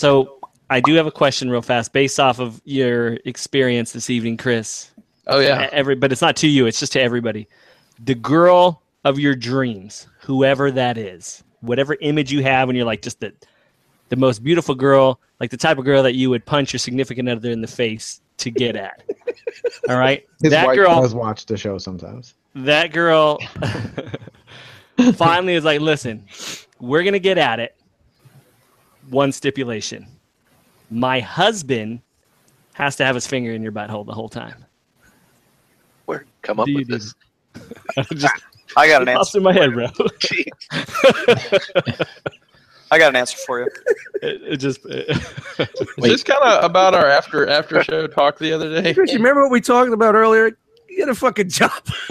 So I do have a question real fast based off of your experience this evening, Chris. Oh, yeah. But it's not to you. It's just to everybody. The girl of your dreams, whoever that is, whatever image you have when you're like just the most beautiful girl, like the type of girl that you would punch your significant other in the face to get at. All right? His that wife girl does watch the show sometimes. That girl finally is like, listen, we're going to get at it. One stipulation. My husband has to have his finger in your butthole the whole time. Where come up with this? I got an answer answer in my head, bro. I got an answer for you. Is this kind of about our after show talk the other day? Chris, you remember what we talked about earlier? Get a fucking job.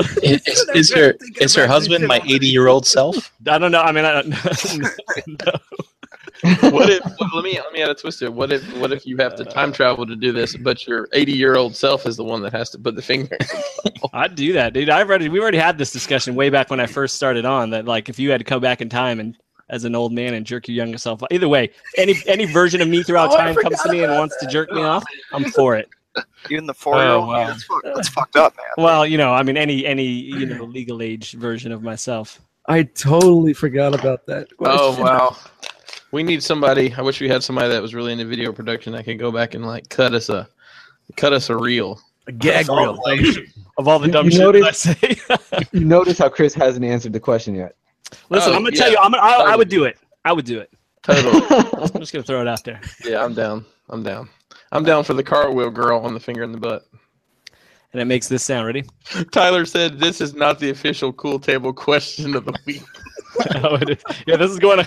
Is her husband my 80-year-old self? I don't know. I mean, I don't know. What if? Let me add a twist here. What if you have to time travel to do this, but your 80-year-old self is the one that has to put the finger? I'd do that, dude. We already had this discussion way back when I first started on that. Like, if you had to come back in time and as an old man and jerk your younger self, either way, any version of me throughout time comes to me and wants to jerk me off, I'm for it. Even the 4-year-old, wow. that's fucked up, man. Well, I mean, any legal age version of myself. I totally forgot about that. Oh wow. We need somebody. I wish we had somebody that was really into video production that could go back and like cut us a reel, a gag reel of all the dumb shit I say. You notice how Chris hasn't answered the question yet. Listen, I'm gonna tell you, I would do it. I would do it. Totally. I'm just gonna throw it out there. Yeah, I'm down. I'm down for the cartwheel girl on the finger in the butt. And it makes this sound. Ready? Tyler said, "This is not the official Cool Table question of the week." Oh, it is. Yeah, this is going.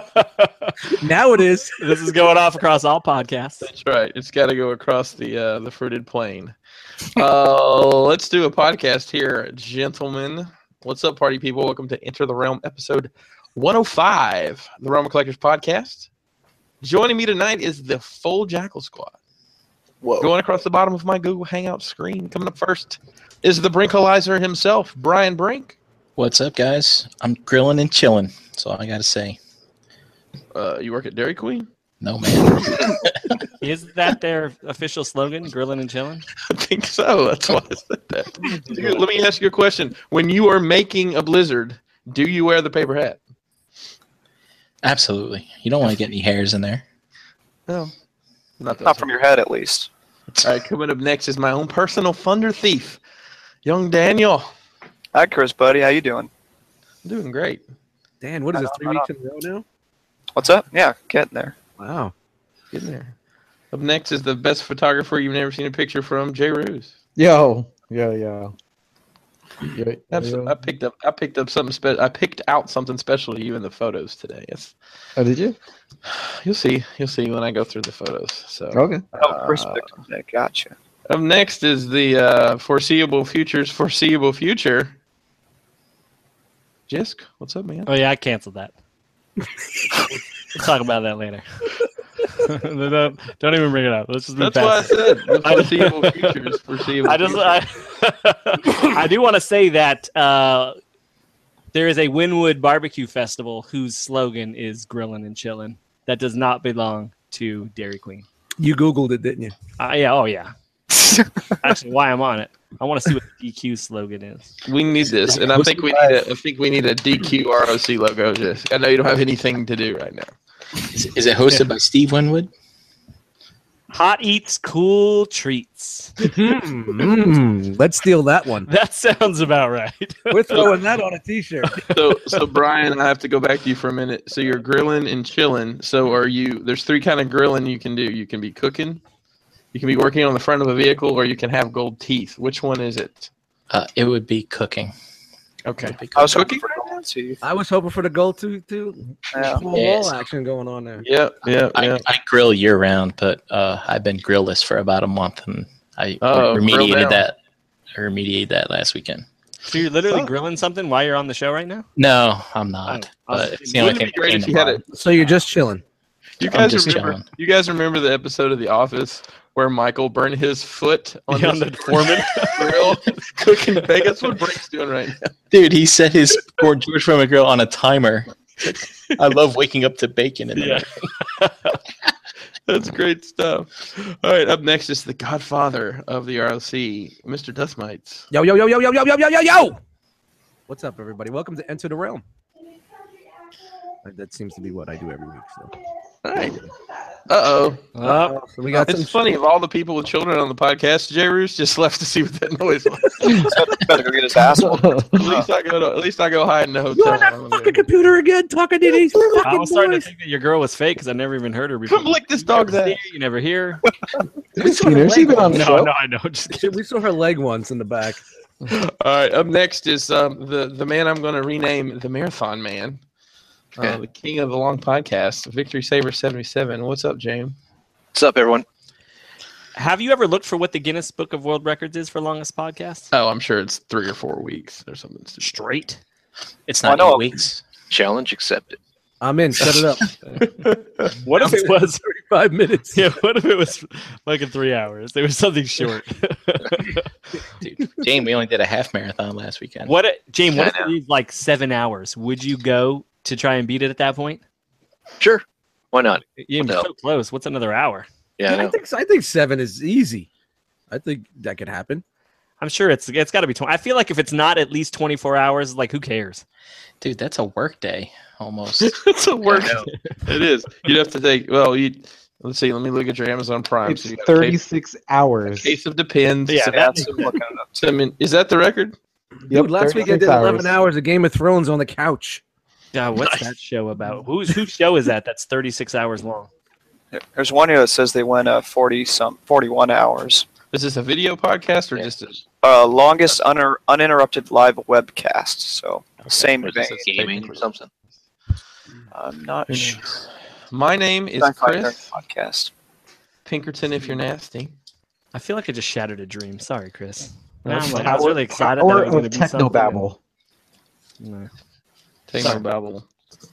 Now it is. This is going off across all podcasts. That's right. It's got to go across the fruited plain. Let's do a podcast here, gentlemen. What's up, party people? Welcome to Enter the Realm, episode 105, the Realm of Collectors podcast. Joining me tonight is the full Jackal Squad. Whoa. Going across the bottom of my Google Hangout screen, coming up first is the Brinkalizer himself, Brian Brink. What's up, guys? I'm grilling and chilling. That's all I got to say. You work at Dairy Queen? No, man. Is that their official slogan, grilling and chilling? I think so. That's why I said that. Dude, let me ask you a question. When you are making a blizzard, do you wear the paper hat? Absolutely. You don't want to get any hairs in there. No. Not from your head, at least. All right, coming up next is my own personal thunder thief, young Daniel. Hi, Chris, buddy. How you doing? I'm doing great. Dan, what is this, 3 weeks in a row now? What's up? Yeah, getting there. Wow. Getting there. Up next is the best photographer you've never seen a picture from, Jay Ruse. Yo. I picked up something special. I picked out something special to you in the photos today. Yes. Oh, did you? You'll see when I go through the photos. So Okay. Respect. Gotcha. Up next is the foreseeable future. Jisk, what's up, man? Oh yeah, I canceled that. We'll talk about that later. Don't even bring it up. Let's just move past That's why I said the foreseeable future is foreseeable. I do want to say that there is a Wynwood Barbecue Festival whose slogan is "Grillin' and Chillin'." That does not belong to Dairy Queen. You Googled it, didn't you? Yeah. Oh yeah. Actually, why I'm on it. I want to see what the DQ slogan is. We need this, and I think we need a DQ ROC logo. Just I know you don't have anything to do right now. Is it hosted by Steve Winwood? Hot Eats Cool Treats. Let's steal that one. That sounds about right. We're throwing that on a t-shirt. So Brian, I have to go back to you for a minute. So you're grilling and chilling. So are you? There's 3 kind of grilling you can do. You can be cooking, you can be working on the front of a vehicle, or you can have gold teeth. Which one is it? It would be cooking. Okay. I was hoping for golden teeth. I was hoping for the gold tooth too. Yeah. Wall action going on there. Yeah. I grill year round, but I've been grillless for about a month, and I remediated that last weekend. So you're literally grilling something while you're on the show right now? No, I'm not. But it's the only thing that came to mind. So you're just chilling. You guys remember the episode of The Office where Michael burned his foot on the foreman grill cooking bacon? That's what Brink's doing right now. Dude, he set his George Foreman grill on a timer. I love waking up to bacon in the morning. That's great stuff. All right, up next is the godfather of the ROC, Mr. Dustmites. Yo, yo, yo, yo, yo, yo, yo, yo, yo, yo! What's up, everybody? Welcome to Enter the Realm. That seems to be what I do every week. So. All right. Uh-oh. So we got It's some funny, of all the people with children on the podcast, Jay Roos just left to see what that noise was. Better go get his ass whooped. At least I go hide in the hotel. You on that fucking computer again, talking to these I fucking was starting to boys. think that your girl was fake because I never even heard her before. Come lick this dog's ass. You never hear. We've seen her. She's been on the No, show. no, I know. Just kidding. We saw her leg once in the back. All right, up next is the man I'm going to rename the Marathon Man, the king of the long podcast, Victory Saber 77. What's up, James? What's up, everyone? Have you ever looked for what the Guinness Book of World Records is for longest podcast? Oh, I'm sure it's 3 or 4 weeks or something. Straight. It's I not know. 8 weeks. Challenge accepted. I'm in. Shut it up. What if it was? 35 minutes. Yeah. What if it was like in 3 hours? There was something short. Dude, Jane, we only did a half marathon last weekend. What, James? What if I it was like 7 hours? Would you go to try and beat it at that point? Sure. Why not? You're No. so close. What's another hour? Yeah, I I know. think 7 is easy. I think that could happen. I'm sure it's got to be 20. I feel like if it's not at least 24 hours, like who cares? Dude, that's a work day almost. It's a work. I know. It is. You'd have to take. Well, let's see. Let me look at your Amazon Prime. It's So you got 36 hours. Case of Depends. Yeah, That's I'm looking it up. I mean, is that the record? Yep, Dude, last week I 36 did 11 hours. hours of Game of Thrones on the couch. God, what's that show about? Whose show is that? That's 36 hours long. There's one here that says they went 41 hours. Is this a video podcast or just a? Longest uninterrupted live webcast. So same Or vein. just a Gaming or something. I'm not sure. My name is Sci-fi Chris podcast. Pinkerton. If you're nasty. I feel like I just shattered a dream. Sorry, Chris. No, Now it's I'm like, fine. I was really excited. Or that it was gonna of be something. Technobabble. No. Techno Babble.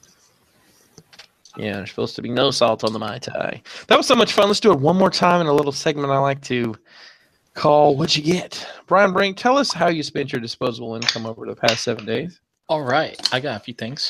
Yeah, there's supposed to be no salt on the Mai Tai. That was so much fun. Let's do it one more time in a little segment I like to call What'd You Get? Brian Brink, tell us how you spent your disposable income over the past 7 days. All right, I got a few things.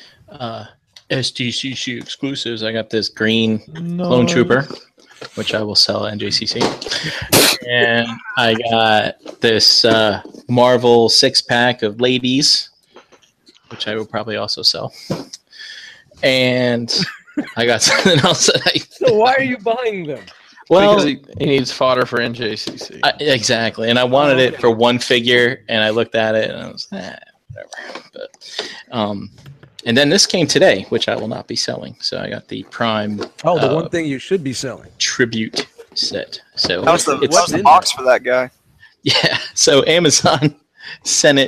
STCC exclusives. I got this green Clone Trooper, which I will sell at NJCC. And I got this Marvel 6-pack of ladies, which I will probably also sell. And I got something else that I... So why are you buying them? Well, because he needs fodder for NJCC. exactly. And I wanted it for one figure, and I looked at it, and I was, whatever. But, and then this came today, which I will not be selling. So I got the Prime Oh, the one thing you should be selling. Tribute set. So How's the, it's how's the box for that guy? yeah. So Amazon sent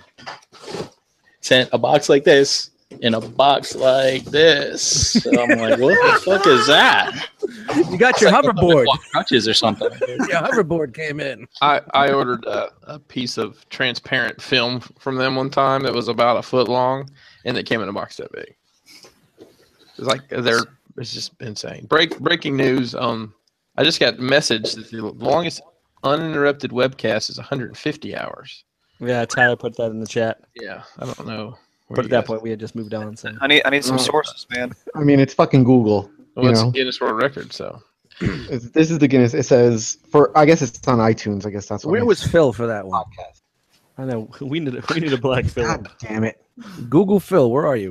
a box like this in a box like this. So I'm like, what the fuck is that? You got your hoverboard. Crutches or something. Your hoverboard came in. I ordered a piece of transparent film from them one time that was about a foot long, and it came in a box that big. It's like it's just insane. Breaking news. I just got a message that the longest uninterrupted webcast is 150 hours. Yeah, Tyler put that in the chat. Yeah, I don't know. But at that point, we had just moved on. So I need some sources, man. I mean, it's fucking Google. Well, You it's know, Guinness World Record, so this is the Guinness. It says I guess it's on iTunes. I guess that's what Where makes was Phil for that one? podcast. I know we need a black film. God damn it! Google Phil, where are you?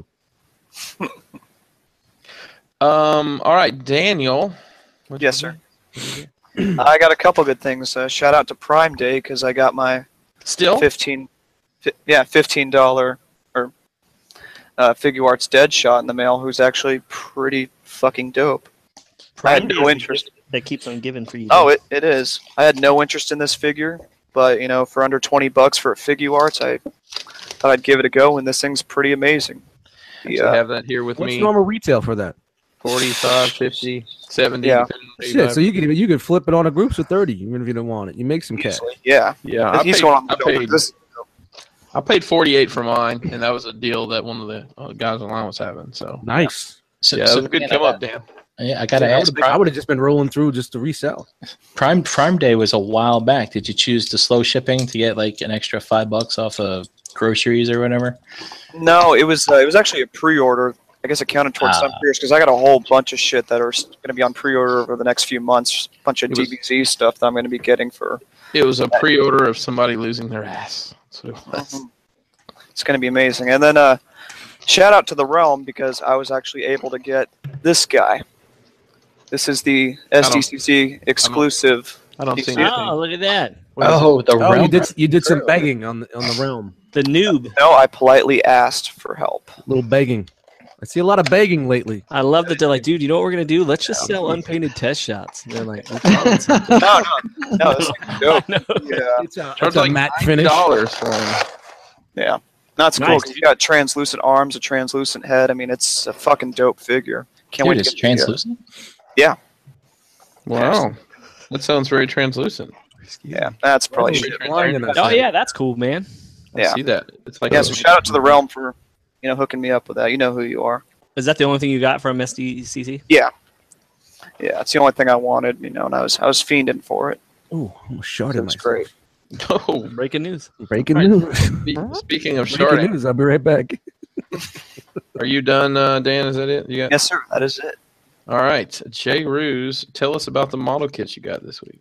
all right, Daniel. What'd Yes, you sir. get? I got a couple good things. Shout out to Prime Day because I got my Still? $15 or Figure Arts Deadshot in the mail, who's actually pretty fucking dope. I had no interest. That keeps on giving for you. Oh, it is. I had no interest in this figure, but for under $20 for a Figure Arts, I thought I'd give it a go, and this thing's pretty amazing. I have that here with What's me. normal retail for that? 45, 50, 70. Yeah. depending on Shit, so you could flip it on a group for 30, even if you don't want it. You make some cash. Easily. Yeah. Yeah, He's going on the show, but paid, this. I paid 48 for mine, and that was a deal that one of the guys online was having. So Nice. So, yeah, it so was a good man, come up, Dan. Yeah, I gotta ask. I would have just been rolling through just to resell. Prime Day was a while back. Did you choose the slow shipping to get like an extra $5 off of groceries or whatever? No, it was actually a pre-order, I guess it counted towards some pre-orders because I got a whole bunch of shit that are going to be on pre-order over the next few months. A bunch of DBZ stuff that I'm going to be getting for. It was a pre-order of somebody losing their ass. That's what it was. It's going to be amazing. And then shout out to the Realm because I was actually able to get this guy. This is the SDCC exclusive. I don't see PC. anything. Oh, look at that. Oh, the Oh, realm. you did some begging on the realm. The noob. No, I politely asked for help. Little begging. I see a lot of begging lately. I love that they're like, dude, you know what we're going to do? Let's just sell unpainted test shots. And they're like, No, this thing's dope. I know. Yeah, It's a, Charge like matte finish. $90 for them. yeah. That's cool. Nice, 'Cause dude. you got translucent arms, a translucent head. I mean, it's a fucking dope figure. Can't wait Dude, to it's get the, translucent? Wow. That sounds very translucent. Yeah, that's probably Oh, shit. you're blind in that Oh, thing. yeah, that's cool, man. I Yeah. see that. It's like Yeah, so shout out to the Realm for hooking me up with that. You know who you are. Is that the only thing you got from SDCC? Yeah, it's the only thing I wanted. And I was fiending for it. Ooh, I'm short It of was myself. great. Oh, Breaking news. Breaking Right. news. speaking of Breaking shorting, news. I'll be right back. are you done, Dan? Is that it? You got? Yes, sir. That is it. All right, Jay Ruse, tell us about the model kits you got this week.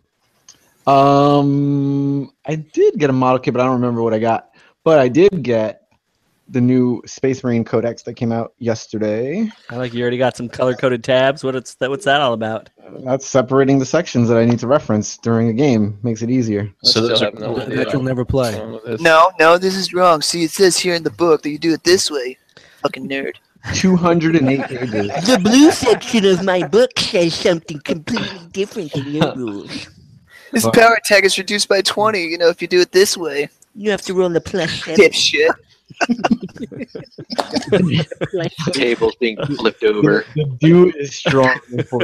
I did get a model kit, but I don't remember what I got. But I did get the new Space Marine Codex that came out yesterday. I like you already got some color-coded tabs. What's that all about? That's separating the sections that I need to reference during a game. Makes it easier. So those Still are have no idea That you'll never play. what's wrong with this. No, this is wrong. See, it says here in the book that you do it this way. Fucking nerd. 208 pages. The blue section of my book says something completely different than your rules. This power tag is reduced by 20. If you do it this way. You have to roll the plus 7. Dipshit. tables being flipped over. The dude is strong.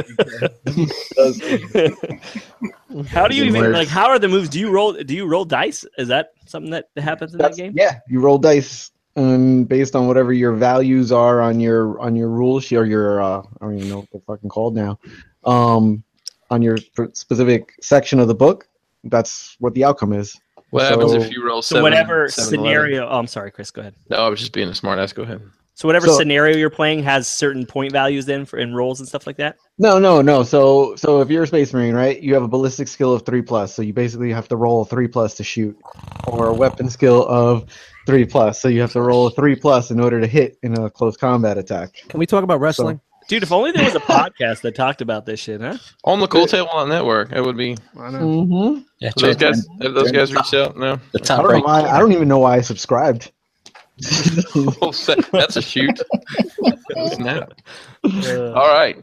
How do you even Works. like? How are the moves? Do you roll dice? Is that something that happens in that game? Yeah, you roll dice, and based on whatever your values are on your rule sheet or your I don't even know what they're fucking called now, on your specific section of the book, that's what the outcome is. What happens if you roll So 7? whatever 7, scenario. Oh, I'm sorry, Chris. Go ahead. No, I was just being a smart ass. Go ahead. So whatever So- scenario you're playing has certain point values then in rolls and stuff like that. No. So if you're a Space Marine, right, you have a ballistic skill of 3+, so you basically have to roll a 3+ to shoot, or a weapon skill of 3+, so you have to roll a 3+ in order to hit in a close combat attack. Can we talk about wrestling? Dude, if only there was a podcast that talked about this shit, huh? On the Cool Tail Walnut Network, it would be. I know. Mm-hmm. Yeah, Those check guys, have those guys reached out? No. the I top don't know right. why. I don't even know why I subscribed. That's a shoot. Snap. Uh, All right.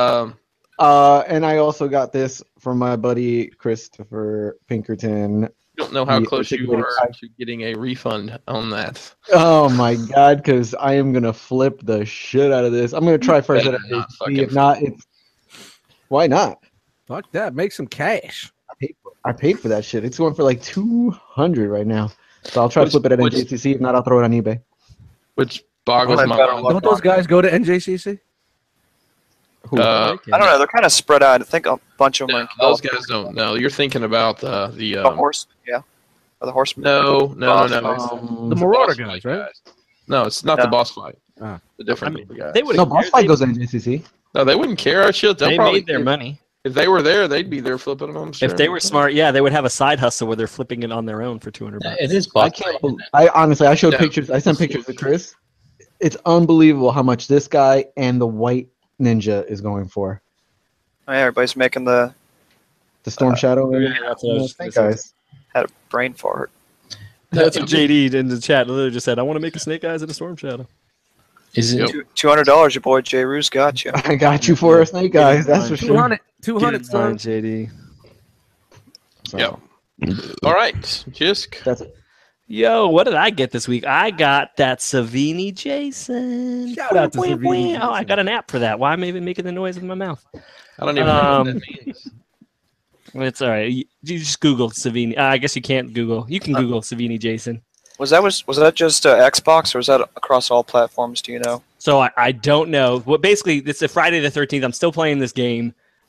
And I also got this from my buddy Christopher Pinkerton. I don't know how The close you articulated are type. to getting a refund on that. Oh my god, because I am gonna flip the shit out of this. I'm gonna try first at better not FHC. fucking If not, it's why not? Fuck that. Make some cash. I paid for that shit. It's going for like 200 right now. So I'll try to Which- flip it at which- NJCC. If not, I'll throw it on eBay. Which boggles Well, my better mind. luck. Don't those guys go to NJCC? Who? I don't know. They're kind of spread out. I think a bunch of them are in Those California. guys don't know. You're thinking about the The horsemen, yeah. Or the horsemen. no. The The Marauder boss guys, fight right? No, it's not the No. boss fight. Ah. The different I mean, group of guys. they would. No, boss fight goes to NJCC. No, they wouldn't care. I should. They'll They probably made their money. If they were there, they'd be there flipping them. I'm sure. If they were smart, yeah, they would have a side hustle where they're flipping it on their own for $200. It is I boss can't. fight. bel I honestly, I showed No. pictures. I sent pictures to Chris. It's unbelievable how much this guy and the white ninja is going for. Oh, yeah, everybody's making the The Storm Shadow. yeah, that's what I was Snake gonna guys. had a brain fart. That's what JD in the chat literally just said. I want to make a Snake Eyes and a Storm Shadow. Is it? Yep. $200. Your boy Jay Roos got you. I got you for a snake, guys. That's for sure. 200. 200, son. JD. So, Yep. All right, Jisk. That's it. Yo, what did I get this week? I got that Savini Jason. Shout out to Wah, wah, Savini wah. Oh, I Jason. got an app for that. Why am I even making the noise with my mouth? I don't even know what that means. It's all right. You just Google Savini. I guess you can't Google. You can Google Savini Jason. Was that just Xbox or was that across all platforms? Do you know? So I don't know. Well, basically, it's a Friday the 13th. I'm still playing this game.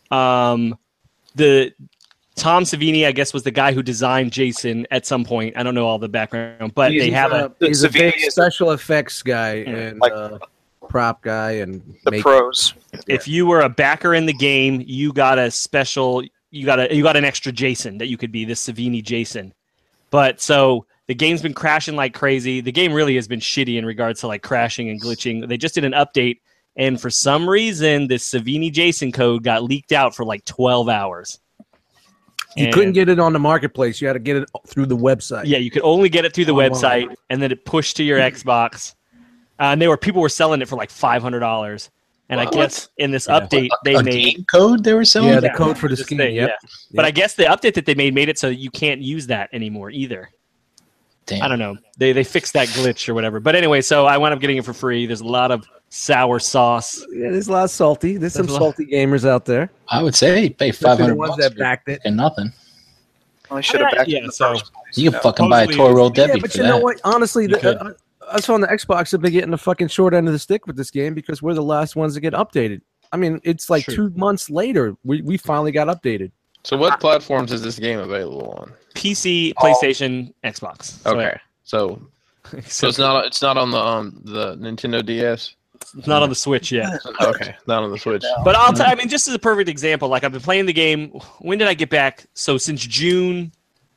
The Tom Savini, I guess, was the guy who designed Jason at some point. I don't know all the background, but they have a. He's a big Savini is- special effects guy, Yeah, and like- prop guy and The make pros. If you were a backer in the game, you got a special. You got an extra Jason that you could be, this Savini Jason. But so the game's been crashing like crazy. The game really has been shitty in regards to like crashing and glitching. They just did an update, and for some reason, this Savini Jason code got leaked out for like 12 hours. You couldn't get it on the marketplace. You had to get it through the website. Yeah, you could only get it through the Online. website, and then it pushed to your Xbox. And people were selling it for like $500. And I guess in this update they made game code they were selling. Yeah, the code for the this scheme. thing, Yep. yeah. But I guess the update that they made it so you can't use that anymore either. Damn. I don't know. They fixed that glitch or whatever. But anyway, so I wound up getting it for free. There's a lot of sour sauce. Yeah, there's a lot of salty. There's some There's a lot- salty gamers out there. I would say pay Especially the $500 ones that backed it. and nothing. Well, I should have backed it in the so- first place. You can fucking buy a Supposedly- Toro Debbie Yeah, but for you know that. what? Honestly, You could. us on the Xbox have been getting the fucking short end of the stick with this game because we're the last ones to get updated. I mean, it's like True. 2 months later we finally got updated. So what platforms is this game available on? PC, PlayStation, Xbox. So, Okay, so it's not on the Nintendo DS. It's not on the Switch yet. Okay, not on the Switch. But I mean, just as a perfect example, like I've been playing the game. When did I get back? So since June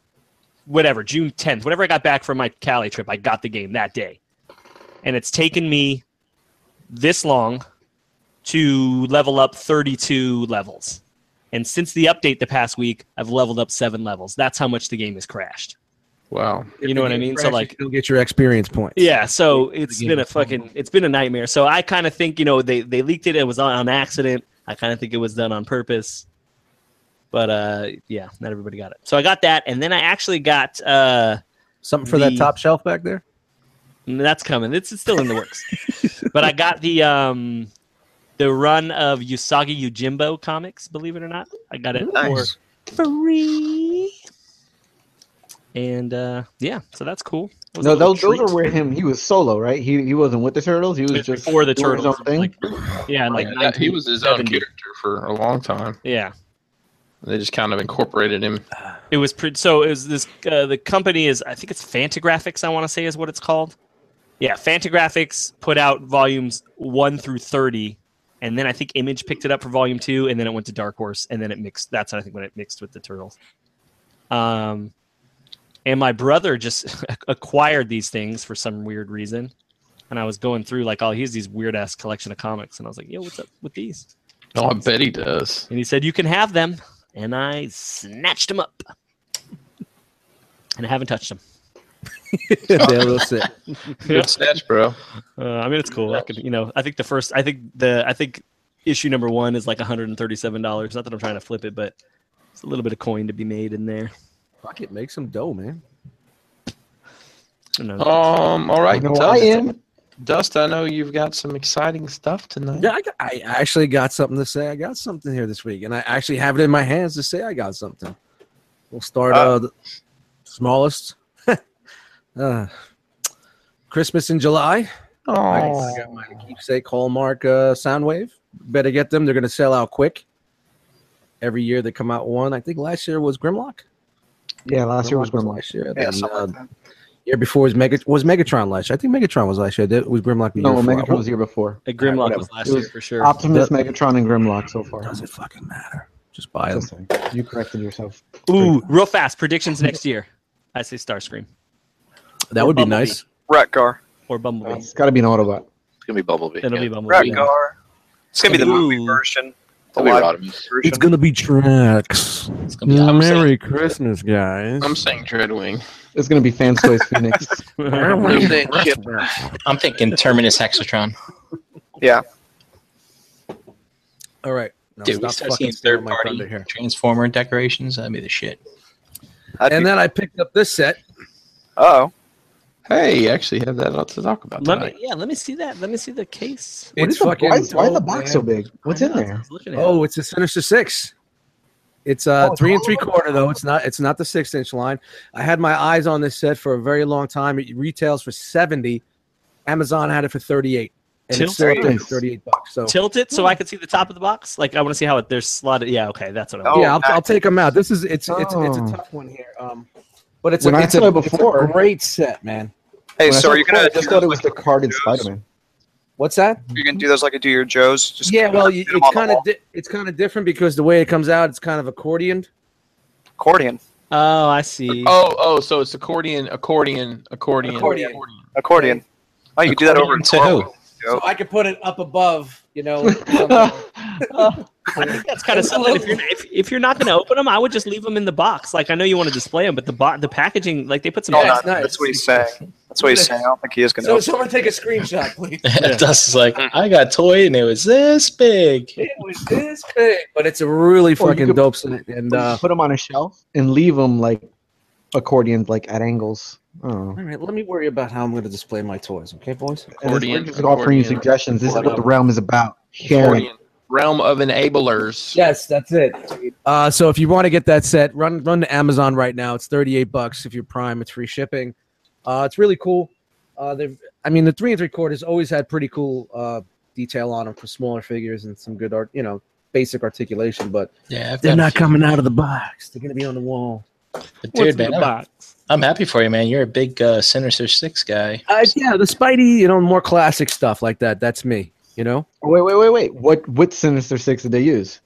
10th, whenever I got back from my Cali trip, I got the game that day. And it's taken me this long to level up 32 levels. And since the update the past week, I've leveled up 7 levels. That's how much the game has crashed. Wow. You know what I mean? So like, you'll get your experience points. yeah, so it's been a nightmare. So I kind of think, they leaked it. It was on accident. I kind of think it was done on purpose. But yeah, not everybody got it. So I got that, and then I actually got Something for that the- top shelf back there. that's coming. It's still in the works. But I got the run of Usagi Yojimbo comics. Believe it or not, I got it Nice. for free. And yeah, so that's cool. It was a No, little those treat. are where he was solo, right? He wasn't with the turtles. He was It was just before the doing his Turtles. own thing. Yeah, and like Yeah, he was his own 1970. character for a long time. Yeah. They just kind of incorporated him. It was so it was this the company is, I think it's Fantagraphics, I want to say is what it's called. Yeah, Fantagraphics put out volumes 1 through 30, and then I think Image picked it up for volume 2, and then it went to Dark Horse, and then it mixed. That's I think when it mixed with the Turtles. And my brother just acquired these things for some weird reason, and I was going through like, oh, here's these weird ass collection of comics, and I was like, yo, what's up with these? Oh, I bet he does. And he said, you can have them. And I snatched them up. And I haven't touched them. There they'll sit. Good snatch, bro. I mean, it's cool. I could, I think issue number 1 is like $137. Not that I'm trying to flip it, but it's a little bit of coin to be made in there. Fuck it, make some dough, man. I don't know. All right. No, I am. Dust, I know you've got some exciting stuff tonight. Yeah, I actually got something to say. I got something here this week, and I actually have it in my hands to say I got something. We'll start the smallest. Christmas in July. I Oh, got my keepsake Hallmark Soundwave. Better get them. They're going to sell out quick. Every year they come out one. I think last year was Grimlock. Yeah, last year was Grimlock. Last year. Yeah, Then, something like that. year before was Megatron last year. I think Megatron was last year. It was Grimlock the year No, before. Megatron was the year before. Grimlock whatever. was last It was year for sure. Optimus, Megatron, and Grimlock so far. Does it fucking matter? Just buy them. Just saying. You corrected yourself. Ooh, real fast. Predictions next year. I say Starscream. That would be nice. Ratgar. Or Bumblebee. It's got to be an Autobot. It's gonna be Bumblebee. It'll yeah. be Bumblebee. Ratgar. It's gonna be the movie Ooh. version. The It'll be live Rodimus. version. It's gonna be Drax. It's gonna be Merry Christmas, guys. I'm saying Dreadwing. It's going to be Fantoys Phoenix. I'm saying Chip. I'm thinking Terminus Hexatron. Yeah. All right. Now Dude, we stop start fucking seeing stealing my third-party thunder here. Transformer decorations. That'd be the shit. And then I picked up this set. Oh. Hey, you actually have that to talk about tonight. Let me see that. Let me see the case. What It's is the, fucking why is the dope, box man. so big? What's in I know, there? I was looking at Oh, it's a Sinister Six. It's Oh, it's 3 all of them? 3/4 though. It's not the 6-inch line. I had my eyes on this set for a very long time. It retails for $70. Amazon had it for $38. And it's still up there for $38. So Tilt it so I can see the top of the box. Like I want to see how it there's slotted. Yeah, okay, that's what I'm. Oh, yeah, I'll nice. take them out. This is it's a Oh. tough one here. But it's When I it's saw it it's before- a great set, man. Hey, When I so saw are you it, gonna? I just thought it was the carded Spider-Man. What's that? You're gonna do those like I do your Joes? Just Yeah, well, fit 'em on the wall. it's kind of different because the way it comes out, it's kind of accordioned. Accordion. Oh, I see. So it's accordion. Accordion. Oh, you can do that over in To who? So I could put it up above, I think that's kind of something. If you're not going to open them, I would just leave them in the box. Like I know you want to display them, but the packaging, like they put some. Oh, Yeah, no, it's nice. that's what he's saying. That's what he's saying. I don't think he is gonna. So open someone take a screenshot, please. Dust is like, I got toy and it was this big. It was this big, but it's a really Or you fucking could- dope set. And put them on a shelf and leave them like accordions, like at angles. Oh. all right, let me worry about how I'm going to display my toys. Okay, boys. And we're Accordion, just offering you accordion, suggestions. This is what the realm is about. Sharing. Accordion. Realm of enablers. Yes, that's it. So if you want to get that set, run to Amazon right now. It's $38 if you're Prime. It's free shipping. It's really cool. The 3 3/4 has always had pretty cool detail on them for smaller figures and some good art, basic articulation. But Yeah, I've they're got a not few. coming out of the box. They're going to be on the wall. But What's dude, in the man, box? I'm happy for you, man. You're a big Sinister Six guy. Yeah, the Spidey, more classic stuff like that. That's me. Wait. What Sinister Six did they use?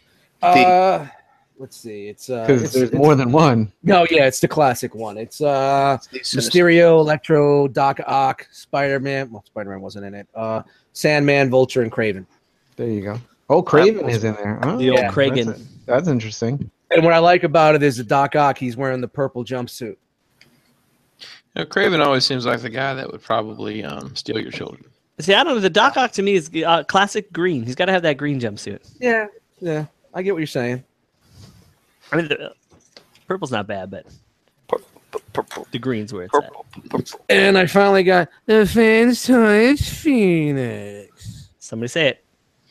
Let's see. It's Because there's more than one. No, yeah, it's the classic one. It's Sinister- Mysterio, Electro, Doc Ock, Spider-Man. Well, Spider-Man wasn't in it. Sandman, Vulture, and Craven. There you go. Oh, Craven is in there. Oh, The old Yeah, Kragan. That's interesting. And what I like about it is the Doc Ock. He's wearing the purple jumpsuit. Craven always seems like the guy that would probably steal your children. See, I don't know. The Doc Ock to me is classic green. He's got to have that green jumpsuit. Yeah. I get what you're saying. I mean, the purple's not bad, but the green's where it's at. And I finally got the Fans Toys Phoenix. Somebody say it.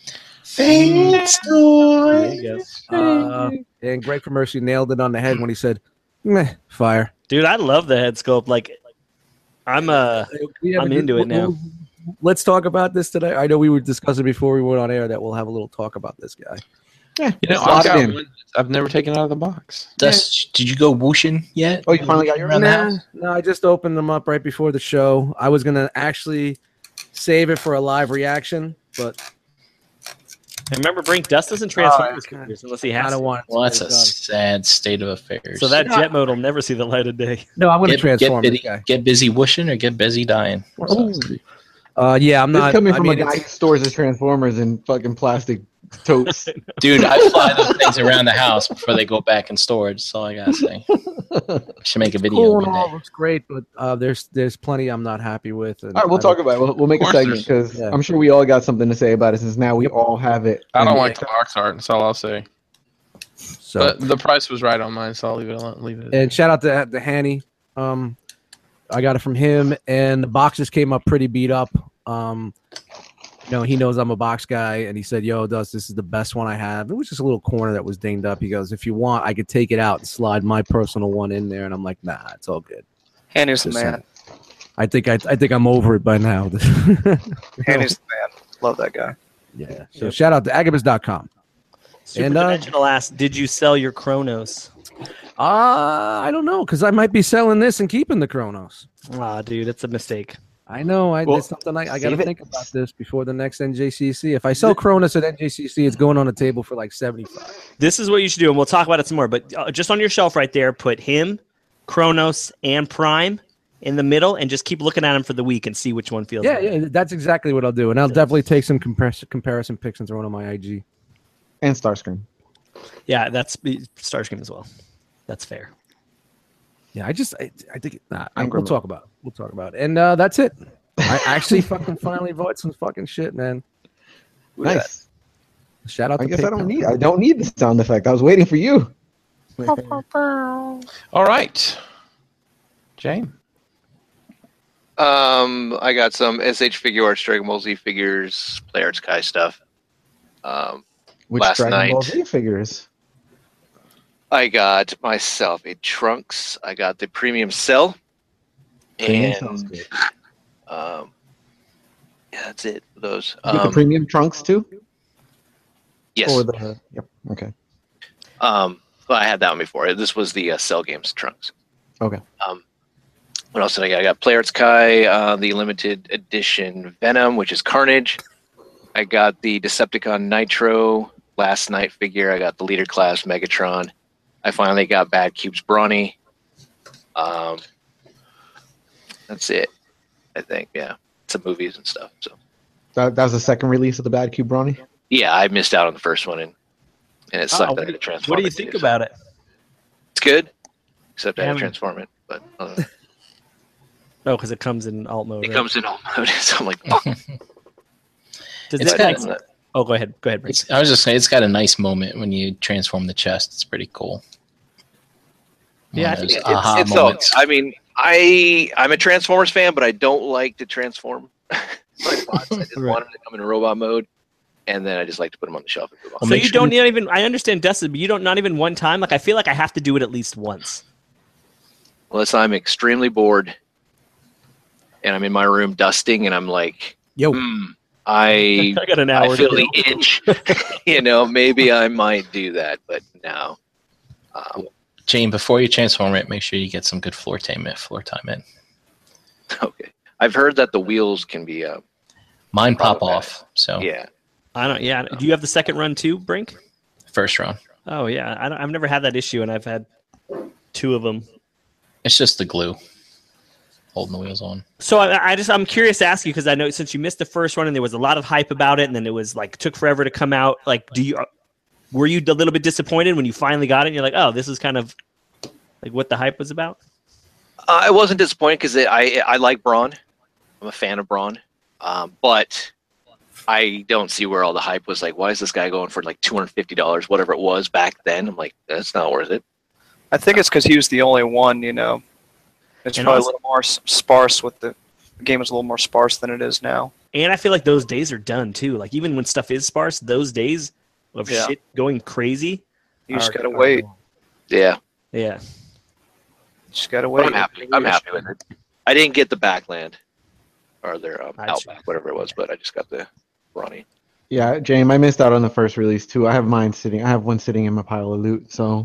Thanks, There you go. And Greg from Mercy nailed it on the head when he said, "Meh, fire." Dude, I love the head sculpt. Like, I'm into it now. Let's talk about this today. I know we were discussing before we went on air that we'll have a little talk about this guy. I've got one I've never taken out of the box. Dust, did you go whooshing yet? Oh, you finally got yours? Around the house? No, I just opened them up right before the show. I was gonna actually save it for a live reaction, but And remember, Brink, Dust doesn't transform his okay. figures unless he I has don't to. want. Well, that's a done. sad state of affairs. So that jet mode will never see the light of day. No, I'm gonna get, transform get, this busy, guy. get busy whooshing or get busy dying. Yeah, I'm This not. coming I from mean, a guy who stores his Transformers in fucking plastic totes. Dude, I fly those things around the house before they go back in storage. That's all I gotta say. Should make a video cool one and all, day. looks great, but there's plenty I'm not happy with. And All right, we'll I talk don't- about it. We'll make a Of course segment because Yeah. I'm sure we all got something to say about it since now we all have it. I don't And- like the box art. That's all I'll say. So But the price was right on mine, so I'll leave it alone. Leave it. and shout out to the Hanny. I got it from him, and the boxes came up pretty beat up. He knows I'm a box guy, and he said, "Yo, Dust, this is the best one I have." It was just a little corner that was dinged up. He goes, "If you want, I could take it out and slide my personal one in there." And I'm like, "Nah, it's all good." Handy's the Just man. I think I'm over it by now. Handy's the man. Love that guy. Yeah. So shout out to Agabus.com. Super And, Dimensional asked, did you sell your Chronos? I don't know, because I might be selling this and keeping the Chronos. Ah, dude, it's a mistake. I know. Well, It's something I got to save it. think about this before the next NJCC. If I sell Cronus at NJCC, it's going on the table for like 75. This is what you should do, and we'll talk about it some more. But just on your shelf right there, put him, Chronos, and Prime in the middle, and just keep looking at them for the week and see which one feels better. Yeah, that's exactly what I'll do, and I'll definitely take some comparison pics and throw them on my IG. and Starscream. Yeah, that's Starscream as well. That's fair. Yeah, I think I'm we'll Gremlin. talk about it. We'll talk about it, and that's it. I actually fucking finally bought some fucking shit, man. Nice. Shout out I to guess I don't PayPal. need the sound effect. I was waiting for you. All right, James. I got some SH Figure Arts, Dragon Ball Z figures, Play Arts Kai stuff. Which Last Dragon Ball night. Z figures? I got myself a Trunks. I got the Premium Cell. Premium sounds And good. yeah, that's it. Those. You get the premium trunks too? Yes. Or the yep. Okay. Well, I had that one before. This was the Cell Games Trunks. Okay. What else did I got? I got Player Kai, the limited edition Venom, which is Carnage. I got the Decepticon Nitro Last Night figure. I got the Leader Class Megatron. I finally got Bad Cube's Brawny. That's it, I think. Yeah, some movies and stuff. So That was the second release of the Bad Cube Brawny. yeah, I missed out on the first one, and it sucked that I had to transform. What do you it think too, so. about it? It's good, except I had Yeah, to transform it. But Oh, because it comes in alt mode. it right? comes in all mode, so I'm like, fuck. Does It's that, got- oh, go ahead. Go ahead. Brink. I was just saying, it's got a nice moment when you transform the chest. It's pretty cool. Yeah, One I of think those aha It's all. moments. I mean, I'm a Transformers fan, but I don't like to transform my bots. I just Right. want them to come in robot mode, and then I just like to put them on the shelf and move on. Well, So make you sure don't even. I understand Dustin, but you don't. Not even one time. Like I feel like I have to do it at least once. Unless I'm extremely bored, and I'm in my room dusting, and I'm like, Yo, I I got an hour. I feel to the go. itch. Maybe I might do that, but no. Jane, before you transform it, make sure you get some good floor time in. Okay. I've heard that the wheels can be. Mine pop Problematic. off, so Yeah. I don't. Yeah. Do you have the second run too, Brink? first round. Oh yeah. I've never had that issue, and I've had 2 of them. It's just the glue holding the wheels on. So I'm curious to ask you because I know since you missed the first one and there was a lot of hype about it, and then it was like took forever to come out. Like, were you a little bit disappointed when you finally got it? And you're like, oh, this is kind of like what the hype was about. I wasn't disappointed because I like Braun. I'm a fan of Braun. But I don't see where all the hype was. Like, why is this guy going for like $250, whatever it was back then? I'm like, that's not worth it. I think it's because he was the only one, you know. It's And probably also- a little more sparse with the game is a little more sparse than it is now. And I feel like those days are done too. Like even when stuff is sparse, those days of Yeah. shit going crazy. You just are- gotta are wait. gone. Yeah. Yeah. Just gotta But wait. I'm happy. I'm happy with it. I didn't get the Backland or their I see. Outback, whatever it was, but I just got the Brawny. Yeah, James, I missed out on the first release too. I have mine sitting. I have one sitting in my pile of loot. So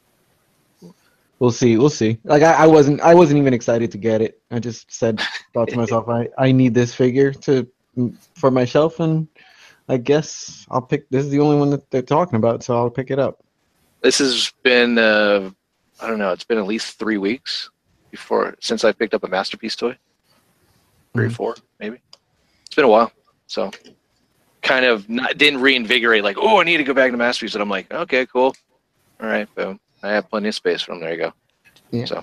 we'll see. We'll see. Like I wasn't even excited to get it. I just thought to myself, I need this figure for my shelf, and I guess I'll pick. This is the only one that they're talking about, so I'll pick it up. This has been, I don't know, it's been at least 3 weeks since I picked up a Masterpiece toy. 3 or 4, maybe. It's been a while. So kind of didn't reinvigorate like, oh, I need to go back to Masterpiece. And I'm like, okay, cool. All right, boom. I have plenty of space for them. There you go. Yeah. So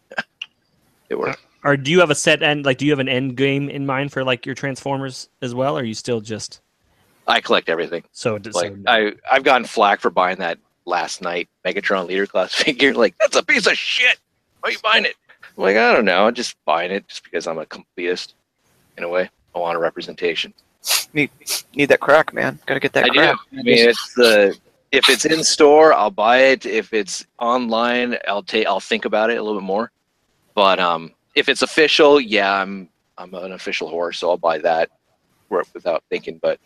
it worked. Or do you have a set end? Like, do you have an end game in mind for like your Transformers as well? Or are you still just I collect everything. Like I've gotten flack for buying that Last Night Megatron Leader Class figure. Like, that's a piece of shit. Why are you buying it? I'm like, I don't know. I'm just buying it just because I'm a completist in a way. I want a representation. Need that crack, man. Gotta get that I crack. do. I mean, if it's in store, I'll buy it. If it's online, I'll think about it a little bit more. But if it's official, yeah, I'm an official whore, so I'll buy that without thinking. But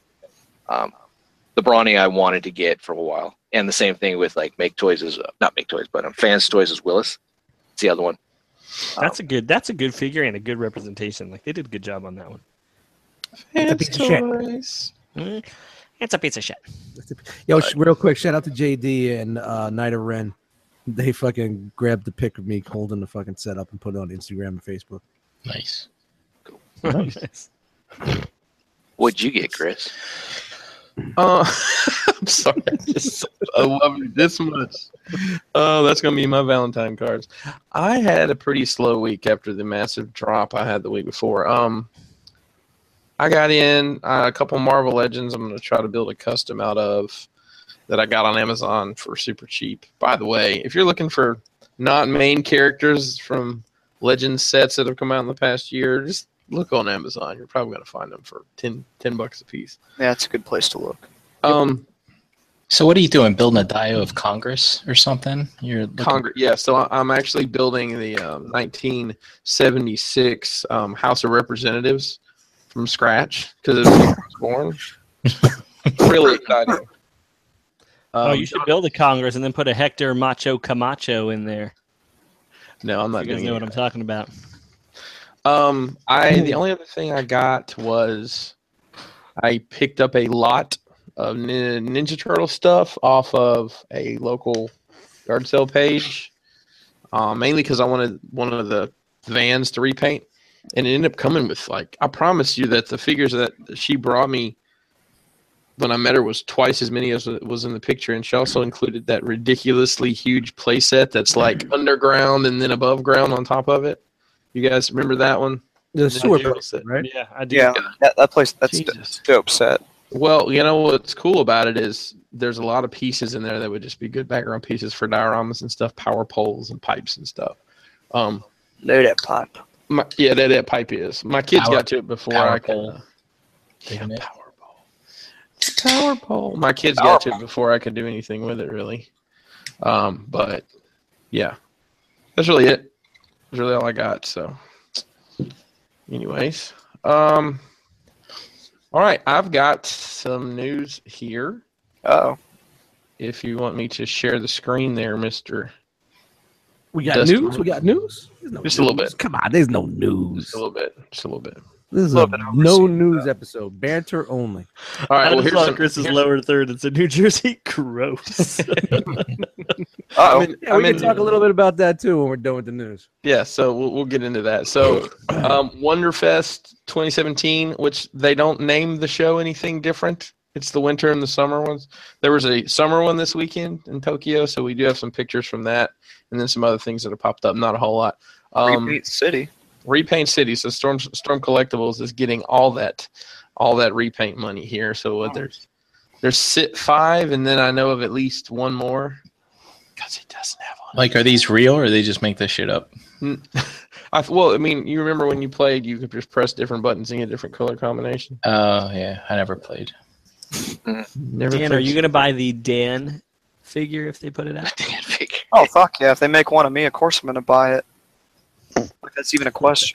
the Brawny I wanted to get for a while, and the same thing with like not Make Toys, but Fans Toys is Willis. It's the other one. that's a good figure and a good representation. Like they did a good job on that one. It's a piece of shit. It's a piece of shit. Yo, real quick, shout out to JD and Night of Ren. They fucking grabbed the pic of me holding the fucking setup and put it on Instagram and Facebook. Nice. Nice. What'd you get, Chris? I'm sorry. I love you this much. Oh, that's gonna be my Valentine cards. I had a pretty slow week after the massive drop I had the week before. I got in a couple Marvel Legends. I'm gonna try to build a custom out of that I got on Amazon for super cheap. By the way, if you're looking for not main characters from Legends sets that have come out in the past year, just look on Amazon. You're probably gonna find them for $10 a piece. Yeah, it's a good place to look. So what are you doing? Building a Dio of Congress or something? You're looking- Congress, yeah. So I'm actually building the 1976 House of Representatives from scratch because it was born. Really exciting. Oh, you should build a Congress and then put a Hector Macho Camacho in there. No, I'm not You guys doing know it. what I'm talking about. The only other thing I got was I picked up a lot of Ninja Turtle stuff off of a local yard sale page, mainly because I wanted one of the vans to repaint, and it ended up coming with, like, I promise you that the figures that she brought me when I met her was twice as many as was in the picture, and she also included that ridiculously huge playset that's like underground and then above ground on top of it. You guys remember that one? The sewer do. person, right? Yeah, I do. Yeah, that place, that's Jesus. dope set. Well, you know what's cool about it is there's a lot of pieces in there that would just be good background pieces for dioramas and stuff, power poles and pipes and stuff. Know that pipe. That pipe is. My kids Power- got to it before power I pole. could. Isn't it? Power pole. My kids got to it before I could do anything with it, really. But yeah, that's really it. That's really all I got. So, anyways, all right, I've got some news here. Oh, If you want me to share the screen there, Mister. We got Dustin. news. We got news. There's no Just a little news. bit. Come on, there's no news. Just a little bit. Just a little bit. This is Little a bit no overseen, news episode. Banter only. All right. I Well, just here's saw some. Chris's here's- lower third. It's in New Jersey. Gross. oh, I'm in- Yeah, we I'm can in- talk a little bit about that too when we're done with the news. Yeah, so we'll get into that. So, Wonderfest 2017, which they don't name the show anything different. It's the winter and the summer ones. There was a summer one this weekend in Tokyo, so we do have some pictures from that, and then some other things that have popped up. Not a whole lot. Repeat City. Repaint City. So Storm Collectibles is getting all that repaint money here. So there's Sit 5, and then I know of at least one more. Because it doesn't have on. Like, are these real or they just make this shit up? Well, I mean, you remember when you played, you could just press different buttons and get a different color combination. Oh, yeah. I never played. Never Dan, played are you going to buy the Dan figure if they put it out? Oh, fuck yeah. If they make one of me, of course I'm going to buy it. If that's even a question.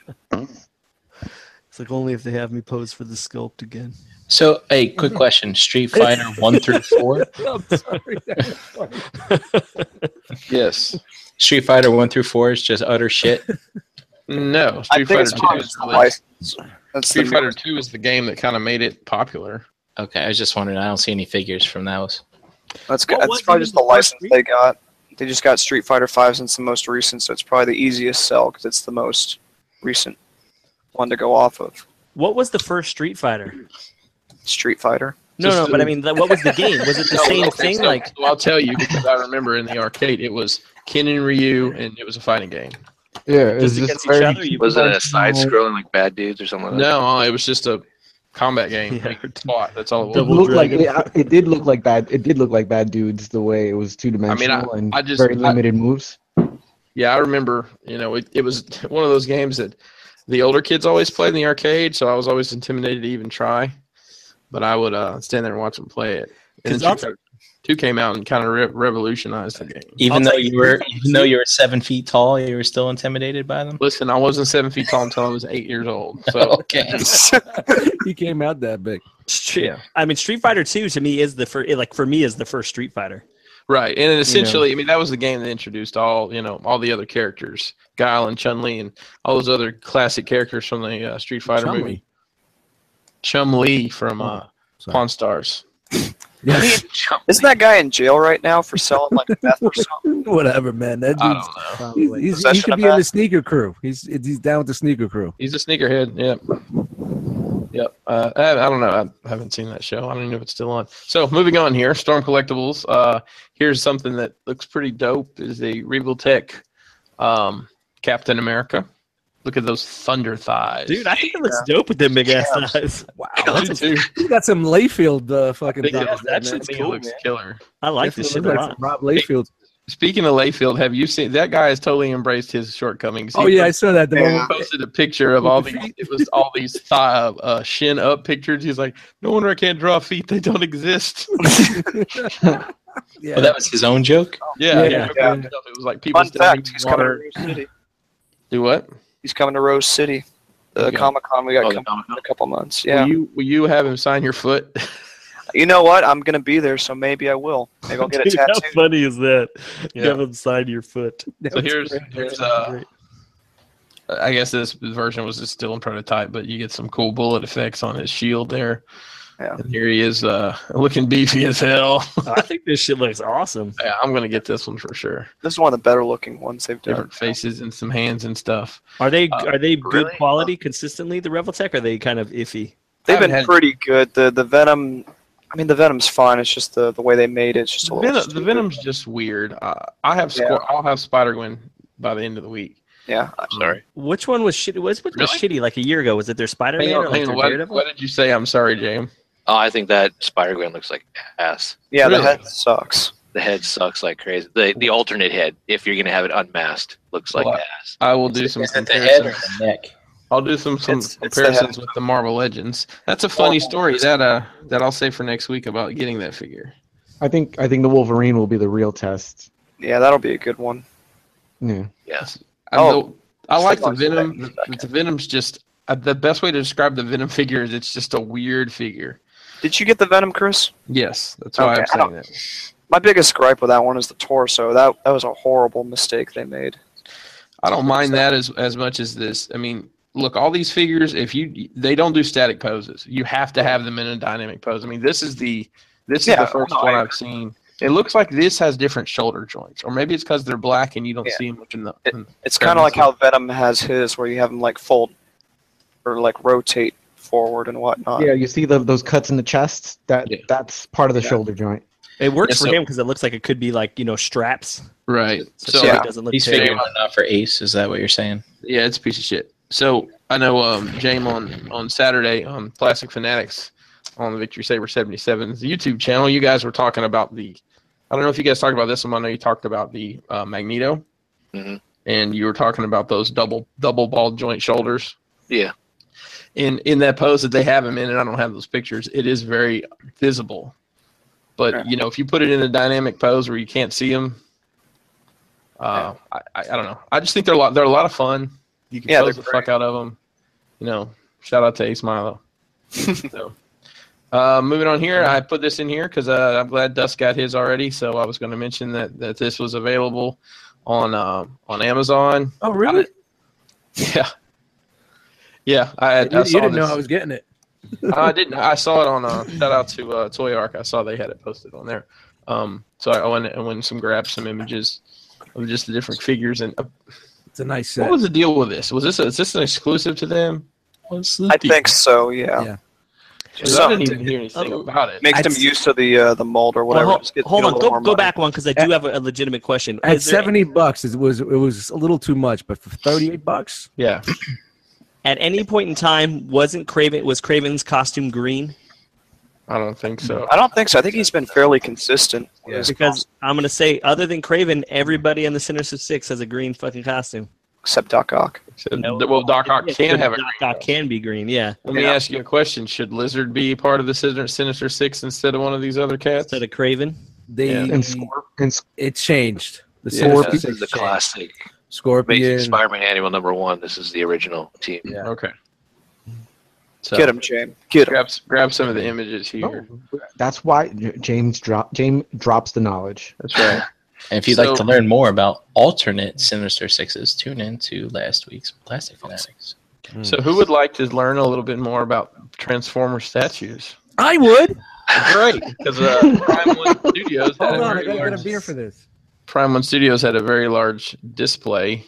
It's like only if they have me pose for the sculpt again. So, hey, quick question. Street Fighter 1 through 4? I'm sorry. That was funny. Yes. Street Fighter 1 through 4 is just utter shit? No. I Street think Fighter it's 2 probably is just the license. That's Street the Fighter 2 is the game that kind of made it popular. Okay, I was just wondering. I don't see any figures from those. That's good. What That's was probably even just the the first license they got. They just got Street Fighter 5 since the most recent, so it's probably the easiest sell because it's the most recent one to go off of. What was the first Street Fighter? Street Fighter. No, but I mean, what was the game? Was it the same thing? Like, So I'll tell you because I remember in the arcade it was Ken and Ryu, and it was a fighting game. Yeah, it's just just against each very other? You Was it a side-scrolling like Bad Dudes or something like that? No, it was just a combat game. Yeah. Fought. That's all it was. It Double looked like Dragon. it did look like bad. It did look like Bad Dudes the way it was two dimensional and I just- very limited moves. Yeah, I remember. You know, it was one of those games that the older kids always played in the arcade, so I was always intimidated to even try. But I would stand there and watch them play it. And then 'Cause I'll Street Fighter 2 came out and kind of revolutionized the game. Even I'll though tell you you, were, Street even though you were 7 feet tall, you were still intimidated by them. Listen, I wasn't 7 feet tall until I was 8 years old. So Okay. He came out that big. yeah. I mean, Street Fighter 2 to me is the first. Like for me, is the first Street Fighter. Right, and essentially, I mean, that was the game that introduced all the other characters, Guile and Chun-Li, and all those other classic characters from the Street Fighter Chun-Li. movie. Chun-Li from Sorry. Pawn Stars. Yes. Isn't that guy in jail right now for selling like meth or something? Whatever, man. That I dude's don't know. probably, he Possession could of be in the meth? sneaker crew. He's down with the sneaker crew. He's a sneakerhead. Yep. Yep. I don't know. I haven't seen that show. I don't even know if it's still on. So moving on here, Storm Collectibles. Here's something that looks pretty dope. Is a Regal Tech Captain America. Look at those thunder thighs. Dude, I think it looks dope with them big ass thighs. Wow. I do too. He's got some Layfield fucking I think thighs that there, man. shit's it cool, looks man. killer. I like this shit a Definitely lot. looks like Rob Layfield. Speaking of Layfield, have you seen that guy has totally embraced his shortcomings? Oh yeah, I saw that. The Yeah. moment Posted a picture of all these. It was all these shin up pictures. He's like, no wonder I can't draw feet. They don't exist. yeah. Well, that was his own joke. Yeah, Yeah. yeah. It was like people Fun standing fact: in he's coming to water. Rose City. Do what? He's coming to Rose City. The Okay. Comic-Con we got Oh, the coming Comic-Con? in a couple months. Yeah. Will you have him sign your foot? You know what? I'm gonna be there, so maybe I will. Maybe I'll get a Dude, how tattoo. funny is that? You Yeah. have them sign your foot. So here's I guess this version was just still in prototype, but you get some cool bullet effects on his shield there. Yeah. And here he is, looking beefy as hell. I think this shit looks awesome. Yeah, I'm gonna get this one for sure. This is one of the better looking ones they've done. Different faces and some hands and stuff. Are they good really? quality consistently? The Revoltech? Or are they kind of iffy? They've haven't been had- pretty good. The Venom, I mean, the Venom's fine. It's just the way they made it. It's just a little The stupid. Venom's just weird. I'll have Spider-Gwen by the end of the week. Yeah. Sorry. Which one was shitty? Which one was shitty like a year ago? Was it their Spider-Man or like their what Daredevil? did you say? I'm sorry, James. Oh, I think that Spider-Gwen looks like ass. Yeah, Really? the head sucks. The head sucks like crazy. The alternate head, if you're gonna have it unmasked, looks like Well, ass. I will do some Is it the head or comparisons. the neck? I'll do some It's the comparisons head. with the Marvel Legends. That's a funny story that I'll say for next week about getting that figure. I think the Wolverine will be the real test. Yeah, that'll be a good one. Yeah. Yes. I like the Stick on Venom. Spectre. The Venom's just the best way to describe the Venom figure is it's just a weird figure. Did you get the Venom, Chris? Yes, that's why Okay, I'm saying that. My biggest gripe with that one is the torso. That was a horrible mistake they made. I don't mind that as much as this. I mean, look, all these figures, they don't do static poses. You have to have them in a dynamic pose. I mean, this is the Yeah, first no, one I I've seen. It looks like this has different shoulder joints, or maybe it's because they're black and you don't Yeah. see them in the. It's kind of like how Venom has his, where you have him like fold or like rotate forward and whatnot. Yeah, you see those cuts in the chest? That's part of the shoulder joint. It works Yeah, for so- him because it looks like it could be like straps. Right. So So it doesn't look These terrible. figures are not for Ace. Is that what you're saying? yeah, it's a piece of shit. So I know James on Saturday on Plastic Fanatics on the Victory Saber 77's YouTube channel, you guys were talking about I don't know if you guys talked about this one. I know you talked about the Magneto, Mhm. and you were talking about those double ball joint shoulders. Yeah. In that pose that they have him in, and I don't have those pictures, it is very visible. But if you put it in a dynamic pose where you can't see him, I don't know. I just think they're a lot of fun. You can pose the they're fuck out of them. Shout out to Ace Milo. So, moving on here, I put this in here because I'm glad Dust got his already. So I was going to mention that this was available on Amazon. Oh, really? Yeah. Yeah, You didn't know I was getting it. I didn't. I saw it on. Shout out to Toy Arc. I saw they had it posted on there. So I went and grabbed some images of just the different figures. And It's a nice what set. was the deal with this? Is this an exclusive to them? I think so. Yeah. Yeah. Because I didn't even hear anything about it. Makes them used to the mold or whatever. Well, Just get hold a on, little more go money. back one because I do have a legitimate question. At Is there- $70, it was a little too much, but for $38, Yeah. at any point in time, was Craven's costume green? I don't think so. I don't think so. I think he's been fairly consistent. with his Because I'm gonna say, other than Craven, everybody in the Sinister Six has a green fucking costume. except Doc Ock. Well, Doc Ock can have a. Doc Ock can be green, yeah. Let me ask you a question: should Lizard be part of the Sinister Six instead of one of these other cats? Instead of Craven. they And it changed. The Yeah, Sinister This Six is the changed. classic. Amazing Scorpion. Spider-Man Annual #1. This is the original team. Yeah. Okay. So Get him, James. Get him. grab some of the images here. that's why James drops the knowledge. That's right. And if you'd So- like to learn more about alternate Sinister Sixes, tune in to last week's Plastic Fanatics. So who would like to learn a little bit more about Transformer statues? I would. Great, because Prime One Studios had Hold a on, I very gotta get a large, beer for this. Prime One Studios had a very large display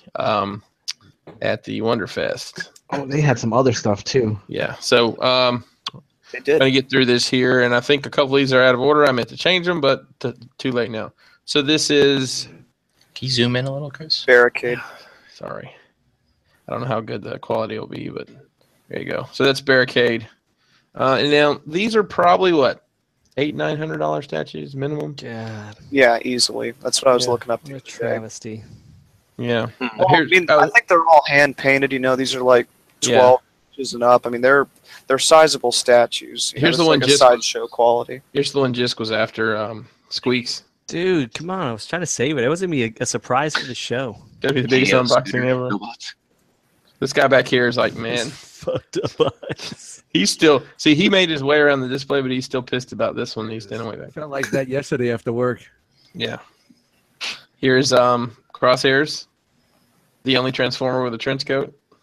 at the Wonderfest. Oh, they had some other stuff too. Yeah. So They did. going to get through this here, and I think a couple of these are out of order. I meant to change them, but too late now. So this is Can you zoom in a little, Chris? Barricade. sorry. I don't know how good the quality will be, but there you go. So that's Barricade. And now these are probably what, $800-900 statues minimum. God, Yeah, easily. That's what I was Yeah. looking up what a the other day. travesty. Yeah. Well, I Here's- mean, oh, I think they're all hand painted. These are like Yeah. 12 inches and up. I mean, they're sizable statues. Here's the it's one like a just- sideshow quality. here's the one Jisk was after Squeaks. Dude, come on! I was trying to save it. It was gonna be a surprise for the show. Gotta be the biggest Chaos unboxing ever. robots. This guy back here is like, man, Fucked up eyes. he's still he made his way around the display, but he's still pissed about this one. He's standing way I back. felt like that yesterday after work. Yeah. Here's Crosshairs, the only Transformer with a trench coat.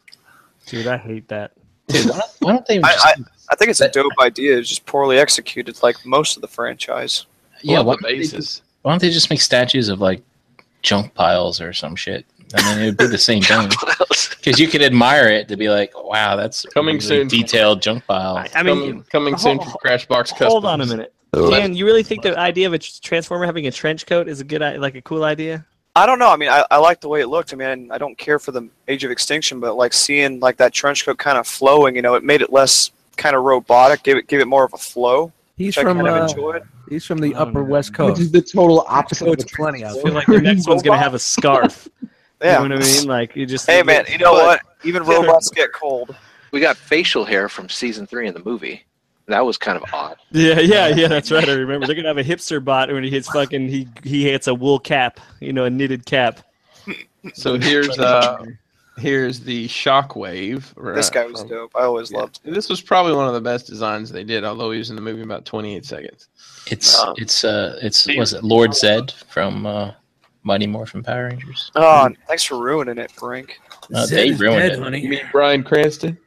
Dude, I hate that. Dude, why don't they? Just, I think it's a dope idea. It's just poorly executed, like most of the franchise. yeah, Love why the don't, they bases. just, why don't they just make statues of like junk piles or some shit? I mean, it would be the same thing. Because you could admire it to be like, wow, that's a Coming really soon. detailed junk pile. I mean, coming soon from Crashbox Customs. hold on a minute. Dan, you really think the idea of a transformer having a trench coat is a good, like a cool idea? I don't know. I mean, I like the way it looked. I mean, I don't care for the Age of Extinction, but like seeing like that trench coat kind of flowing, it made it less kind of robotic. Gave it more of a flow. He's Which I from kind of enjoyed. he's from the I don't Upper know. West Which Coast. is the total opposite. So of it's the plenty out I there. feel like the next one's gonna have a scarf. Yeah. You know what I mean? Like you just. Hey man, you know what? Even robots get cold. We got facial hair from season 3 in the movie. That was kind of odd. Yeah. That's right. I remember. They're gonna have a hipster bot when he hits fucking. He hits a wool cap. A knitted cap. So here's the Shockwave. This guy was dope. I always loved. This was probably one of the best designs they did, although he was in the movie about 28 seconds. It's was it Lord Zed from Mighty Morphin Power Rangers? Oh, thanks for ruining it, Brink. They ruined it. You honey. mean Bryan Cranston?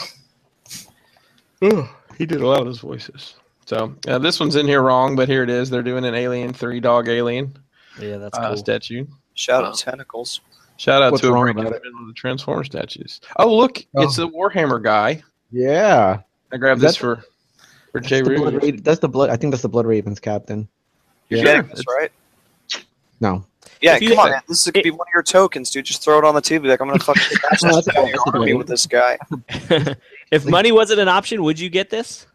He did a lot of those voices. So this one's in here wrong, but here it is. They're doing an Alien 3 dog alien Yeah, that's cool. statue. Shout out Tentacles. Shout out What's to a wrong break in the about it? middle of the Transformer statues. Oh, look, it's the Warhammer guy. Yeah. I grabbed Is this that for Jay Rude. That's the blood. I think that's the Blood Ravens captain. You're Sure. getting this, right? No. Yeah, If you- come on, man. This could be one of your tokens, dude. Just throw it on the TV. Like, I'm going to fucking No, that's your army with this guy. If money wasn't an option, would you get this?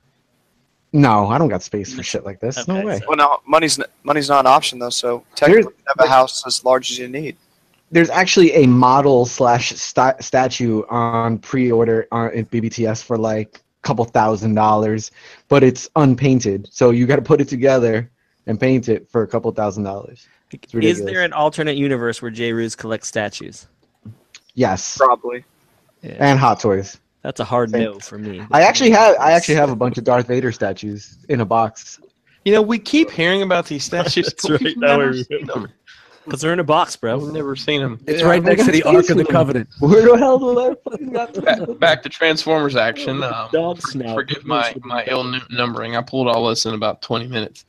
No, I don't got space for shit like this. No Okay, way. so- Well, no, money's not an option, though, so technically you have a house as large as you need. There's actually a model / statue on pre-order at BBTS for like a couple $1,000s, but it's unpainted. So you got to put it together and paint it for a couple $1,000s. It's Is ridiculous. there an alternate universe where J. Ruse collects statues? Yes, Probably. Yeah. and Hot Toys. That's a hard Same. no for me. I actually have a bunch of Darth Vader statues in a box. We keep hearing about these statues. That's but right, we've now never we seen them. Because they're in a box, I've bro. never seen them. It's Yeah, right next to the I got Ark of the space for them. Covenant. Where the hell do I fucking got them? Back to Transformers action. Dog snout. Forgive my ill numbering. I pulled all this in about 20 minutes.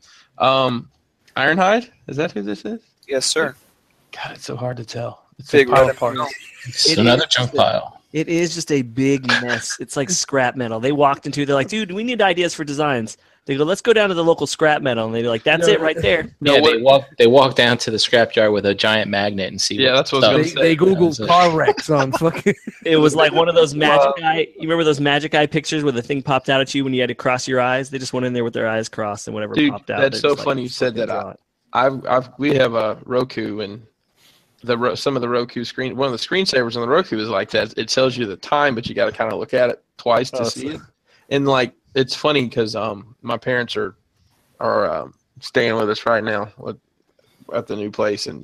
Ironhide? Is that who this is? Yes, sir. God, it's so hard to tell. It's Big a pile red of parts. and It's It another is junk just a- pile. It is just a big mess. It's like scrap metal. They walked into. They're like, dude, we need ideas for designs. They go, let's go down to the local scrap metal, and they're like, that's it right there. No, Yeah, what- they walk down to the scrapyard with a giant magnet and see. Yeah, that's what I was stuff- gonna They say. Googled Yeah, car wrecks on fucking. It was like one of those magic eye. You remember those magic eye pictures where the thing popped out at you when you had to cross your eyes? They just went in there with their eyes crossed, and whatever Dude, popped out. that's they so just, funny you said fucking that. draw it. we have a Roku, and some of the Roku screen. One of the screensavers on the Roku is like that. It tells you the time, but you got to kind of look at it twice to Oh, see it. And like, it's funny because my parents are staying with us right now at the new place, and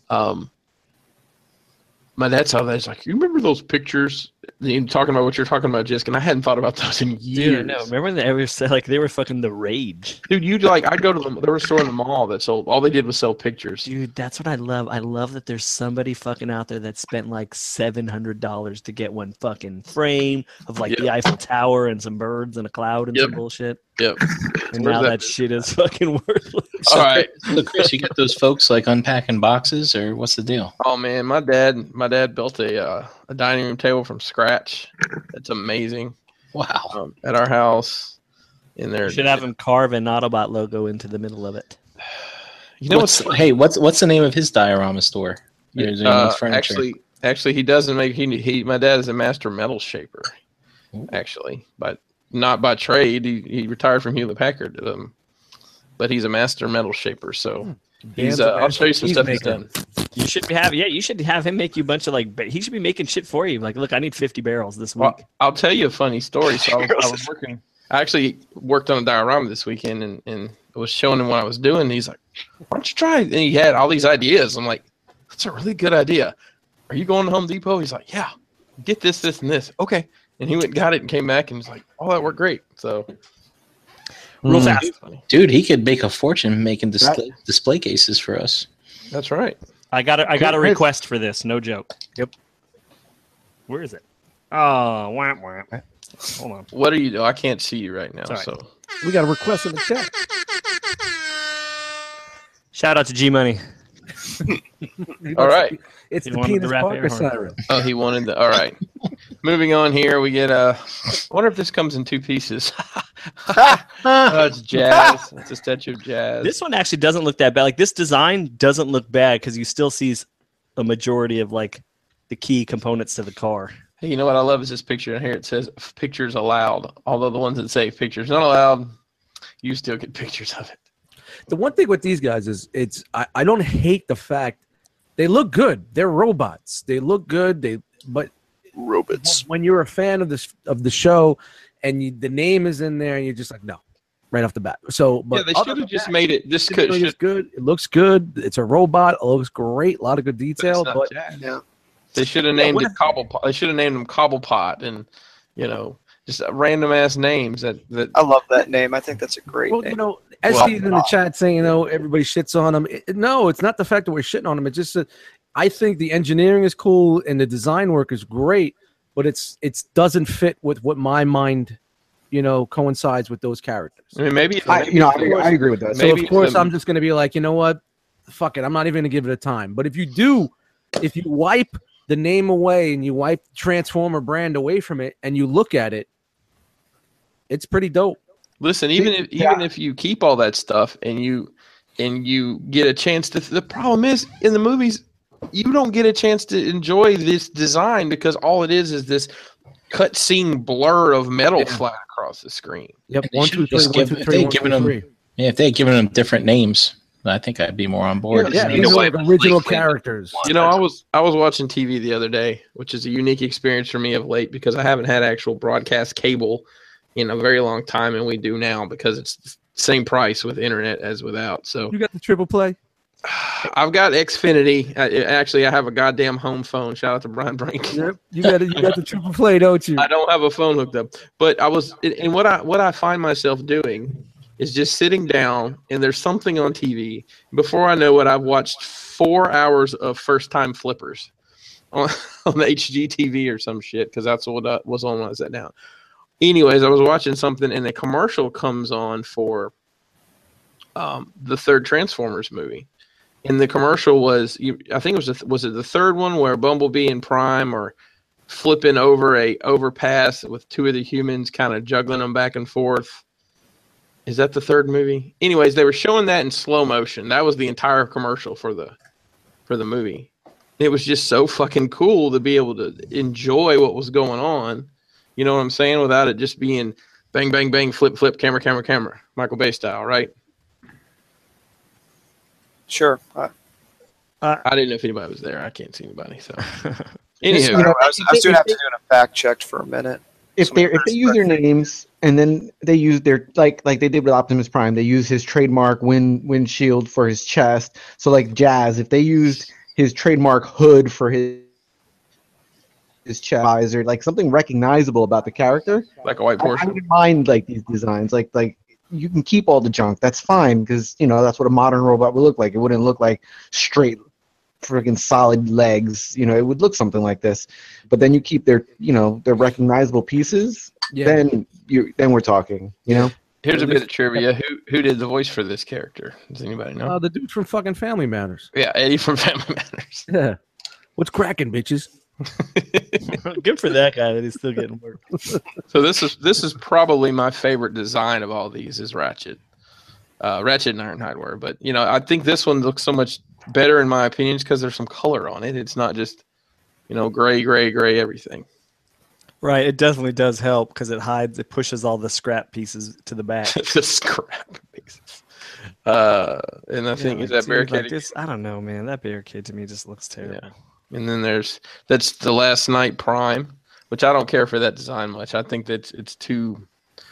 my dad saw that. He's like, "You remember those pictures?" Talking about what you're talking about, Jisk, and I hadn't thought about those in years. Dude, no. Remember they ever said like they were fucking the rage. Dude, I'd go to there was a store in the mall that sold. All they did was sell pictures. Dude, that's what I love. I love that there's somebody fucking out there that spent like $700 to get one fucking frame of like the Eiffel Tower and some birds and a cloud and some bullshit. Yep. And Where's now that that shit is fucking worthless. So, All right. so Chris, you get those folks like unpacking boxes, or what's the deal? Oh man, my dad built a dining room table from scratch. It's amazing. Wow. At our house, in there. You should have him carve an Autobot logo into the middle of it. You know what's the name of his diorama store? There's furniture. Actually, he doesn't make. My dad is a master metal shaper. Actually, but not by trade. He retired from Hewlett Packard. But he's a master metal shaper. So he's. I'll show you some stuff he's done. You should have him make you a bunch of he should be making shit for you. Like, look, I need 50 barrels this week. Well, I'll tell you a funny story. So I was working. I actually worked on a diorama this weekend, and I was showing him what I was doing. And he's like, "Why don't you try it?" And he had all these ideas. I'm like, "That's a really good idea. Are you going to Home Depot?" He's like, "Yeah, get this, this, and this." Okay. And he went and got it and came back and was like, "Oh, that worked great." So Real fast. Dude, he could make a fortune making display cases for us. That's right. I got a request for this. No joke. Yep. Where is it? Oh, wah, wah. Hold on. What are you doing? I can't see you right now. Sorry. So We got a request in the chat. Shout out to G Money. all right. It's You the wanted the penis rap Parker air horn. siren. Oh, he wanted the. All right. Moving on here, we get I wonder if this comes in two pieces. Oh, it's Jazz. It's a statue of Jazz. This one actually doesn't look that bad. Like this design doesn't look bad because you still see a majority of like the key components to the car. Hey, you know what I love is this picture. And here it says pictures allowed. Although the ones that say pictures not allowed, you still get pictures of it. The one thing with these guys is I don't hate the fact they look good. They're robots. They look good. But Robots. when you're a fan of the show and the name is in there and you're just like, no, right off the bat. So but Yeah, they other should than have just that, made it. This it could really is good. It looks good. It's a robot. It looks great. A lot of good detail. But Yeah. they should have named it Cobblepot. They should have named him Cobblepot, and just random ass names that. I love that name. I think that's a great well, name. SD's in the chat saying, everybody shits on him. No, it's not the fact that we're shitting on him. It's just that I think the engineering is cool and the design work is great, but it doesn't fit with what my mind, coincides with those characters. I mean, maybe I agree with that. So of course I'm just going to be like, you know what? Fuck it. I'm not even going to give it a time. But if you wipe the name away and you wipe Transformer brand away from it and you look at it, it's pretty dope. Listen, even if you keep all that stuff and you get a chance to, the problem is in the movies you don't get a chance to enjoy this design because all it is this cut scene blur of metal flying across the screen. Yep. They should just if they had given them different names, I think I'd be more on board. Yeah, these are like original characters. I was watching TV the other day, which is a unique experience for me of late because I haven't had actual broadcast cable in a very long time, and we do now because it's the same price with internet as without. So you got the triple play? I've got Xfinity. Actually, I have a goddamn home phone. Shout out to Brian Brink. Yep, you got the triple play, don't you? I don't have a phone hooked up, but and what I find myself doing is just sitting down, and there's something on TV. Before I know it, I've watched 4 hours of First Time Flippers on the HGTV or some shit because that's what was on when I sat down. Anyways, I was watching something, and a commercial comes on for the third Transformers movie. And the commercial was, I think was it the third one where Bumblebee and Prime are flipping over a overpass with two of the humans kind of juggling them back and forth. Is that the third movie? Anyways, they were showing that in slow motion. That was the entire commercial for the movie. It was just so fucking cool to be able to enjoy what was going on. You know what I'm saying? Without it just being bang, bang, bang, flip, flip, camera, camera, camera. Michael Bay style, right? Sure. I didn't know if anybody was there. I can't see anybody. So, anywho, I was doing a fact check for a minute. If they use their names and then they use their like they did with Optimus Prime, they use his trademark windshield for his chest. So like Jazz, if they used his trademark hood for his chest visor, like something recognizable about the character, like a white Porsche. I wouldn't mind like these designs. Like you can keep all the junk. That's fine because that's what a modern robot would look like. It wouldn't look like straight, freaking solid legs. It would look something like this. But then you keep their their recognizable pieces. Yeah. Then we're talking. Here's a bit of trivia. Who did the voice for this character? Does anybody know? The dude from fucking Family Matters. Yeah, Eddie from Family Matters. Yeah. What's cracking, bitches? Good for that guy that he's still getting work. So this is probably my favorite design of all these is Ratchet. Ratchet and Ironhide were, but I think this one looks so much better in my opinion because there's some color on it. It's not just gray everything. Right, it definitely does help because it pushes all the scrap pieces to the back. The scrap pieces. And the thing is that barricade. Like I don't know, man. That barricade to me just looks terrible. Yeah. And then that's the Last Night Prime, which I don't care for that design much. I think that it's too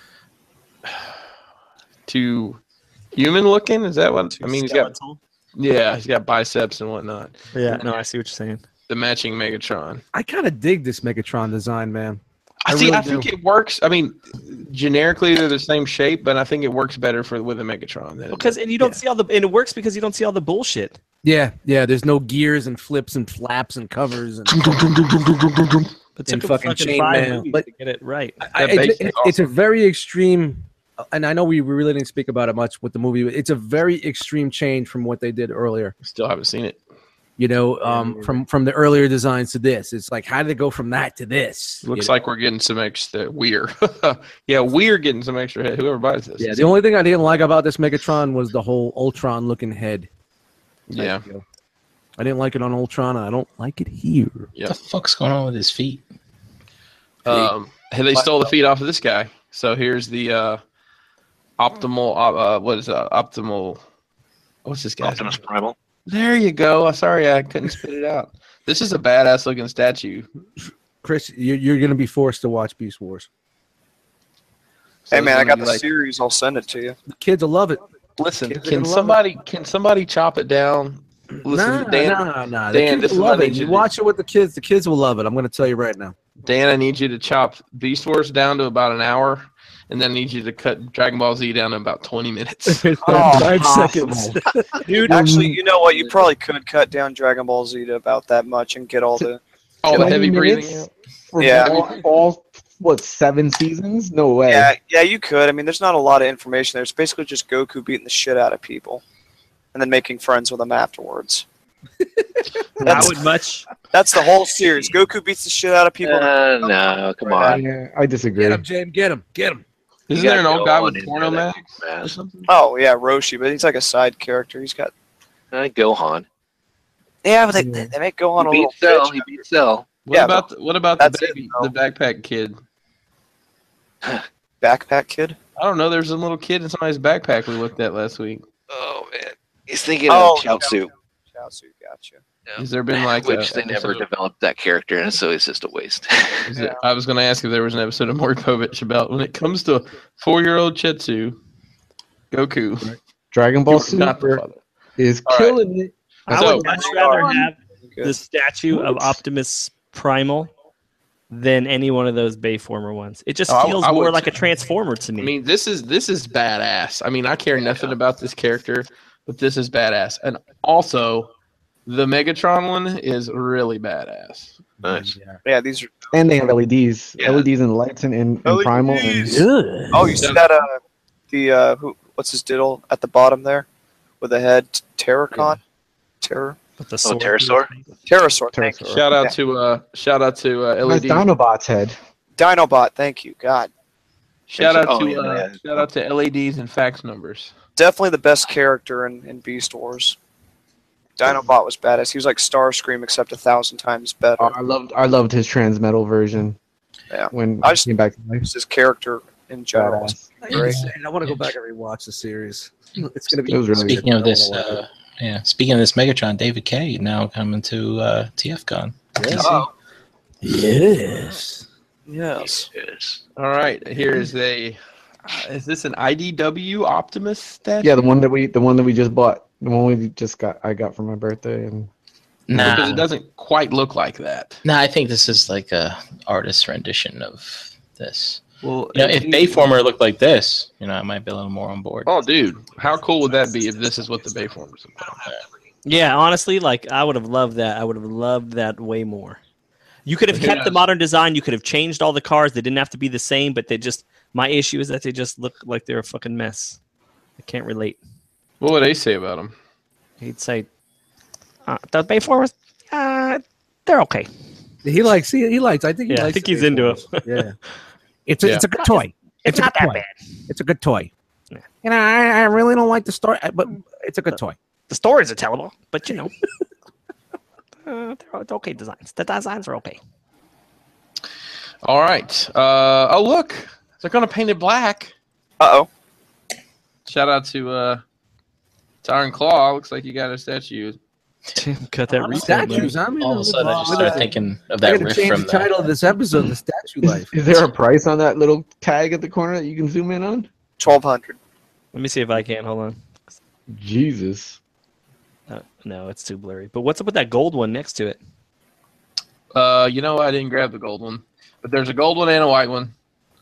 human looking. Is that what I mean? He's got biceps and whatnot. Yeah, no, I see what you're saying. The matching Megatron. I kind of dig this Megatron design, man. I think it works. I mean, generically they're the same shape, but I think it works better with a Megatron. Because you don't see and it works because you don't see all the bullshit. Yeah. There's no gears and flips and flaps and covers. And It in took fucking fucking 5 chainmail. movies But to get it right. it's a very extreme, and I know we really didn't speak about it much with the movie. But it's a very extreme change from what they did earlier. Still haven't seen it. You know, from the earlier designs to this, it's like how did they go from that to this? Looks You know? like we're getting some extra. We're we're getting some extra head. Whoever buys this. Yeah. The only thing I didn't like about this Megatron was the whole Ultron looking head. Yeah. I didn't like it on Ultron. I don't like it here. Yeah. What the fuck's going on with his feet? They stole the feet off of this guy. So here's the optimal. What is optimal? What's this guy? Optimus Primal. There you go. Sorry, I couldn't spit it out. This is a badass looking statue. Chris, you're going to be forced to watch Beast Wars. So Hey man, it's I got gonna the be series. I'll send it to you. The kids will love it. Listen, Kids are can gonna love somebody chop it down? Listen, Dan, Nah. Dan, The this kids is will what I love it. need you You to watch it with the kids. The kids will love it. I'm going to tell you right now. Dan, I need you to chop Beast Wars down to about an hour, and then I need you to cut Dragon Ball Z down to about 20 minutes. 5 seconds. Dude, actually, you know what? You probably could cut down Dragon Ball Z to about that much and get all the. All the 20 heavy minutes? breathing. For Yeah. all what 7 seasons? No way. Yeah, you could. I mean, there's not a lot of information there. It's basically just Goku beating the shit out of people, and then making friends with them afterwards. I would much. That's the whole series. Goku beats the shit out of people. No, come on. Yeah, I disagree. Get him, James. Get him. Get him. Isn't You there an gotta old go guy on with into porno that mags mask. or something? Oh yeah, Roshi, but he's like a side character. He's got. Gohan. Yeah, but they make Gohan a He little beat Cell. bitch. He beat Cell. What Yeah, about the that's it, baby, though. the backpack kid? Backpack Kid. I don't know. There's a little kid in somebody's backpack we looked at last week. Oh man, he's thinking Oh, of Chaozu. Chaozu, gotcha. Has there been like Which a they never episode- developed that character, and so it's just a waste. I was going to ask if there was an episode of Maury Povich about when it comes to 4-year-old Chetsu, Goku. Dragon you Ball are not the Super father. is All right. killing it. I So- would much rather have Good. the statue of Optimus Primal than any one of those Bayformer ones. It just Oh, feels I more would like too. a Transformer to me. I mean, this is badass. I mean, I care nothing about this character, but this is badass. And also, the Megatron one is really badass. Nice. Yeah, these are. And they have LEDs. Yeah. LEDs and lights in Primal. And Good. Oh, you see that? What's his diddle at the bottom there, with the head? Terracon. Terror. With the Oh, sword. Pterosaur? Pterosaur. Thank you. Shout out to that's LED. Dinobot's head. Dinobot. Thank you. God, Shout out Oh, to yeah. shout out to LEDs and fax numbers. definitely the best character in Beast Wars. Dinobot was badass. He was like Starscream, except 1,000 times better. I loved his Transmetal version. Yeah. When I I just- came back to life. His character in general. Badass. Great. I want to go back and rewatch the series. It's gonna be. It was really Speaking of good. this, speaking of this Megatron, David K now coming to TFCon. Oh, Yes. yes. Yes. All right, here is a. Is this an IDW Optimus statue? Yeah, the one that we just bought. The one we just got. I got for my birthday, and Because Nah, it doesn't quite look like that. nah, I think this is like a artist's rendition of this. Well, You know, if Bayformer looked like this, I might be a little more on board. Oh, dude, how cool would that be if this is what the Bayformers look like? Yeah, honestly, like I would have loved that. I would have loved that way more. You could have Who kept the knows? modern design. You could have changed all the cars. They didn't have to be the same, but they just. My issue is that they just look like they're a fucking mess. I can't relate. What would they say about them? He'd say, "The Bayformers, they're okay." He likes. I think he Yeah, I likes. think the he's into Bayformers. Yeah. It's a good toy. It's a not good that toy. bad. It's a good toy. Yeah. I really don't like the story, but it's a good toy. The stories are terrible, but they're okay designs. The designs are okay. All right. Oh, look, they're gonna paint it black. Uh-oh. Shout out to Iron Claw. Looks like you got a statue. Cut that retail. Statues. I'm All of a sudden, I just started thinking of I that gotta riff change from the title of this episode, "The Statue Life." is there a price on that little tag at the corner that you can zoom in on? 1,200. Let me see if I can. Hold on. Jesus. No, it's too blurry. But what's up with that gold one next to it? You know, I didn't grab the gold one, but there's a gold one and a white one.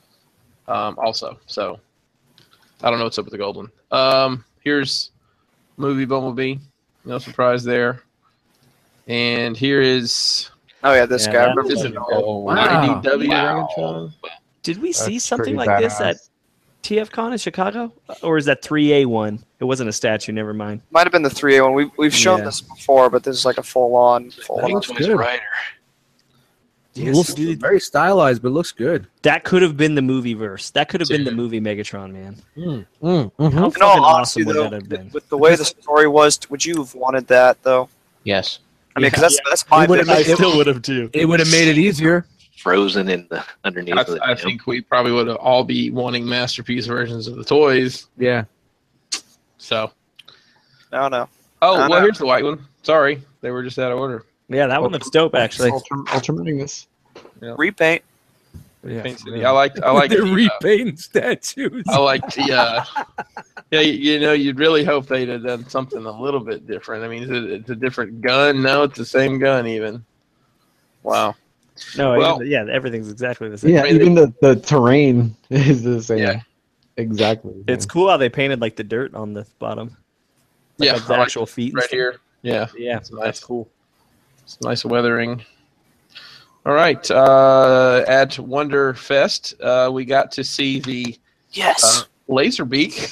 Also, so I don't know what's up with the gold one. Here's movie Bumblebee. No surprise there. And here is Oh yeah, this Yeah, guy. I that remember Is was- it Oh, Wow. IDW Wow. Megatron? Did we see That's something pretty like this at badass. TFCon in Chicago, or is that 3A1? It wasn't a statue. Never mind. Might have been the 3A one. We've shown Yeah. this before, but this is like a full on. That looks Toys good. Rider. It looks dude. very stylized, but looks good. That could have been the movie verse. That could have been the movie Megatron, man. How In fucking all awesome honesty, would though, that have been? with the way the story was, would you have wanted that though? Yes. I mean, because that's my It would've vision. made- still would have too. It would have made it easier. Frozen in the underneath of the I think we probably would have all be wanting masterpiece versions of the toys. Yeah. So, No, no. oh, No, well, no. here's the white one. Sorry, they were just out of order. Yeah, that one looks dope, actually. Ultramarines. Repaint. Yeah. Paint City. I like They're the, repainting statues. I like the yeah, you know, you'd really hope they'd have done something a little bit different. I mean, it's a different gun. No, it's the same gun even. Wow. No, Well- yeah, everything's exactly the same. Yeah, I mean, even the terrain is the same. Yeah. Exactly. the It's same. cool how they painted like the dirt on the bottom. Like, Yeah, like the I like actual feet. and right stuff. here. Yeah, Yeah, It's nice. that's cool. it's nice weathering. All right, at Wonder Fest, we got to see the Yes. Laserbeak.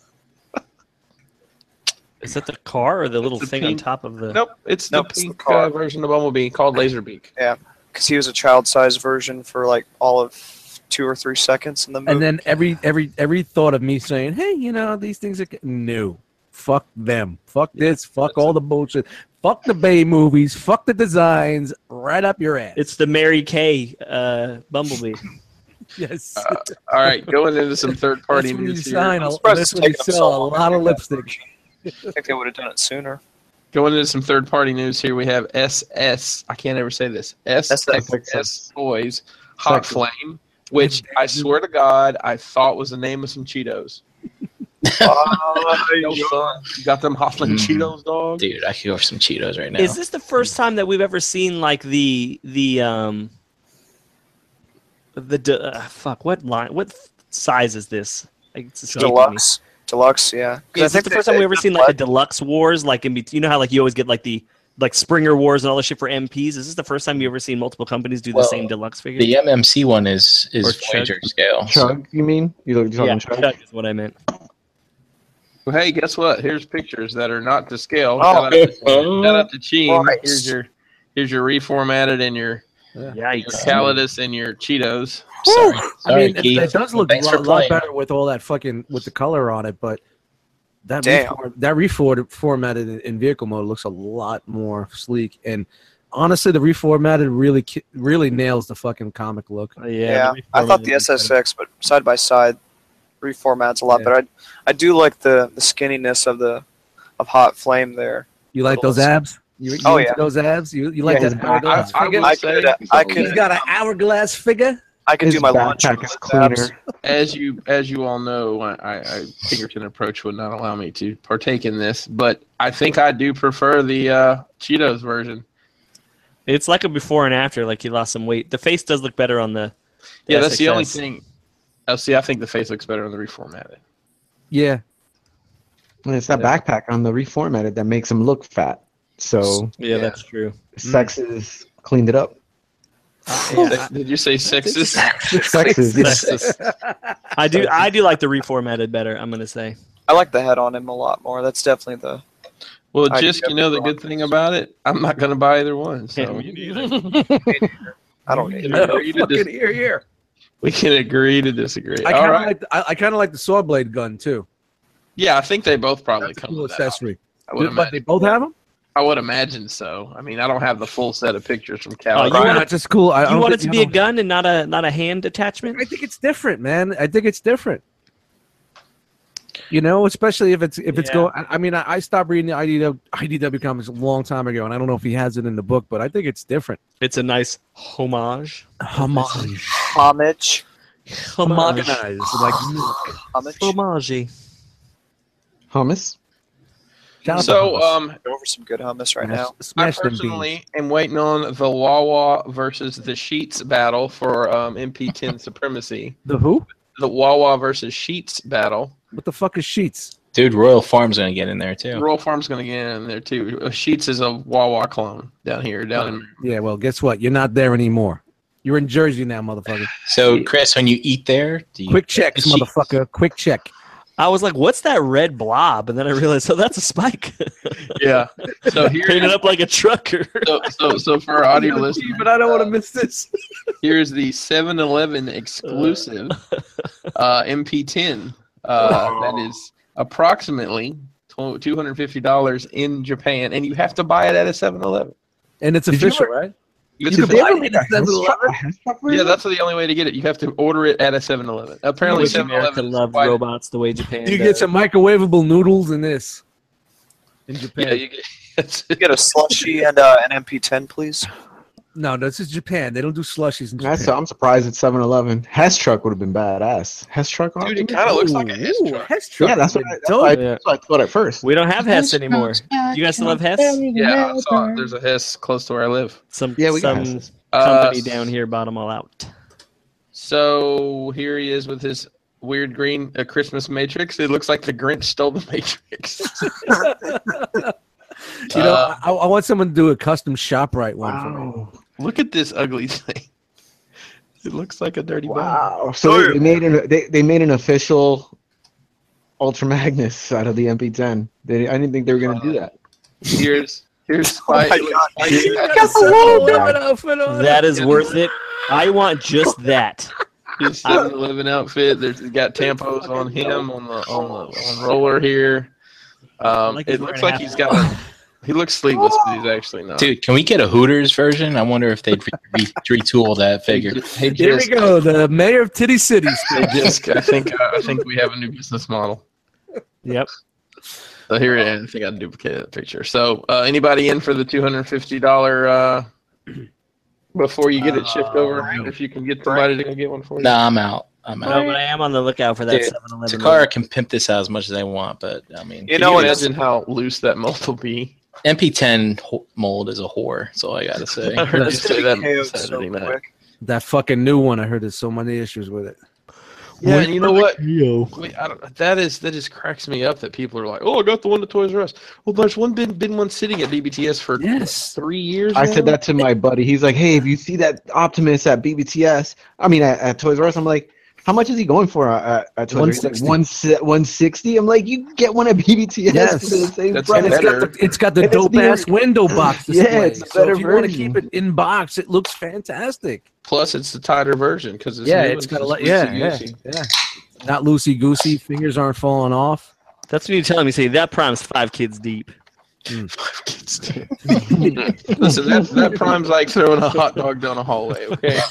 Is that the car or the little the thing on pink- top of the? Nope, it's Nope, the it's the pink car. version of Bumblebee called Laserbeak. Because he was a child-sized version for like all of 2 or 3 seconds in the movie. And then every thought of me saying, "Hey, you know, these things are no, fuck them, fuck this, fuck all the bullshit, fuck the Bay movies, fuck the designs, right up your ass." It's the Mary Kay Bumblebee. yes. All right, going into some third-party That's when you news here. sign. I'm surprised That's it's when you taken them so sell a long. lot of lipstick. I think they would have done it sooner. Going into some third-party news here, we have SS. I can't ever say this. SXS Toys Hot Sexy. Flame, which I swear to God I thought was the name of some Cheetos. Yo, son, you got them Hot Flame Cheetos, dog? Dude, I could go for some Cheetos right now. Is this the first time that we've ever seen like fuck, what line, what size is this? Like, it's escaping me. Deluxe, yeah. 'Cause Is this the first time we ever seen like the deluxe wars? Like you know how like you always get like the like Springer wars and all this shit for MPs. Is this the first time you ever seen multiple companies do the Well, same deluxe figure? The MMC one is Or Chug. Voyager scale. Chug, you mean? You're talking Yeah, Chug? Chug is what I meant. Well, hey, guess what? Here's pictures that are not to scale. Oh. Shout out to Cheen. Nice. Here's your reformatted and your Yikes. Calidus and your Cheetos. Sorry, I sorry, mean, Keith. it does look Thanks a for lot playing. better with all that fucking with the color on it, but that Damn. reformatted in vehicle mode looks a lot more sleek. And honestly, the reformatted really nails the fucking comic look. Yeah, the I thought the reformatted is better. SSX, but side by side, reformat's a lot Yeah. better. I do like the skinniness of Hot Flame there. You like those abs? You Oh, into yeah. those abs? You like Yeah, that I- hourglass I figure? would I say could He's got an hourglass figure. I could His do my lunch backpack with is those abs. cleaner. as you all know, I Pinkerton approach would not allow me to partake in this, but I think I do prefer the Cheetos version. It's like a before and after. Like he lost some weight. The face does look better on the. Yeah, that's the only SXS. thing. Oh, see, I think the face looks better on the reformatted. Yeah. And it's that backpack on the reformatted that makes him look fat. So Yeah, that's true. Sexes cleaned it up. Did you say sexist? Sexes, yes. Sexist. I do like the reformatted better. I'm gonna say. I like the head on him a lot more. That's definitely the. Well, I just get you know, the it. good thing about it, I'm not going to buy either one. So I don't we need can it. agree to Fucking dis- here. we can agree to disagree. I All kind of right. like I kind of like the saw blade gun too. Yeah, I think they both probably That's a come cool with that. accessory. I would, But they imagine, both have them. I would imagine so. I mean, I don't have the full set of pictures from Oh, Cal. you want That's just cool. I You don't want it think- to be a gun and not a hand attachment? I think it's different, man. I think it's different. You know, especially if it's Yeah. going. I mean, I stopped reading the IDW comics a long time ago, and I don't know if he has it in the book, but I think it's different. It's a nice homage. Homage, Homage. homogenized, like milk. Homage. Homage. Hummus. Shout out to So, hummus. Go over some good hummus right now. I Smash them beans. personally am waiting on the Wawa versus the Sheets battle for MP10 supremacy. The who? The Wawa versus Sheets battle. What the fuck is sheets? Dude, Royal Farm's gonna get in there too. Royal Farm's going to get in there too. Sheets is a Wawa clone down here, down in. Yeah, well, guess what? You're not there anymore. You're in Jersey now, motherfucker. So, Chris, when you eat there, do you Quick checks, Sheets. motherfucker. Quick check. I was like, "What's that red blob?" And then I realized, oh, that's a spike. Yeah. So here, Painted up like a trucker. so for our audio listeners, But I don't want to miss this. here's the 7-Eleven exclusive MP10. That is approximately $250 in Japan, and you have to buy it at a 7-Eleven. And it's Did you official, ever- right? It's Did they official. ever make a Hess truck Yeah, that's the only way to get it. You have to order it at a 7-Eleven. Apparently, Wish America 7-Eleven loved robots the way Japan You does. get some microwavable noodles in this. In Japan. Yeah, you get. Get a slushy and an MP10, please. No, this is Japan. They don't do slushies in Japan. I'm surprised it's 7-Eleven. Hess truck would have been badass. Hess truck on Dude, it kind of looks like a Hess truck. Hess truck Yeah, that's would what, be that's, dope. what I, Yeah. that's what I thought at first. We don't have Hess anymore. You guys still have Hess? Yeah, I saw it. There's a Hess close to where I live. Some Yeah, we got some Hess. company down here bought them all out. So here he is with his weird green Christmas Matrix. It looks like the Grinch stole the Matrix. You know, I want someone to do a custom ShopRite one for me. Wow. Look at this ugly thing. It looks like a dirty bone. Wow. So they made an official Ultra Magnus out of the MP10. I didn't think they were going to do that. Here's my Spike. God. That is worth it. I want just that. His 7-Eleven outfit. There's got tampos on him on roller here. Like he's It looks wearing like half he's got. He looks sleeveless, but he's actually not. Dude, can we get a Hooters version? I wonder if they'd retool that figure. Hey, Here we Jisk, go. The mayor of Titty City. hey, Jisk, I think we have a new business model. Yep. So here it is. I think I duplicated that picture. So anybody in for the $250 before you get it shipped over? If you can get somebody to go get one for you. Nah, I'm out. I'm No, out. but I am on the lookout for that Dude, 7-Eleven. Takara can pimp this out as much as they want, but I mean, You Can know you what? imagine how loose that mold will be? MP10 mold is a whhore. That's all I gotta say. I heard you That's say gonna that be on KO'd so Saturday night. quick. That fucking new one. I heard there's so many issues with it. Yeah, and you know what? Wait, that just cracks me up that people are like, "Oh, I got the one at Toys R Us." Well, there's been one sitting at BBTS for Yes. 3 years. I now? said that to my buddy. He's like, "Hey, if you see that Optimus at BBTS, at Toys R Us," I'm like, "How much is he going for at Toys R Us?" He's like, 160. I'm like, "You can get one at BBTS Yes. for the same That's price." better. It's got the And it's dope ass window box display. Yeah, it's a so better if you want to version. keep it in box, it looks fantastic. Plus, it's the tighter version because It's got a yeah. Not loosey goosey. Fingers aren't falling off. That's when you tell me, say that prime's 5 kids deep. Listen, that prime's like throwing a hot dog down a hallway. Okay.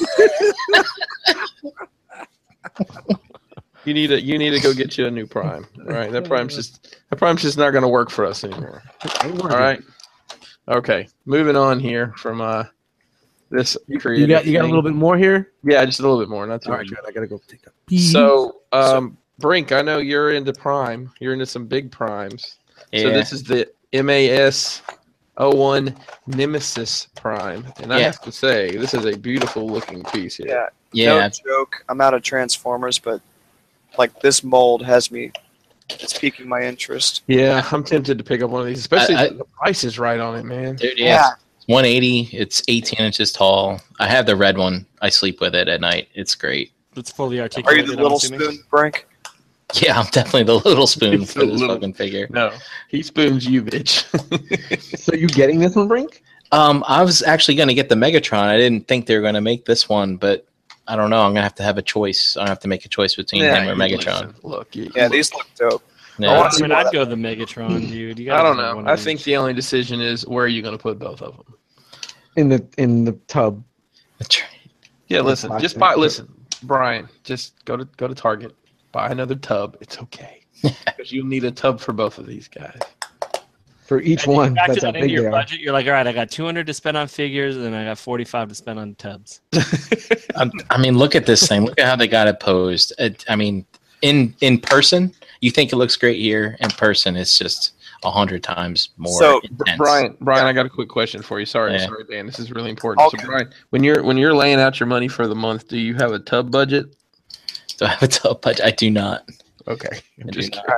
You need to go get you a new prime. All right, that prime's just not going to work for us anymore. All right. Okay, moving on here from this. You got a little bit more here. Yeah, just a little bit more, not too All right, much. good. I gotta go take a pee. So, Brink, I know you're into Prime. You're into some big primes. Yeah. So this is the MAS 01 Nemesis Prime, and I Yeah. have to say, this is a beautiful looking piece here. Yeah, yeah, no joke. I'm out of Transformers, but like this mold has me. It's piquing my interest. Yeah, I'm tempted to pick up one of these, especially I- if the price is right on it, man. dude. Yeah, it's 180. It's 18 inches tall. I have the red one. I sleep with it at night. It's great. It's fully Are articulated. you the I'm little assuming. spoon, Brink? Yeah, I'm definitely the little spoon It's for the this little- fucking figure. No, he spoons you, bitch. So you getting this one, Brink? I was actually gonna get the Megatron. I didn't think they were gonna make this one, but I don't know. I'm gonna have to have a choice. I have to make a choice between him or Megatron. Listen, look, Yeah, these look dope. Yeah. I mean, I'd go the Megatron, dude. You gotta I don't have know. one I of think each. the only decision is where are you going to put both of them. In the tub. Yeah, listen. Box Just it. buy. Listen, Brian. Just go to Target. Buy another tub. It's okay because you'll need a tub for both of these guys. For each And you one, factor that's how that into big they your are. budget. You're like, all right, I got 200 to spend on figures, and then I got 45 to spend on tubs. I mean, look at this thing. Look at how they got it posed. I mean, in person, you think it looks great here. In person, it's just 100 times more So, intense. Brian, I got a quick question for you. Sorry, Yeah. Dan. This is really important. Okay. So, Brian, when you're laying out your money for the month, do you have a tub budget? Do I have a tub budget? I do not. Okay. I do not.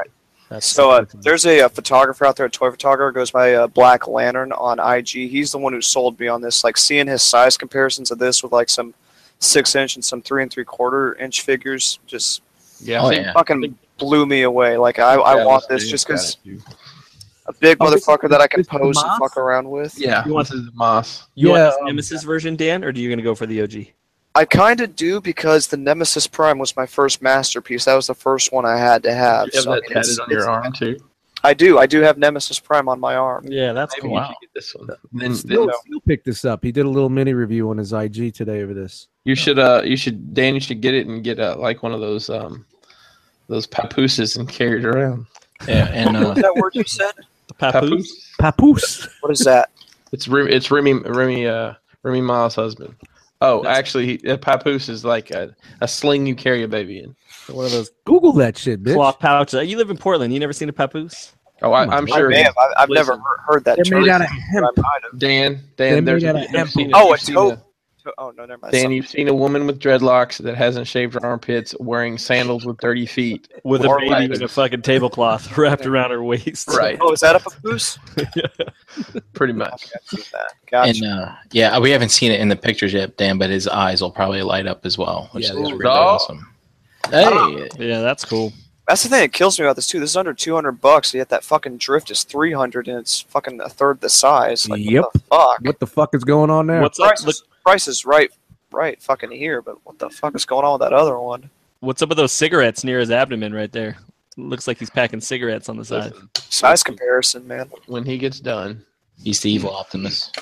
So there's a photographer out there, a toy photographer, goes by Black Lantern on IG. He's the one who sold me on this. Like seeing his size comparisons of this with like some 6-inch and some 3 3/4-inch figures, just fucking blew me away. Like I want this just because a big motherfucker that I can pose and fuck around with. Yeah, You want this is Moss. You want this Nemesis version, Dan, or are you going to go for the OG? I kind of do because the Nemesis Prime was my first masterpiece. That was the first one I had to have. You have So, I that mean, tatted on your arm too. I do have Nemesis Prime on my arm. Yeah, that's Maybe cool. you should get this one. Then Still picked this up. He did a little mini review on his IG today over this. you should Dan, you should get it and get like one of those papooses and carry it around. Yeah, and What was that word you said? The papoose. Papoose. What is that? It's Remy Ma's husband. Oh, actually, a papoose is like a sling you carry a baby in. One of those Google that shit, bitch. cloth pouches. You live in Portland. You never seen a papoose? Oh, I'm I sure. may have. I've never heard that They're term. made out of hemp. I might have. Dan, They're there's made out of you've hemp. seen Oh, a you've seen toe. Oh no, never mind. Dan, you've seen a woman with dreadlocks that hasn't shaved her armpits, wearing sandals with dirty feet. With a Or baby like- in a fucking tablecloth wrapped around her waist. Right, Oh, is that a papoose? pretty much. I've seen that. Gotcha. and yeah, we haven't seen it in the pictures yet, Dan, but his eyes will probably light up as well, which Yeah, is those really are- awesome. Hey, Yeah, that's cool. That's the thing that kills me about this too. This is under $200, yet that fucking drift is $300, and it's fucking a third the size. Like, Yep. what the fuck? What the fuck is going on there? What's up? Price is right, fucking here. But what the fuck is going on with that other one? What's up with those cigarettes near his abdomen right there? Looks like he's packing cigarettes on the side. Size comparison, man. When he gets done. he's the evil Optimus.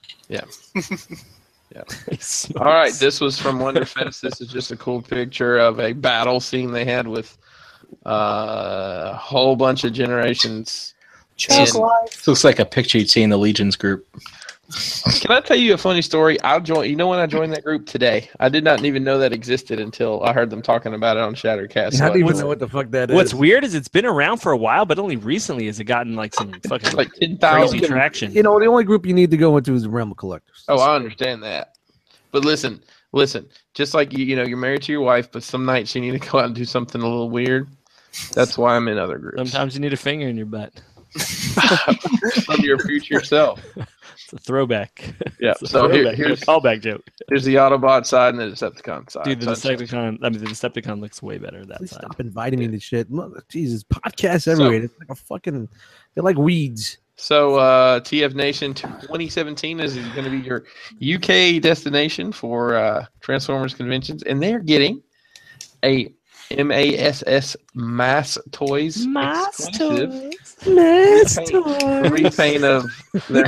All right, this was from Wonderfest. This is just a cool picture of a battle scene they had with a whole bunch of generations. This looks like a picture you'd see in the Legions group. Can I tell you a funny story? You know when I joined that group today? I did not even know that existed until I heard them talking about it on Shattercast. I So don't even know what the fuck that is. What's weird is it's been around for a while, but only recently has it gotten like some fucking like crazy 10,000. traction. You know, the only group you need to go into is the Realm of Collectors. Oh, I understand that. But listen. Just like you're married to your wife, but some nights you need to go out and do something a little weird. That's why I'm in other groups. Sometimes you need a finger in your butt. From your future self. It's a throwback. Yeah. It's a So throwback. here's a callback joke. Here's the Autobot side and the Decepticon side. Dude, the So- Decepticon looks way better that Please side. stop inviting me to shit. Look, Jesus, podcasts everywhere. It's like a fucking. They're like weeds. So TF Nation 2017 is going to be your UK destination for Transformers conventions, and they're getting a MASS Mass Toys exclusive repaint of their.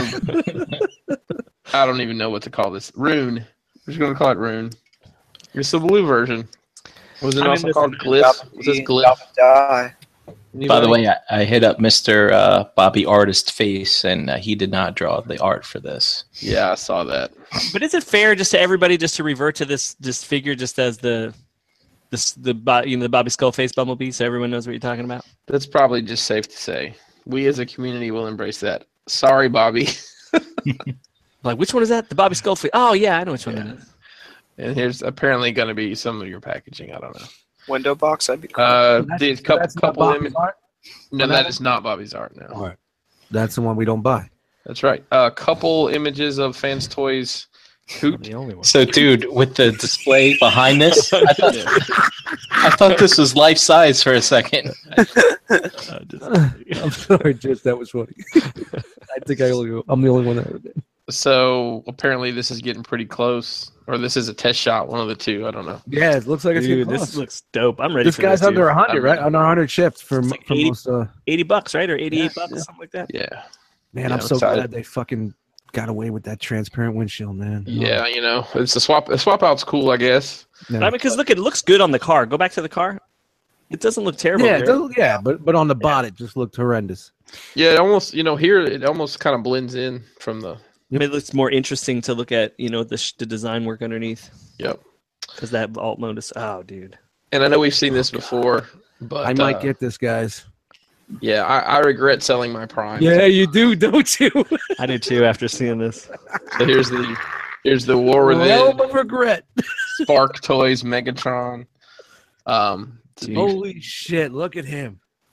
I don't even know what to call this. Rune. We're just going to call it Rune. It's the blue version. Was it also called Glyph? Was this Glyph? Die. By the way, I hit up Mr. Bobby Artist Face, and he did not draw the art for this. Yeah, I saw that. But is it fair just to everybody just to revert to this figure just as the Bobby Skullface Bumblebee, so everyone knows what you're talking about? That's probably just safe to say. We as a community will embrace that. Sorry, Bobby. Like, which one is that? The Bobby Skullface. Oh yeah, I know which one that is. And here's apparently going to be some of your packaging. I don't know. Window box. That'd be cool. The couple That's not Bobby's art? No, that is not Bobby's art. No, All right. That's the one we don't buy. that's right. A couple images of Fans Toys. Hoot. The only one. So, dude, with the display behind this, I thought this was life size for a second. I'm sorry, just that was funny. I think I'm the only one that heard it. So apparently this is getting pretty close, or this is a test shot. One of the two. I don't know. Yeah, it looks like it's Dude, getting this close. looks dope. I'm ready This for guy's this. under Dude. 100, right? Under 100 ships for It's like 80. most. $80, right? Or 88 Yeah, bucks, yeah. something like that. Yeah. Man, Yeah, I'm I'm so excited. glad they fucking got away with that transparent windshield, man. Yeah, it's a swap. The swap out's cool, I guess. No. I mean, because look, it looks good on the car. Go back to the car. It doesn't look terrible. Yeah, there. but on the bot it just looked horrendous. Yeah, it almost here it almost kind of blends in from the. I mean, it looks more interesting to look at, the design work underneath. Yep. Because that alt mode is, oh, dude. And I know we've seen this before, but I might get this, guys. Yeah, I regret selling my Prime. Yeah, you do, don't you? I do too after seeing this. So here's the War Within, Realm of regret. Spark Toys, Megatron. Dude. Holy shit! Look at him.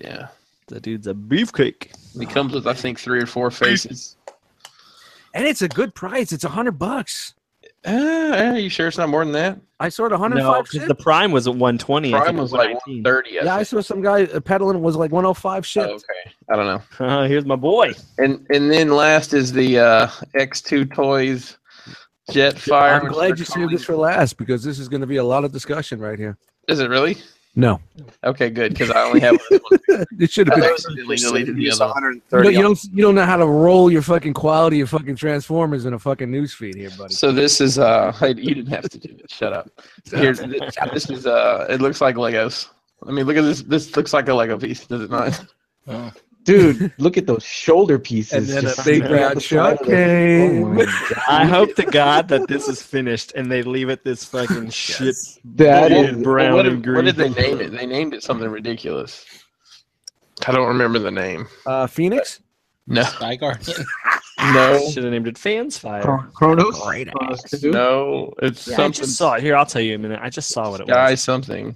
Yeah. That dude's a beefcake. He comes with, I think, 3 or 4 faces. And it's a good price. It's $100. Are you sure it's not more than that? I saw it No, 105. because the Prime was at 120. I Prime think it was like 119. 130. Yeah, I saw some guy peddling was like 105 shit. Oh, okay. I don't know. Here's my boy. And then last is the X2 Toys Jetfire. I'm glad you saved this for last because this is going to be a lot of discussion right here. Is it really? No, Okay, good, because I only have one. it should have I been. accidentally deleted the Use other one. 130. You don't know how to roll your fucking quality of fucking Transformers in a fucking newsfeed here, buddy. So this is hey, you didn't have to do it. Shut up. Here, this is it looks like Legos. I mean, look at this. This looks like a Lego piece, does it not? Dude, look at those shoulder pieces. And then just a big sitting on round the side of shark the- came. Oh my God. I hope to God that this is finished and they leave it this fucking shit That blue, is brown what, and green. what did they name it? They named it something ridiculous. I don't remember the name. Phoenix? No, Sky Guardian. no, Should have named it Fans Fire. Chronos. Great Chronos ass. 2? no. It's Yeah, I something. just saw it. Here, I'll tell you in a minute. I just saw what it Sky was. something.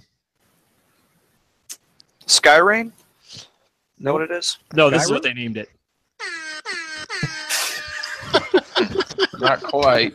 Skyrain? Know what it is? No, this is what they named it. Not quite.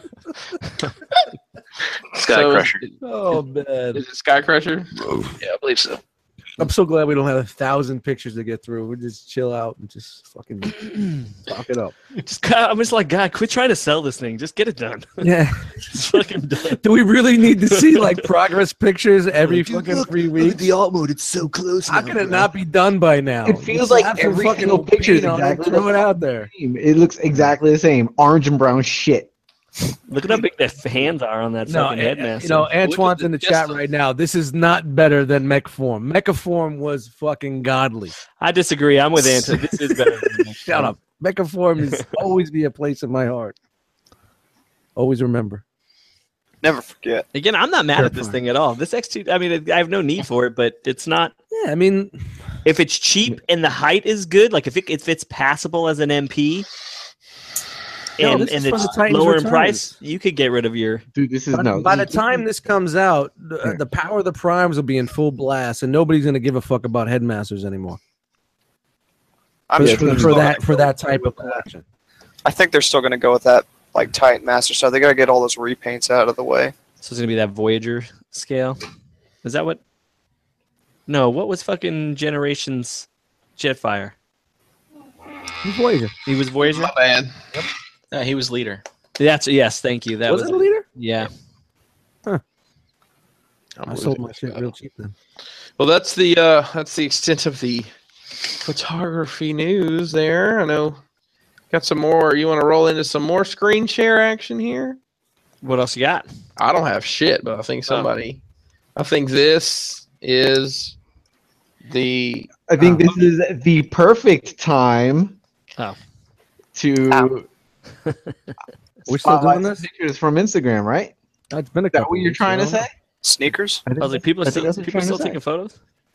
Sky So, Crusher. Oh, man. Is it Sky Crusher? Yeah, I believe so. I'm so glad we don't have 1,000 pictures to get through. We just chill out and just fucking talk it up. I'm just like, God, quit trying to sell this thing. Just get it done. Yeah. It's fucking done. Do we really need to see like progress pictures every fucking 3 weeks? The alt mode, it's so close. How now, can it bro. not be done by now? It feels Just like have some every fucking single picture is paint on it, exactly throw the it out there. It looks exactly the same. Orange and brown shit. Look at how big the hands are on that No, fucking headmaster. you know, Antoine's in the chat distance. right now. This is not better than Mechform. Mechform was fucking godly. I disagree. I'm with Anton. This is better than Shut up. Mechform is always be a place in my heart. Always remember. Never forget. Again, I'm not mad at this Terrifying. thing at all. This X2, I mean, I have no need for it, but it's not. Yeah, I mean, If it's cheap and the height is good, like if it's passable as an MP, No, and, this is and for it's the Titans lower in Returns. price, you could get rid of your. Dude, this is by the time this comes out, the power of the primes will be in full blast, and nobody's going to give a fuck about headmasters anymore. I'm Yeah, sure they're it's still for gonna that go type with of that. collection. I think they're still going to go with that like Titan Master stuff. They got to get all those repaints out of the way. So it's gonna be that Voyager scale. Is that what? No, what was fucking Generations Jetfire? Who's Voyager? He was Voyager. My bad. No, he was leader. That's yes, thank you. That Was was it a leader? yeah. I sold my shit real cheap then. Well, that's the extent of the photography news. There, I know. Got some more. You want to roll into some more screen share action here? What else you got? I don't have shit, but I think somebody. I think this is the. I think this is the perfect time Oh. to We're still spotlight doing some this? pictures from Instagram, right? It's been a Is that couple what you're weeks, trying to you know? say? Sneakers? I was like, people are I think still, that's what you're people trying still to taking photos.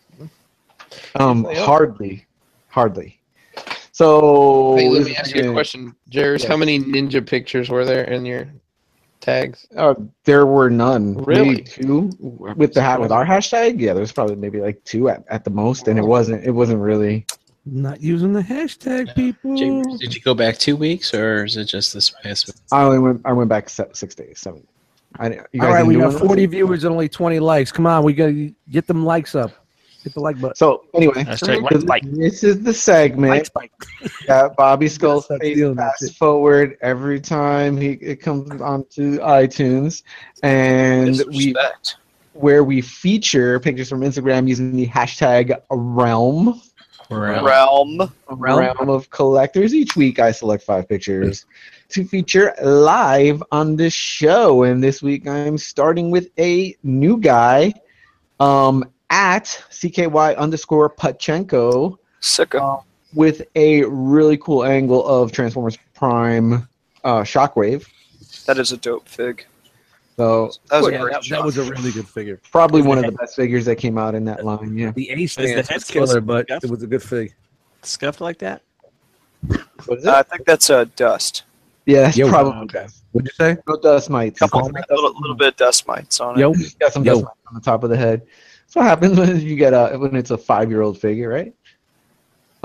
Hardly. So Hey, let this me is ask you a gonna- question, Jairus. Yes. How many ninja pictures were there in your tags? There were none. Really? Maybe two with our hashtag. Yeah, there's probably maybe like two at the most, and it wasn't really. Not using the hashtag, people. James, did you go back 2 weeks, or is it just this past week? I went back 6 days, 7. You guys All right, didn't we do got one? 40 viewers and only 20 likes. Come on, we got to get them likes up. Hit the like button. So anyway, Hashtag like this, spike. this is the segment. Got Bobby Skull's Stop face stealing that fast shit. forward every time it comes onto iTunes, and Disrespect. where we feature pictures from Instagram using the hashtag realm Realm. of collectors. Each week, I select 5 pictures to feature live on the show, and this week I'm starting with a new guy. At CKY_Pachenko Sicko. with a really cool angle of Transformers Prime Shockwave. That is a dope fig. So That was a Yeah, great that shot. was a really good figure. probably one of the best figures that came out in that line. Yeah. The A the stance head was killer, close but enough? it was a good fig. Scuffed like that. What is I think that's dust. Yeah, that's Yo, probably okay. What'd you say? no dust mites. A little bit of dust mites on it. Yo, Got some Yo. dust mites on the top of the head. That's what happens when you get when it's a 5-year-old figure, right?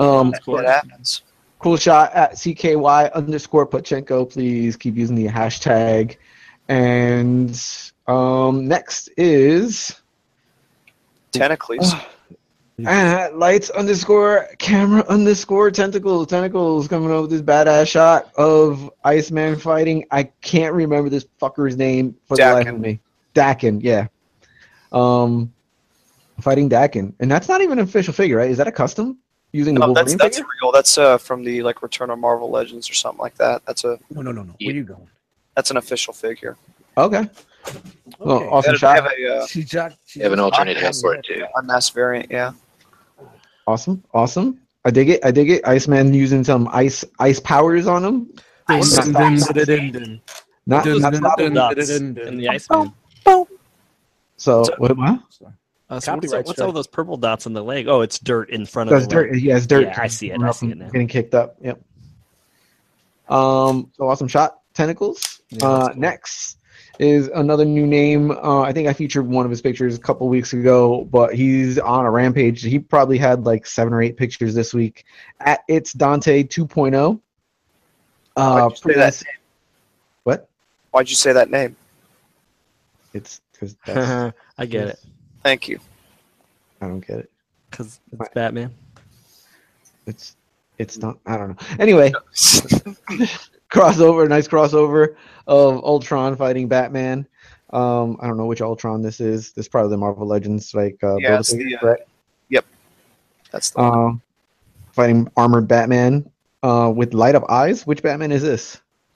It happens. Cool shot at CKY_Pachenko. Please keep using the hashtag. And next is Tentacles. Lights_camera_tentacles. Tentacles coming up with this badass shot of Iceman fighting. I can't remember this fucker's name for the life of me. Dakin, yeah. Fighting Dakin. And that's not even an official figure, right? Is that a custom? Using the Wolverine that's figure? real. That's from the Return of Marvel Legends or something like that. That's a No. Where are you going? that's an official figure. Okay. Well, Okay. awesome They shot. have a You have an alternate head for it too. unmasked variant, yeah. Awesome. I dig it. Iceman using some ice powers on him. Not Dots in the Iceman. so what? What's Copyright all strike. those purple dots on the leg? Oh, it's dirt in front of That's the leg. dirt. Yeah, it's dirt. Yeah, I see it now. Getting kicked up. Yep. So awesome shot. Tentacles. Next is another new name. I think I featured one of his pictures a couple weeks ago, but he's on a rampage. He probably had like 7 or 8 pictures this week. At It's Dante 2.0. Why'd you say that name? What? Why'd you say that name? It's because that's. I get it. Thank you. I don't get it. Because it's Batman. It's not. I don't know. Anyway, crossover. Nice crossover of Ultron fighting Batman. I don't know which Ultron this is. This is probably the Marvel Legends Yeah, it's Build-A-Figure, the, correct? Yep. That's the one. Fighting armored Batman with light up eyes. Which Batman is this?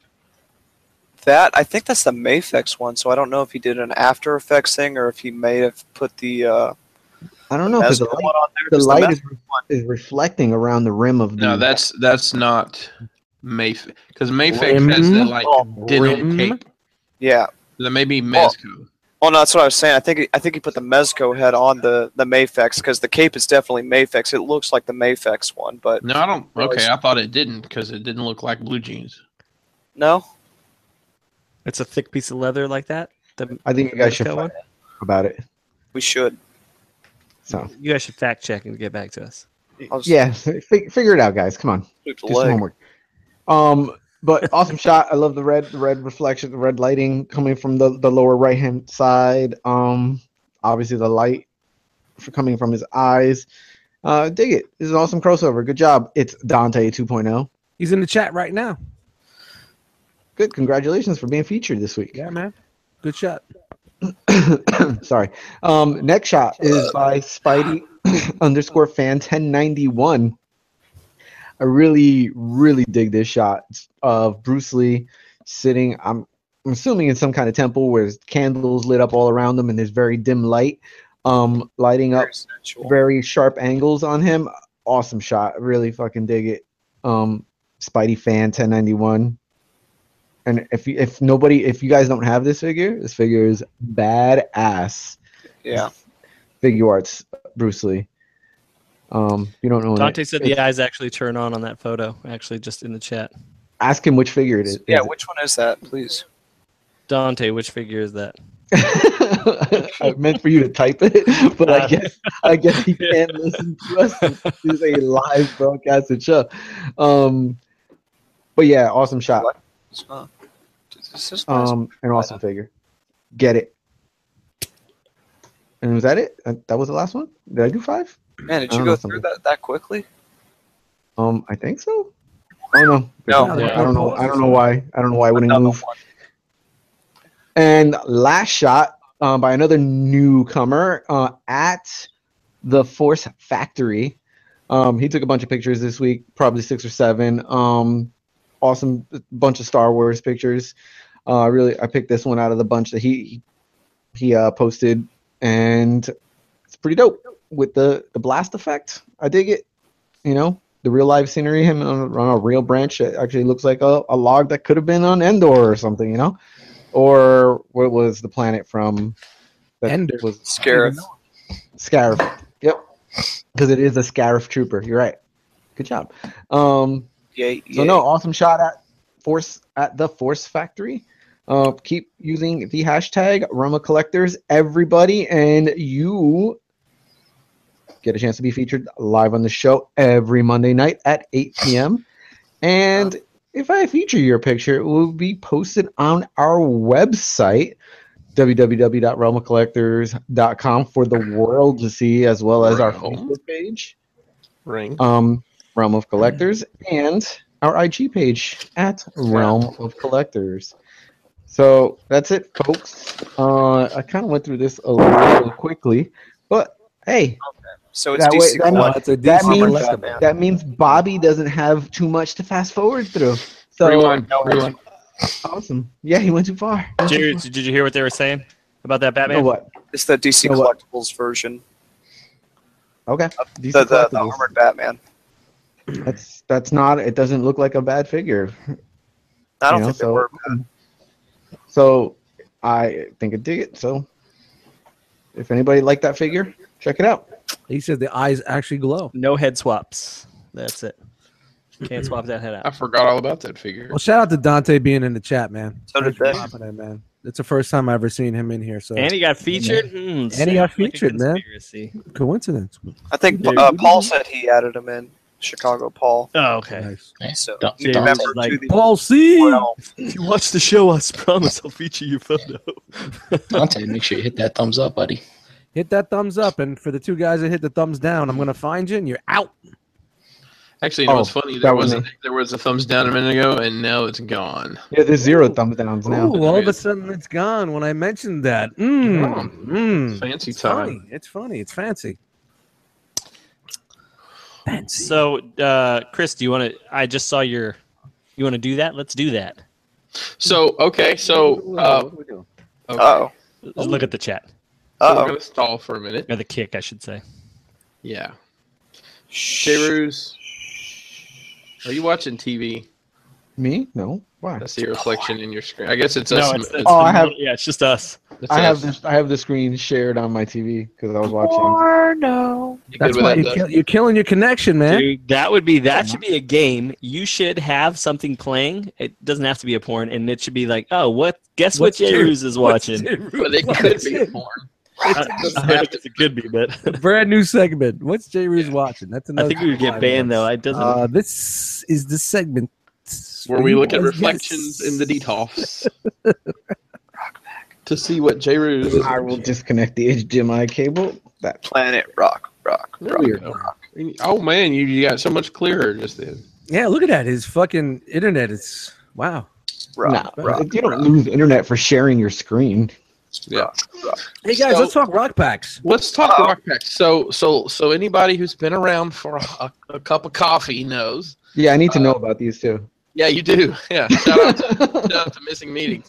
I think that's the Mafex one, so I don't know if he did an After Effects thing or if he may have put the I don't know because Mezco one on there. the 'cause light Mezco is reflecting around the rim of the. No, that's not Mayf, because Mayfix has the like denim cape. Yeah. That may be Mezco. Well, no, that's what I was saying. I think he put the Mezco head on the Mafex because the cape is definitely Mafex. It looks like the Mafex one, but No, I don't. Okay, I thought it didn't because it didn't look like blue jeans. no. It's a thick piece of leather like that. I think you guys should Mezco find out about it. We should. So You guys should fact check and get back to us. I'll just yeah, figure it out, guys. Come on. sweep the Do some leg. homework. But awesome shot. I love the red reflection, the red lighting coming from the lower right hand side. Obviously the light coming from his eyes. Dig it. This is an awesome crossover. Good job. It's Dante 2.0. He's in the chat right now. Good. Congratulations for being featured this week. Yeah, man. Good shot. Sorry. Next shot is by Spidey_fan1091. I really, really dig this shot of Bruce Lee sitting, I'm assuming in some kind of temple where there's candles lit up all around him and there's very dim light, lighting up Very sensual. very sharp angles on him. Awesome shot. Really fucking dig it. Spidey fan 1091. And if you guys don't have this figure is badass. Yeah. Figure arts, Bruce Lee. You don't know. Dante said the eyes actually turn on that photo. Actually, just in the chat. Ask him which figure it is. Yeah, which one is that, please? Dante, which figure is that? I meant for you to type it, but I guess he can't listen to us. This is a live broadcasted show. But yeah, awesome shot. What? This is nice. An awesome figure. Get it. And was that it? That was the last one? Did I do 5? Man, did I you don't go know through something. that quickly? I think so. Oh no. No. I don't know. I don't know why. I don't know why I wouldn't Another move. one. And last shot by another newcomer at the Force Factory. He took a bunch of pictures this week, probably 6 or 7. Awesome bunch of Star Wars pictures. I picked this one out of the bunch that he posted, and it's pretty dope with the blast effect. I dig it. You know, the real live scenery, him on a real branch. It actually looks like a log that could have been on Endor or something. You know. Or what was the planet from? That Endor. was Scarif. Scarif. Yep, because it is a Scarif trooper. You're right. Good job. Yay, So no, awesome shot at the Force Factory. Keep using the hashtag Roma Collectors, everybody, and you get a chance to be featured live on the show every Monday night at 8 p.m. And if I feature your picture, it will be posted on our website, www.realmofcollectors.com, for the world to see, as well as our Facebook page, Realm of Collectors, and our IG page at Realm of Collectors. So that's it, folks. I kind of went through this a little quickly, but hey. So it's DC That means Bobby doesn't have too much to fast forward through. So Rewind. Awesome. Yeah, he went too far. Did you hear what they were saying about that Batman? No, what? It's the DC Collectibles version. Okay. The armored Batman. That's not. It doesn't look like a bad figure. I don't think they were. So I think I dig it. So if anybody liked that figure, check it out. He said the eyes actually glow. No head swaps. That's it. Can't swap that head out. I forgot all about that figure. Well, shout out to Dante being in the chat, man. So did they. Man. It's the first time I've ever seen him in here. So And he got featured. and he got featured, man. Coincidence. I think Paul said he added him in. Chicago Paul. Oh, okay. Nice. So you remember like Paul C. If you watch the show, I promise I'll feature your photo. Dante, make sure you hit that thumbs up, buddy. Hit that thumbs up, and for the two guys that hit the thumbs down, I'm gonna find you, and you're out. Actually, you know what's funny? There was a thumbs down a minute ago, and now it's gone. Yeah, there's 0 thumbs downs now. Ooh, all of a sudden it's gone when I mentioned that. Fancy It's time. funny. It's funny. It's fancy. So, Chris, do you want to? I just saw your. You want to do that? Let's do that. So okay, so What are we doing? Oh. Let's look at the chat. So we're gonna stall for a minute. Or the kick, I should say. Yeah. Shayruz, are you watching TV? Me? No. Why? I see a reflection in your screen. I guess it's No, us. I have. Yeah, it's just us. It's I have us. this. I have the screen shared on my TV because I was watching. No. You That's good why with that, you're killing your connection, man. Dude, that should be a game. You should have something playing. It doesn't have to be a porn, and it should be like, oh, what? Guess what Jairus is watching? But it could be a porn. I guess it could be, but A brand new segment. What's J. Reeves watching? That's I another. think we would get banned though. It doesn't. This is the segment Where we look at reflections in the detox to see what Jayruz is. I will disconnect the HDMI cable. That Planet Rock. There we go. Oh man, you got so much clearer just then. Yeah, look at that. His fucking internet is wow. you don't lose internet for sharing your screen. Yeah. Hey guys, let's talk rock packs. Let's talk rock packs. So anybody who's been around for a cup of coffee knows. Yeah, I need to know about these too. Yeah, you do. Yeah. Shout out to Missing Meetings.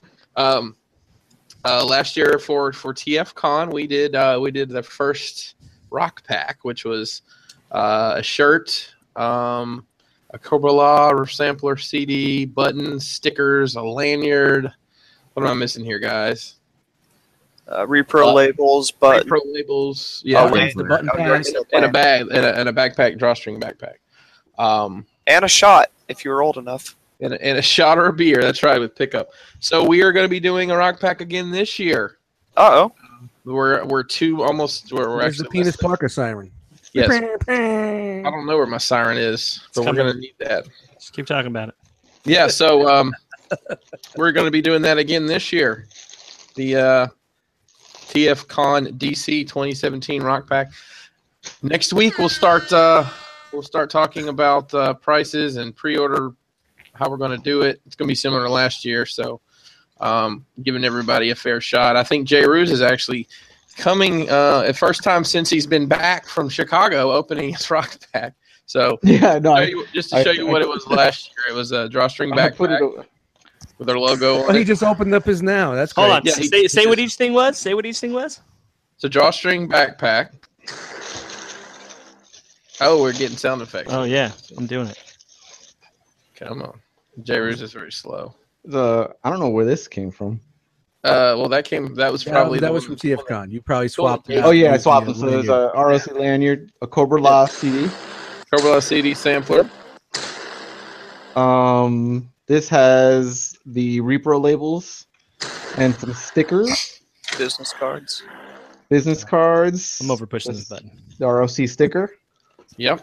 Last year for TFCon, we did the first rock pack, which was a shirt, a Cobra Law sampler CD, buttons, stickers, a lanyard. What am I missing here, guys? Repro labels, but Repro labels, yeah, the button pads. and a bag and a backpack, drawstring backpack, and a shot if you were old enough. and a shot or a beer. That's right, with pickup. So we are going to be doing a rock pack again this year. Uh-oh. We're we're There's the actually penis Parker siren. Yes. I don't know where my siren is, but we're going to need that. Just keep talking about it. Yeah, so we're going to be doing that again this year. The TFCon DC 2017 Rock Pack. Next week we'll start talking about prices and pre-order, how we're going to do it. It's going to be similar to last year, so giving everybody a fair shot. I think Jayrus is actually coming first time since he's been back from Chicago opening his Rock Pack. So Yeah, no. just to show you what it was last year, it was a drawstring backpack with our logo Oh, on he it. just opened up his now. That's great. Hold on. Yeah, Say what each thing was. Say what each thing was. It's a drawstring backpack. Oh, we're getting sound effects. Oh yeah, I'm doing it. Come on. Jayrus is very slow. I don't know where this came from. Well, that was probably that the was one- from TFCon. You probably swapped it. Oh yeah, I out swapped with it. the, So there's a ROC lanyard, a Cobra Law CD. Cobra Law CD sampler. This has the repro labels and some stickers. Business cards. business cards. I'm over pushing this button. The ROC sticker. Yep.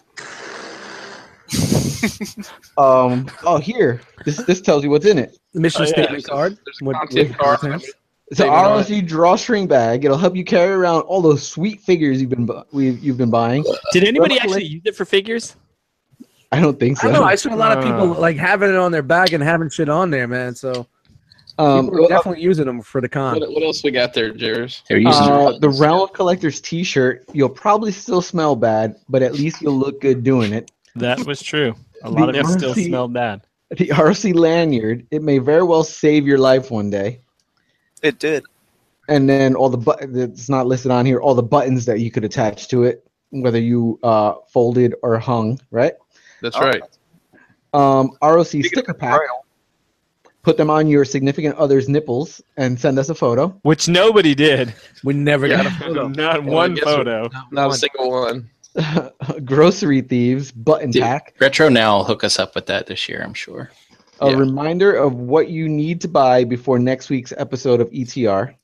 Oh, here. This tells you what's in it. The mission Oh, yeah, statement there's card. There's a What- content what card. content? It's an Statement on ROC drawstring bag. It'll help you carry around all those sweet figures you've been buying. Did anybody Well, actually use it for figures? I don't think I so. don't know. I saw a lot of people like having it on their bag and having shit on there, man. So people are definitely using them for the con. What else we got there, Jairus? They're using the Realm of Collectors T-shirt. You'll probably still smell bad, but at least you'll look good doing it. That was true. A lot of The it still RC smelled bad. The RC lanyard. It may very well save your life one day. It did. And then all the it's not listed on here. All the buttons that you could attach to it, whether you folded or hung, right? That's right. ROC Speaking sticker of pack. Braille, Put them on your significant other's nipples and send us a photo. Which nobody did. We never got a Yeah. photo. Not Well, I one guess photo. Not a single one. Grocery thieves button Dude, pack. Retro Now will hook us up with that this year, I'm sure. A Yeah. reminder of what you need to buy before next week's episode of ETR.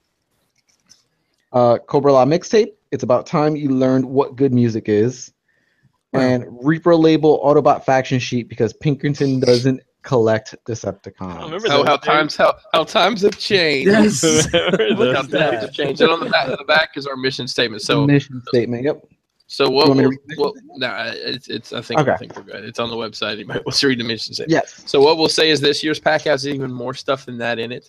Cobra Law mixtape. It's about time you learned what good music is. And Reaper label Autobot faction sheet because Pinkerton doesn't collect Decepticons. remember How times have changed. Yes. How Those times have changed. And on the back is our mission statement. So Mission statement. Yep. So You what? want me to read the Well, no, it's. I think Okay. we're good. It's on the website. You might want to read the mission statement. Yes. So what we'll say is this year's pack has even more stuff than that in it.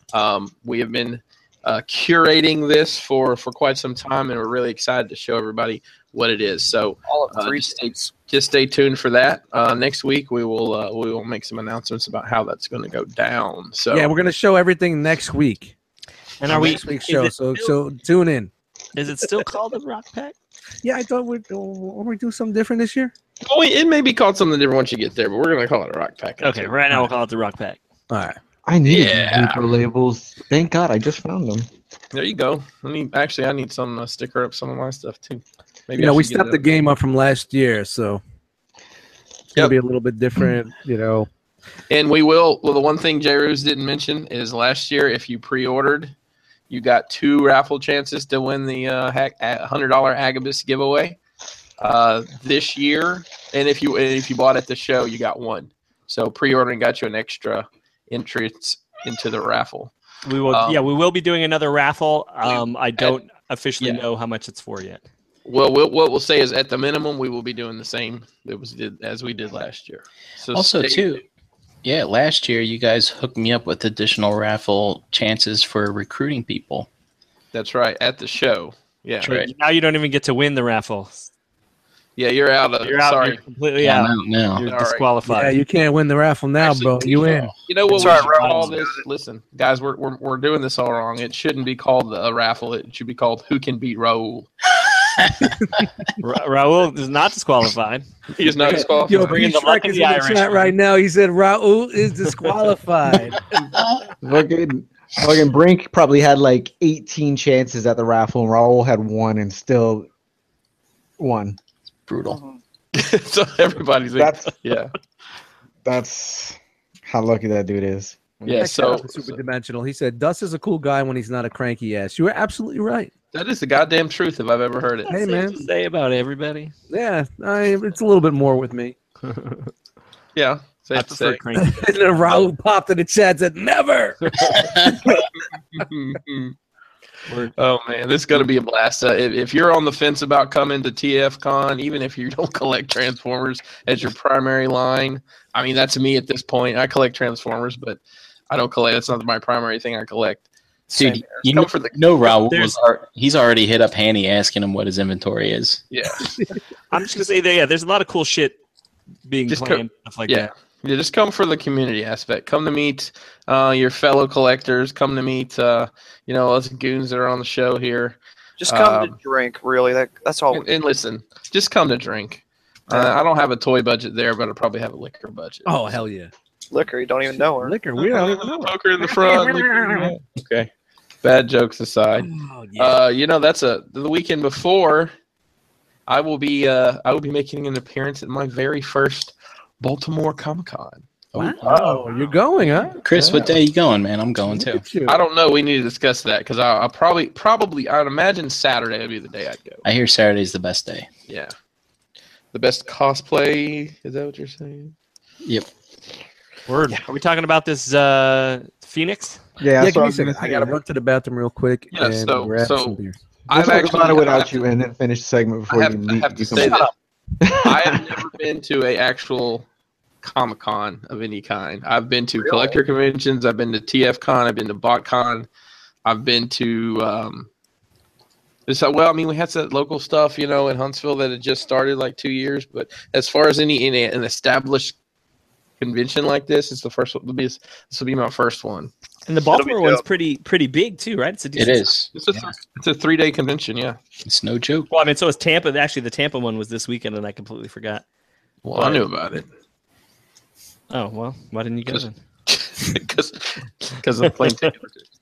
We have been curating this for quite some time, and we're really excited to show everybody what it is. So all of three just states. stay tuned for that. Next week we will make some announcements about how that's going to go down. So Yeah, we're gonna show everything next week. And are we? Next week's is show? it So still- tune in. Is it still called the Rock Pack? Yeah, I thought we do something different this year. oh, it may be called something different once you get there, but we're going to call it a rock pack. Okay, right now we'll call it the Rock Pack. All right. I needed Yeah. Reaper labels. Thank God I just found them. There you go. I need some sticker up some of my stuff too. Maybe You know, I we should get stepped the it. game up from last year, so it's gonna Yep. be a little bit different. You know, And we will. Well, the one thing J. Ruse didn't mention is last year, if you pre-ordered, you got 2 raffle chances to win the $100 Agabus giveaway. This year, and if you bought at the show, you got 1. So pre-ordering got you an extra entrance into the raffle. We will. We will be doing another raffle. I don't officially yeah. know how much it's for yet. Well, what we'll say is at the minimum, we will be doing the same as we did last year. So Also, stay too, tuned. yeah, last year you guys hooked me up with additional raffle chances for recruiting people. That's right, at the show. Yeah, Right. Now you don't even get to win the raffle. yeah, you're out of. You're out. Sorry. You're completely Yeah, out. I'm out now. You're All right. disqualified. yeah, you can't win the raffle now, Actually, bro. You in? You know what? It's We all right, should call Ralph. this. Listen, guys, we're doing this all wrong. It shouldn't be called a raffle. It should be called "Who Can Beat Raul." Raul is not disqualified. He is not disqualified. Yo, Bringing Pete the luck Shrek of is the in the Irish, chat man. right now. He said Raul is disqualified. Fucking Brink probably had like 18 chances at the raffle, and Raul had 1 and still won. Brutal. So everybody's That's how lucky that dude is. yeah. So Super Dimensional. He said Dust is a cool guy when he's not a cranky ass. You are absolutely right. that is the goddamn truth if I've ever heard it. Hey, Safe man. to say about everybody. Yeah, it's a little bit more with me. Yeah, I safe to prefer say. cranky. And then Raul popped in the chat and said, never. Oh man, this is gonna be a blast. If you're on the fence about coming to TFCon, even if you don't collect Transformers as your primary line, I mean that's me at this point. I collect Transformers, but I don't collect. That's not my primary thing I collect. Same Dude, here. you Come know, for the Raul There's- he's already hit up Hanny asking him what his inventory is. yeah. I'm just gonna say that there's a lot of cool shit being Just planned, stuff like Yeah. that. Yeah, just come for the community aspect. Come to meet your fellow collectors. Come to meet us goons that are on the show here. Just come to drink, really. That's all. And listen, just come to drink. I don't have a toy budget there, but I probably have a liquor budget. Oh, hell yeah. Liquor, you don't even know her. Liquor, we don't even know. Poker in the front. Okay. Bad jokes aside. Oh, yeah. That's the weekend before. I will be making an appearance at my very first Baltimore Comic-Con. Wow, you're going, huh? Chris, what day you going, man? I'm going too. Look at you. I don't know. We need to discuss that because I'll probably I'd imagine Saturday would be the day I'd go. I hear Saturday's the best day. Yeah. The best cosplay. Is that what you're saying? Yep. Word. Are we talking about this Phoenix? Yeah, Yeah, that's give what me I a was gonna second. I say. gotta run to the bathroom real quick Yeah, and so- grab so- some beer. Let's talk about it I without have you, to- and then finish the segment before I have, you I leave. have to you say come back. this. I have never been to a actual Comic-Con of any kind. I've been to collector conventions. I've been to TFCon. I've been to BotCon. I've been to well, I mean, we had some local stuff, in Huntsville that had just started like 2 years. But as far as an established convention like this, it's the first one. This will be my first one. And the Baltimore one's pretty big too, right? It's a It decent is. It's a 3-day convention. Yeah. It's no joke. Well, I mean, so is Tampa. Actually, the Tampa one was this weekend, and I completely forgot. Well, I knew about it Oh well, why didn't you go then? because of the plane ticket.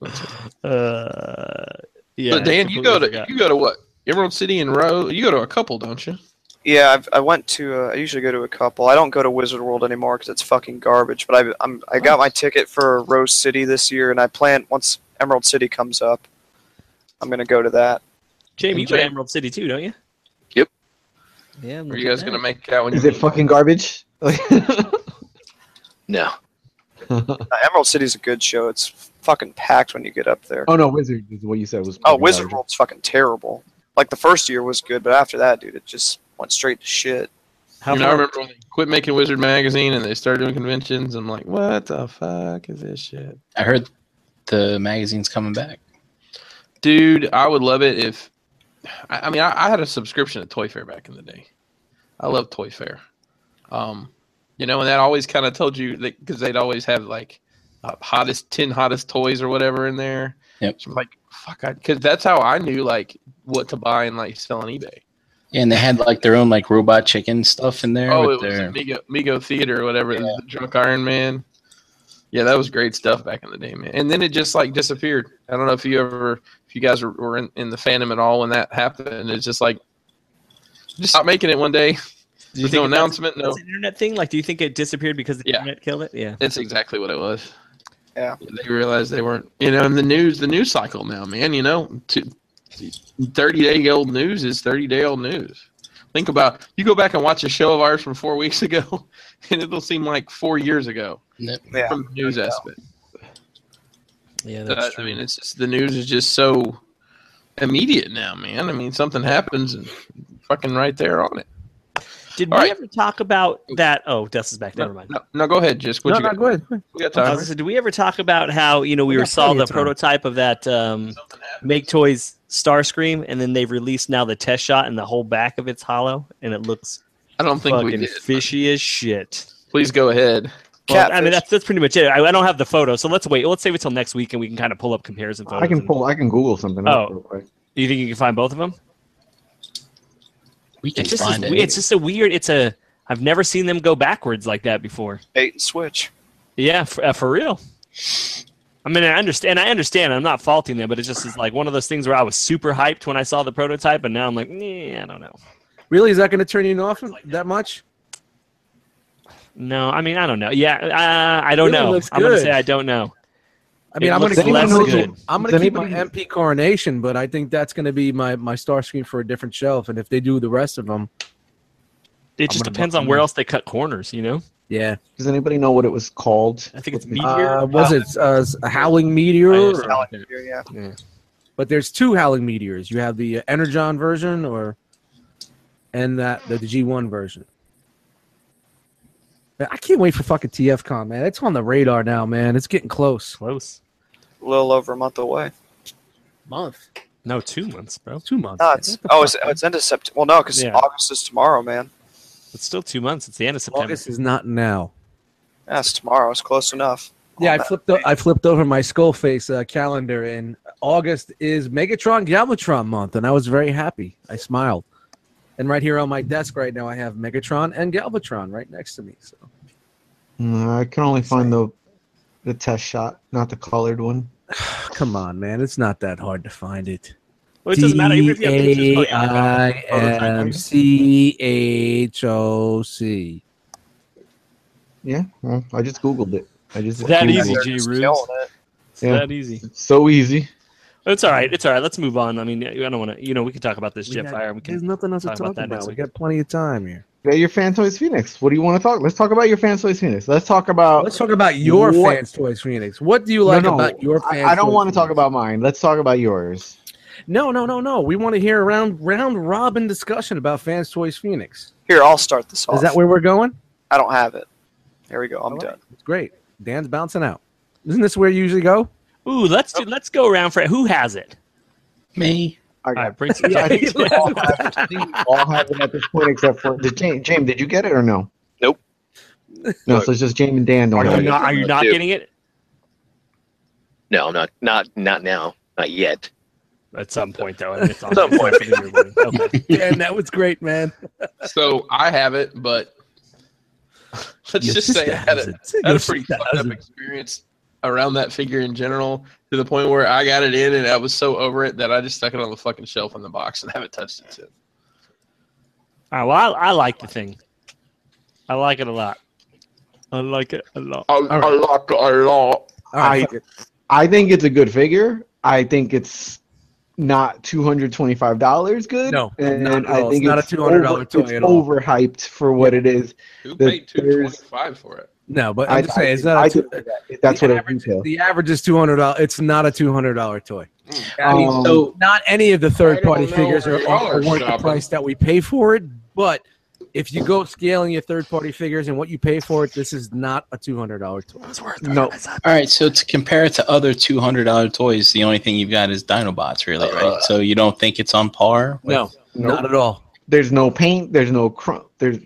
Yeah. But Dan, I you completely forgot. go to what? Emerald City and Row. You go to a couple, don't you? Yeah, I went to. I usually go to a couple. I don't go to Wizard World anymore because it's fucking garbage. But I got my ticket for Rose City this year, and I plan once Emerald City comes up, I'm gonna go to that. Jamie, you go to Emerald City too, don't you? Yep. Yeah. Are you guys gonna make out when Is you it fucking garbage? No. Emerald City's a good show. It's fucking packed when you get up there. Oh no, Wizard is what you said was. Oh, fucking Wizard garbage. World's fucking terrible. Like the first year was good, but after that, dude, it just went straight to shit. How I far? remember when they quit making Wizard magazine and they started doing conventions. I'm like, what the fuck is this shit, I heard the magazine's coming back. dude? I would love it if. I mean, I had a subscription to Toy Fair back in the day. I love Toy Fair. And that always kind of told you that because they'd always have like 10 hottest toys or whatever in there. Yep. So I'm like, fuck, because that's how I knew like what to buy and like sell on eBay. Yeah, and they had like their own like robot chicken stuff in there. Oh, with it was their... Mego Theater or whatever. The Drunk Iron Man. Yeah, that was great stuff back in the day, man. And then it just like disappeared. I don't know if you guys were in the fandom at all when that happened. It's just like just stopped making it one day. Do you There's no think announcement. No, that's an internet thing? Like, do you think it disappeared because the Yeah. internet killed it? Yeah. that's exactly what it was. Yeah. They realized they weren't. And the news cycle now, man. 30-day-old news is 30-day-old news. Think about you go back and watch a show of ours from 4 weeks ago, and it'll seem like 4 years ago Yep. Yeah. from the news aspect. Yeah, that's I true. mean, it's just the news is just so immediate now, man. I mean, something happens and fucking right there on it. Did all we right. ever talk about that? Oh, Dust is back. Never mind. No, go ahead. Just what No, you got? go ahead. We got I time. was gonna say, did we ever talk about how we got saw plenty the of time. prototype of that Something happened. Make Toys Starscream, and then they've released now the test shot, and the whole back of it's hollow, and it looks I don't think we fucking did. fishy as shit. Please go ahead. Well, I mean, Catfish. that's pretty much it. I don't have the photo, so let's wait. Let's save it till next week, and we can kind of pull up comparison photos. I can Google something. up Oh. real quick. Do you think you can find both of them? We can It's just find it. it's just a weird. I've never seen them go backwards like that before. Bait and switch. Yeah, for real. I mean, I understand. I'm not faulting them, but it just is like one of those things where I was super hyped when I saw the prototype, and now I'm like, I don't know. Really, is that going to turn you off that much? No, I mean, I don't know. Yeah, I don't Really know. looks I'm gonna good. say I don't know. I mean, It I'm going looks to keep, less good. I'm Does gonna keep my anybody- MP Coronation, but I think that's going to be my Starscream for a different shelf. And if they do the rest of them, It just gonna depends look on where else they cut corners. yeah. Does anybody know what it was called? I think it's Meteor. Was it a Howling Meteor? I or- understand. Yeah. But there's two Howling Meteors. You have the Energon version and the G1 version. Man, I can't wait for fucking TFCon, man. It's on the radar now, man. It's getting close. Close. A little over a month away. Month. No, 2 months, bro. 2 months. No, it's end of September. Well, no, because Yeah. August is tomorrow, man. It's still 2 months. It's the end of September. August is not now. Yeah, it's tomorrow. It's close enough. Yeah, On that. I flipped over my Skullface calendar, and August is Megatron Galvatron month, and I was very happy. I smiled. And right here on my desk right now, I have Megatron and Galvatron right next to me. So I can only find the test shot, not the colored one. come on, man, it's not that hard to find it. Well, it doesn't matter. Even if you have pictures. Oh, yeah. DAIMCHOC. Yeah, well, I just Googled it. I just It's that Googled easy, it. G. Just Rubes. killing it. It's Yeah. that easy. It's so easy. It's all right. It's all right. Let's move on. I mean, I don't want to. We can talk about this We got- Jetfire. We There's can. nothing else to talk about talk that about. next We week. got plenty of time here. Yeah, your Fan Toys Phoenix. What do you want to talk? Let's talk about your Fan Toys Phoenix. Let's talk about. Let's talk about your What- Fans Toys Phoenix. What do you like No, about your Fans I don't Toys want to talk Phoenix? about mine. Let's talk about yours. No. We want to hear a round robin discussion about Fans Toys Phoenix. Here, I'll start this off. Is that where we're going? I don't have it. Here we go. I'm All right. done. It's great. Dan's bouncing out. Isn't this where you usually go? Ooh, let's go around for who has it. Me. I All got right, bring some. Yeah, I think we all have it. I think we all have it at this point, except for James. Did you get it or no? Nope. No, so it's just James and Dan don't Are have you it. not? Are you not Dude. getting it? No, not now. Not yet. At some point, though. I mean, it's on Some point. Okay. Dan, that was great, man. So I have it, but let's just say I had a pretty fucked up experience around that figure in general, to the point where I got it in and I was so over it that I just stuck it on the fucking shelf in the box and haven't touched it since. All right. Well, I like the thing. I like it a lot. I like it a lot. I like it a lot. All right, fuck it. I think it's a good figure. I think it's not $225 good. No, and not at I all. think It's not a $200 toy it's at all. overhyped for what it is. Who The- paid $225 for it? No, but I'm just saying it's not. I A think two, that's the what it average, retails. the average is $200. It's not a $200 toy. I mean, Um, So not any of the third-party I don't know figures where are y'all are worth the shopping. price that we pay for it. But if you go scaling your third-party figures and what you pay for it, this is not a $200 toy. No, all right, so to compare it to other $200 toys, the only thing you've got is Dinobots, really, right? So you don't think it's on par? with- No, not at all. there's no paint. There's no there's.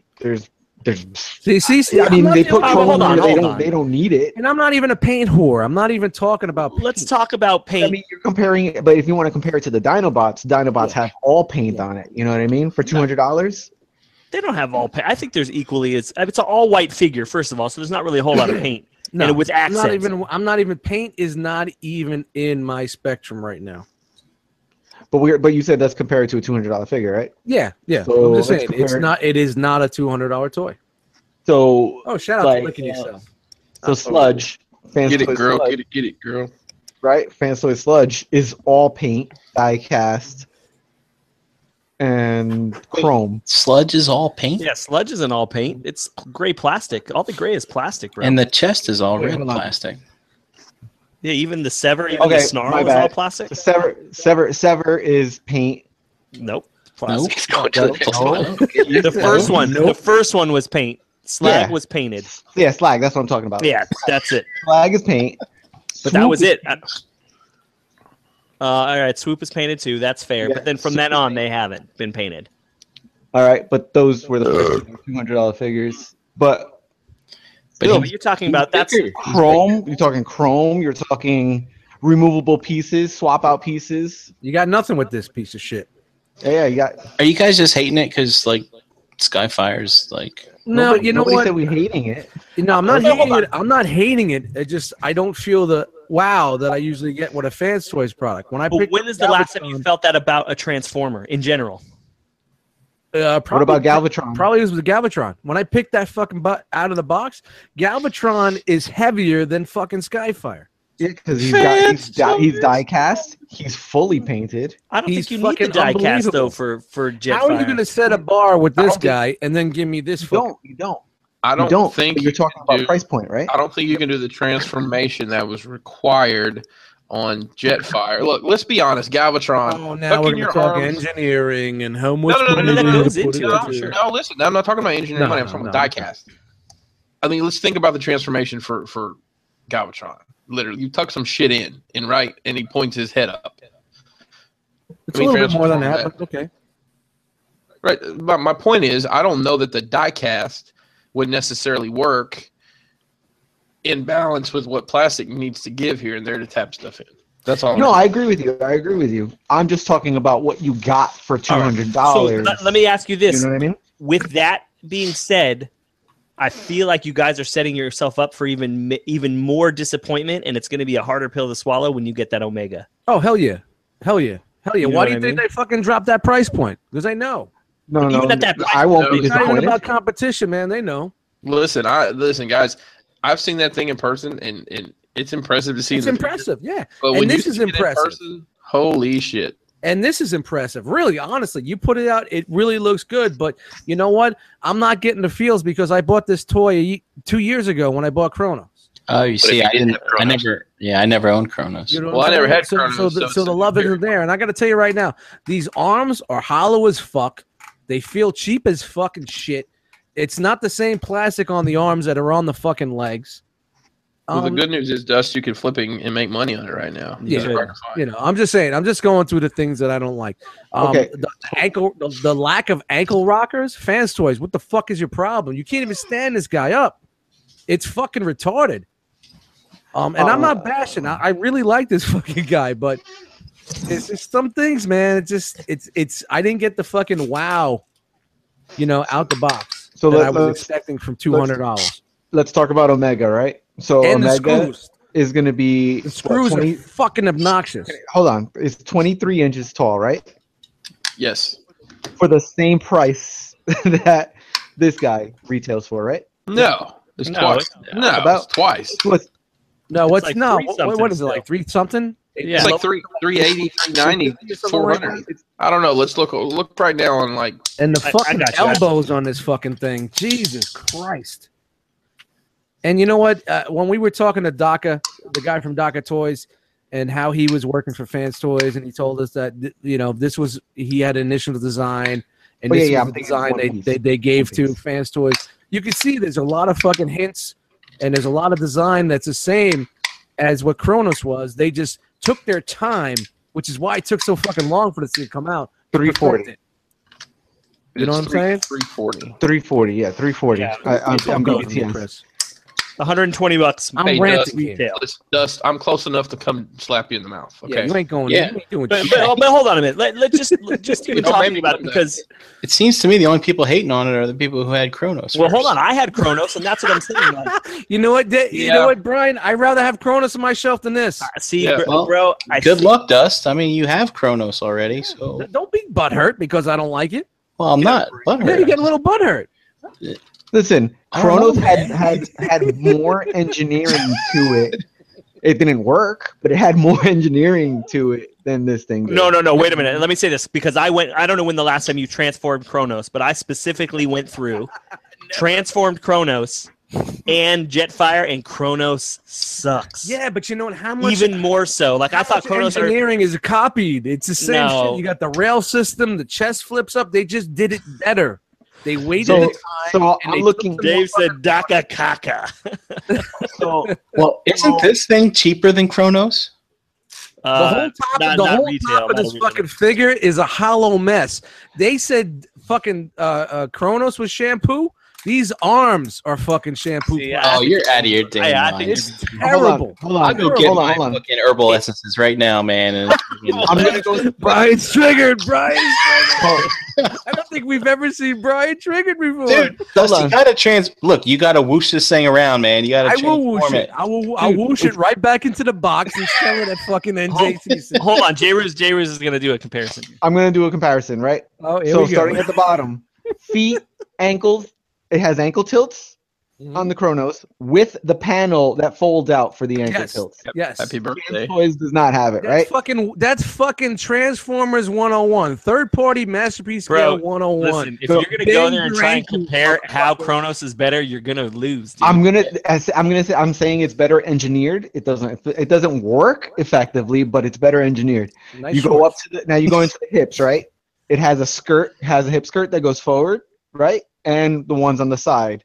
See. I mean, I'm they not put even- chrome hold on, there. hold on. They don't need it. and I'm not even a paint whore. I'm not even talking about. Let's talk about I paint. mean, you're comparing it, but if you want to compare it to the Dinobots have all paint on it. You know what I mean? For $200. They don't have all paint. I think there's equally. It's an all white figure, first of all, so there's not really a whole lot of paint. No, and with accents. I'm not even. Paint is not even in my spectrum right now. But you said that's compared to a $200 figure, right? Yeah. So I'm just let's saying it's compare- not. It is not a $200 toy. So Oh, shout out Like, to licking yourself. so Sludge, Fans Get it, Toys girl. Sludge, Get it, girl. right? Fans Toys Sludge is all paint, die cast, and chrome. Sludge is all paint, Yeah, Sludge isn't all paint. It's gray plastic. All the gray is plastic, bro. and the chest is all Wait, red hold on. plastic. yeah, even the Sever, even Okay, the Snarl my is all bad. plastic. Sever is paint. Nope. Plastic. He's going to the next No. one. The first one. The first one was paint. Slag Yeah. was painted. Yeah, slag. That's what I'm talking about. Yeah, that's it. Slag is paint. But that Swoop was is- it. All right, Swoop is painted too. That's fair. Yeah, But then from then on, they haven't been painted. All right, but those were the first $200 figures. But still, But you're talking about that's chrome. You're talking chrome. You're talking removable pieces, swap out pieces. You got nothing with this piece of shit. Yeah, you got. Are you guys just hating it because like Skyfire's like? No, you know nobody what? said we're hating it. No, I'm not No, hold hating on. it. I'm not hating it. I don't feel the wow that I usually get with a Fans Toys product. When I But picked when is the last time you felt that about a Transformer in general? What about Galvatron? Probably was with Galvatron. When I picked that fucking butt out of the box, Galvatron is heavier than fucking Skyfire. Yeah, because he's die cast. He's fully painted. I don't He's think you need the fucking die cast unbelievable. though for Jetfire. How are you going to set a bar with I this don't think- guy and then give me this? You fucking- don't. You don't. I You don't, don't. think You're you talking can about do- price point, right? I don't think you can do the transformation that was required on Jetfire. Look, let's be honest, Galvatron. Oh, now tucking we're going your to talk arms- engineering and how much No, no, no, money no, no, we're no, gonna goes put into into it, for sure. No, listen. I'm not talking about engineering No, money. I'm no, talking no, about okay. diecast. I mean, let's think about the transformation for Galvatron. Literally, you tuck some shit in, and he points his head up. It's I mean, a little bit more than transform that, but okay. Right. But my point is, I don't know that the diecast would necessarily work in balance with what plastic needs to give here and there to tap stuff in. That's all. No, I agree with you. I'm just talking about what you got for $200. So let me ask you this. You know what I mean? With that being said, I feel like you guys are setting yourself up for even more disappointment, and it's going to be a harder pill to swallow when you get that Omega. Oh, hell yeah. Hell yeah. Hell yeah. You know Why what do you I think mean? they fucking dropped that price point? Because they know. No, Even at that price, I won't be It's not even disappointed. about competition, man. They know. Listen, guys. I've seen that thing in person, and it's impressive to see. It's impressive, yeah. But And when this you is see it in impressive. person, holy shit! And this is impressive. Really, honestly, you put it out, it really looks good. But you know what? I'm not getting the feels because I bought this toy 2 years ago when I bought Chronos. Oh, you see, if I you didn't didn't. have Chronos- I never owned Chronos. You know Well, what I I'm never saying? had Chronos, So so the it's love weird. isn't there. And I got to tell you right now, these arms are hollow as fuck. They feel cheap as fucking shit. It's not the same plastic on the arms that are on the fucking legs. Well, the good news is, Dust, you can flip it and make money on it right now. Yeah. These are hard to find. You know, I'm just saying. I'm just going through the things that I don't like. Okay. The lack of ankle rockers, fans toys. What the fuck is your problem? You can't even stand this guy up. It's fucking retarded. And I'm not bashing. I really like this fucking guy, but it's just some things, man. It's. I didn't get the fucking wow, out the box So that I was let's expecting from $200. let's talk about Omega, right? So And the Omega screws. is going to be The screws are fucking obnoxious. Hold on, it's 23 inches tall, right? Yes. For the same price that this guy retails for, right? No. It's No, twice. it's- No, About- it's twice. What's No, what's like no? three What something is it like? 3 something? Yeah. It's like 380, 390, 400. I don't know. Let's look right now on like. And the I fucking got you. elbows on this fucking thing. Jesus Christ. And you know what? When we were talking to Daka, the guy from Daka Toys, and how he was working for Fans Toys, and he told us that this was he had an initial design, and Oh, this yeah, was I'm the thinking design One Piece. they gave One to Piece. Fans Toys. You can see there's a lot of fucking hints, and there's a lot of design that's the same as what Kronos was. They just took their time, which is why it took so fucking long for this to come out. to 340. perfect it. You know what I'm saying? 340. 340, yeah, 340. Yeah. I'm Go going for me, BTS. Chris. $120. I'm Hey, ranting Dust, here. retail. Dust, I'm close enough to come slap you in the mouth. Yeah, Okay. you ain't going. Yeah. You ain't doing But, shit. but hold on a minute. Let's just even Don't talking make me about it do that. because It seems to me the only people hating on it are the people who had Chronos. well, hold first. on. I had Chronos, and that's what I'm saying. Like, You know what? You Yeah. know what, Brian? I'd rather have Kronos on my shelf than this. see, Yeah, well, bro. Good luck, Dust. I mean, you have Chronos already, so Don't be butthurt because I don't like it. well, I'm not. Yeah, you get a little butthurt. Listen, I don't Chronos know, had more engineering to it. It didn't work, but it had more engineering to it than this thing did. No. Wait a minute. Let me say this because I don't know when the last time you transformed Chronos, but I specifically went through, transformed Chronos, and Jetfire, and Chronos sucks. Yeah, but you know what? How much Even more so. Like I thought Chronos are. engineering is copied. It's the same No. shit. You got the rail system, the chest flips up. They just did it better. They waited So, a time. so and I'm they looking. Dave said Daka Kaka. So, Well, isn't this thing cheaper than Chronos? The whole top, of this fucking figure is a hollow mess. They said fucking Kronos was shampoo. These arms are fucking shampoo. See, plastic. Oh, you're out of your damn I mind. think It's terrible. hold on, I'll go get hold on, my hold on. fucking herbal essences right now, man. And I'm gonna go. Brian's triggered. Brian's Oh, triggered. I don't think we've ever seen Brian triggered before. dude, Dusty, on. you gotta look. You gotta whoosh this thing around, man. You gotta I will whoosh transform it. I'll whoosh it right back into the box and sell it at fucking NJCC. Hold on, J-Ruz is going to do a comparison. I'm gonna do a comparison, right? Oh, here So we go. starting at the bottom, feet, ankles. It has ankle tilts on the Chronos with the panel that folds out for the ankle Yes. tilts. Yes. Happy birthday. Toys does not have it, right? That's fucking Transformers 101. Third party masterpiece Bro, scale 101. Listen, if So you're going to go bend there and your try and ankles, compare how motherfucker. Chronos is better, you're going to lose. Dude. I'm saying it's better engineered. It doesn't work effectively, but it's better engineered. Nice You go shorts. up to now you go into the hips, right? It has a hip skirt that goes forward, right? And the ones on the side.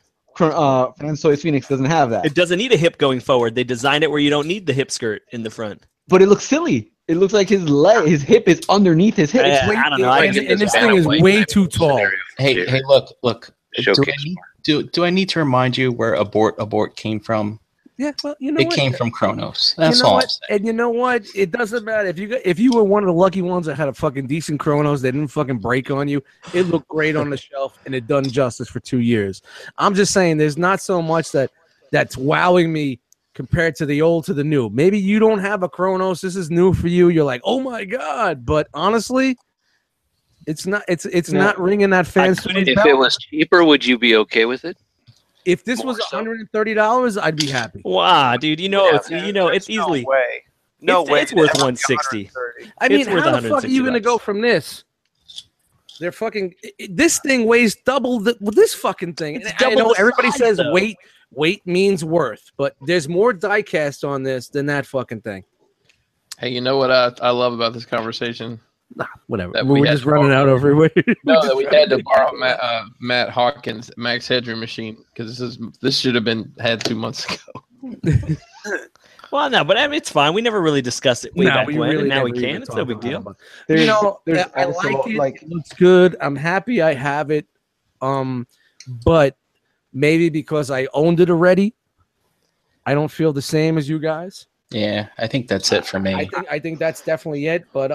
Fans Toys Phoenix doesn't have that. It doesn't need a hip going forward. They designed it where you don't need the hip skirt in the front. But it looks silly. It looks like his hip is underneath his hip. Yeah, I don't know. I And, get and this this thing is banner way too tall. Hey, look. Showcase Do I need to remind you where abort came from? Yeah, well, you know It what? came from Chronos. That's you know all. what? I'm saying. And you know what? It doesn't matter if you were one of the lucky ones that had a fucking decent Chronos, they didn't fucking break on you. It looked great on the shelf, and it done justice for 2 years. I'm just saying, there's not so much that's wowing me compared to the old to the new. Maybe you don't have a Chronos. This is new for you. You're like, oh my god! But honestly, it's not. It's not ringing that fans. couldn't- If it was cheaper, would you be okay with it? If this was More so. $130, I'd be happy. Wow, dude, it's There's easily no way. No it's- way. it's worth that would be 160. 130. I mean, It's worth how the fuck are you going to $160. go from this? They're fucking. This thing weighs double this fucking thing. It's And I double know the everybody size, says though. weight means worth, but there's more die cast on this than that fucking thing. Hey, you know what I love about this conversation? Nah, whatever. That we We're had just running out of every way. No, that we had to borrow Matt Hawkins' Max Headroom machine because this should have been had 2 months ago. Well, no, but I mean, it's fine. We never really discussed it way back when, and now never we even can. It's no talked big about deal. it. There's, You know, there's I also, like it. It looks good. I'm happy I have it. But maybe because I owned it already, I don't feel the same as you guys. Yeah, I think that's it for me. I think that's definitely it. But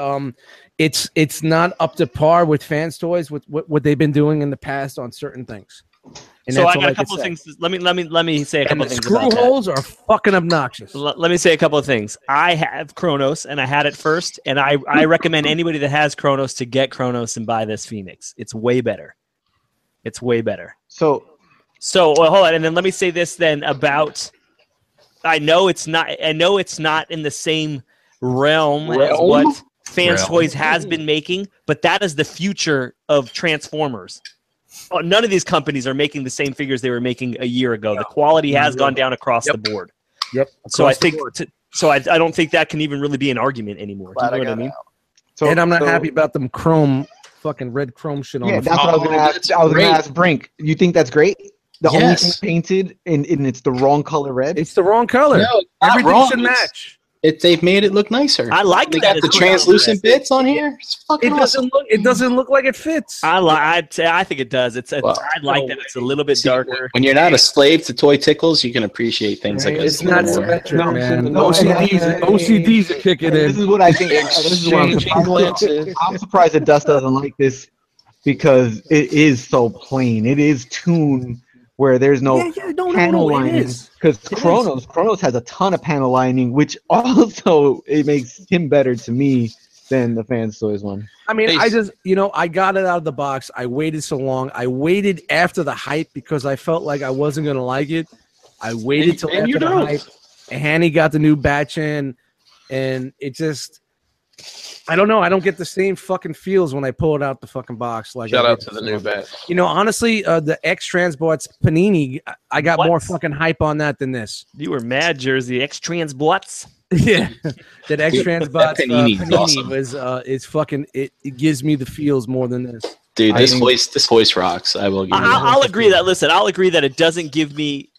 it's not up to par with Fans Toys with what they've been doing in the past on certain things. And So that's I all got a can couple of say. things. Let me say a And couple the of things screw about that. holes are fucking obnoxious. Let me say a couple of things. I have Kronos, and I had it first, and I recommend anybody that has Kronos to get Kronos and buy this Phoenix. It's way better. It's way better. So Well, hold on, and then let me say this then about. I know it's not in the same realm as what Fans Toys has been making, but that is the future of Transformers. Oh, none of these companies are making the same figures they were making a year ago. The quality has gone down across the board. Yep. So I Across the think board. I don't think that can even really be an argument anymore. Do you Glad know I what I got mean? out. And I'm not happy about them fucking red chrome shit on yeah, the that's what I was gonna ask. that's I was gonna great. ask Brink. You think that's great? The only thing Yes. painted and it's the wrong color red. It's the wrong color. No, it's not Everything wrong. should It's- match. They've made it look nicer. I like They that got the it's translucent bits on here. It's fucking It awesome. doesn't look like it fits. I think it does. Well, I like that it's a little bit See, darker. when you're not a slave to toy tickles, you can appreciate things like It's this. a not little more. symmetric, No, man. no, OCDs are kicking This in. is what I think. This is what I'm Exchanging surprised. glances. I'm surprised that Dust doesn't like this because it is so plain. It is tuned where there's no panel lining. Because Kronos has a ton of panel lining, which also it makes him better to me than the Fans Toys one. I mean, Hey, I just, I got it out of the box. I waited so long. I waited after the hype because I felt like I wasn't going to like it. I waited till And you after the don't. hype. And Hanny got the new batch in, and it just, I don't know. I don't get the same fucking feels when I pull it out the fucking box. Like Shout I out did to the new bat. honestly, the X Transports Panini, I got What? more fucking hype on that than this. You were mad, Jersey. X-Trans Blutz. Yeah, that X Dude, Transbots that Panini is Panini awesome. was it's fucking it gives me the feels more than this. Dude, I this think- voice rocks. I will give you that. I'll agree that. Listen, I'll agree that it doesn't give me.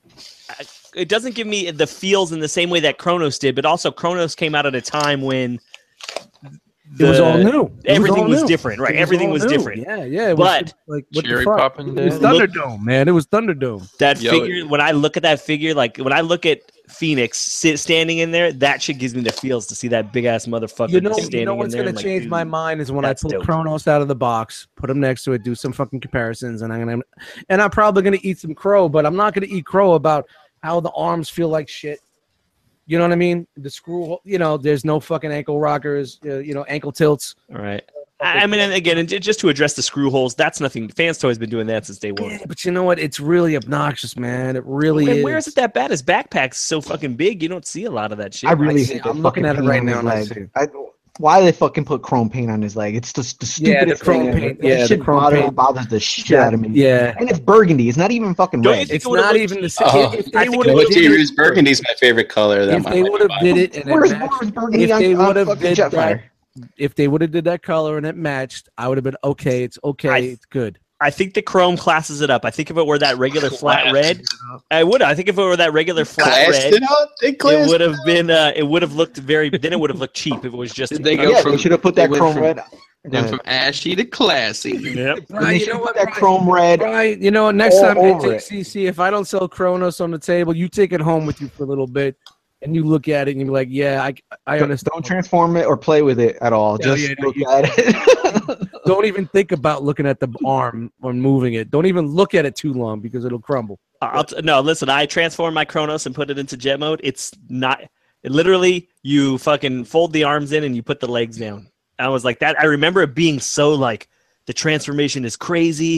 It doesn't give me the feels in the same way that Kronos did, but also Kronos came out at a time when It was all new. everything was different, right? It Everything all was new. different. Yeah, yeah. It But- was like what Cherry the fuck? popping It was down. Thunderdome, man. It was Thunderdome. That Yo, figure, when I look at that figure, like when I look at Phoenix standing in there, that shit gives me the feels to see that big ass motherfucker You know standing what's in there. gonna I'm like, change dude, my mind is when I that's pull dope. Kronos out of the box, put him next to it, do some fucking comparisons, and I'm probably gonna eat some crow, but I'm not gonna eat crow about how the arms feel like shit. You know what I mean? The screw, there's no fucking ankle rockers, ankle tilts. All right. I mean, and again, and just to address the screw holes, that's nothing. Fans Toys been doing that since day one. Yeah, but you know what? It's really obnoxious, man. It really Man, is. where is it that bad? His backpack's so fucking big, you don't see a lot of that shit. I really see- hate that I'm looking fucking at it paint right on now his and I leg. see. Why do they fucking put chrome paint on his leg? It's just the Yeah, the stupidest chrome thing. paint. That Yeah, the shit chrome paint. bothers the shit out of me. Yeah. And it's burgundy. It's not even fucking Don't you red. think It's it would've not looked even the cheap? same. Oh, If I they think would it have would've did Burgundy's Burgundy's my favorite color. That if might they be would have mine. did it and Where's it matched, where's burgundy if on, they on would have fucking did that, Jetfire? if they would have did that color and it matched, I would have been okay. It's okay. It's good. I think the chrome classes it up. I think if it were that regular flat Classed red, I would. I think if it were that regular flat Classed red, it up. They it classed would have been. It would have looked very. Then it would have looked cheap if it was just. Did they go Yeah, from- they should have put they that went chrome from- red. Went from ashy to classy. Yep. They should have put that chrome red. Right. You know what? Next All time, over it. HCC, if I don't sell Kronos on the table, you take it home with you for a little bit and you look at it and you're like, yeah, I understand. Don't transform it or play with it at all. No, Just yeah, no, look you- at it. Don't even think about looking at the arm or moving it. Don't even look at it too long because it'll crumble. No, listen. I transformed my Kronos and put it into jet mode. It's not. Literally, you fucking fold the arms in and you put the legs down. I was like that. I remember it being so like the transformation is crazy,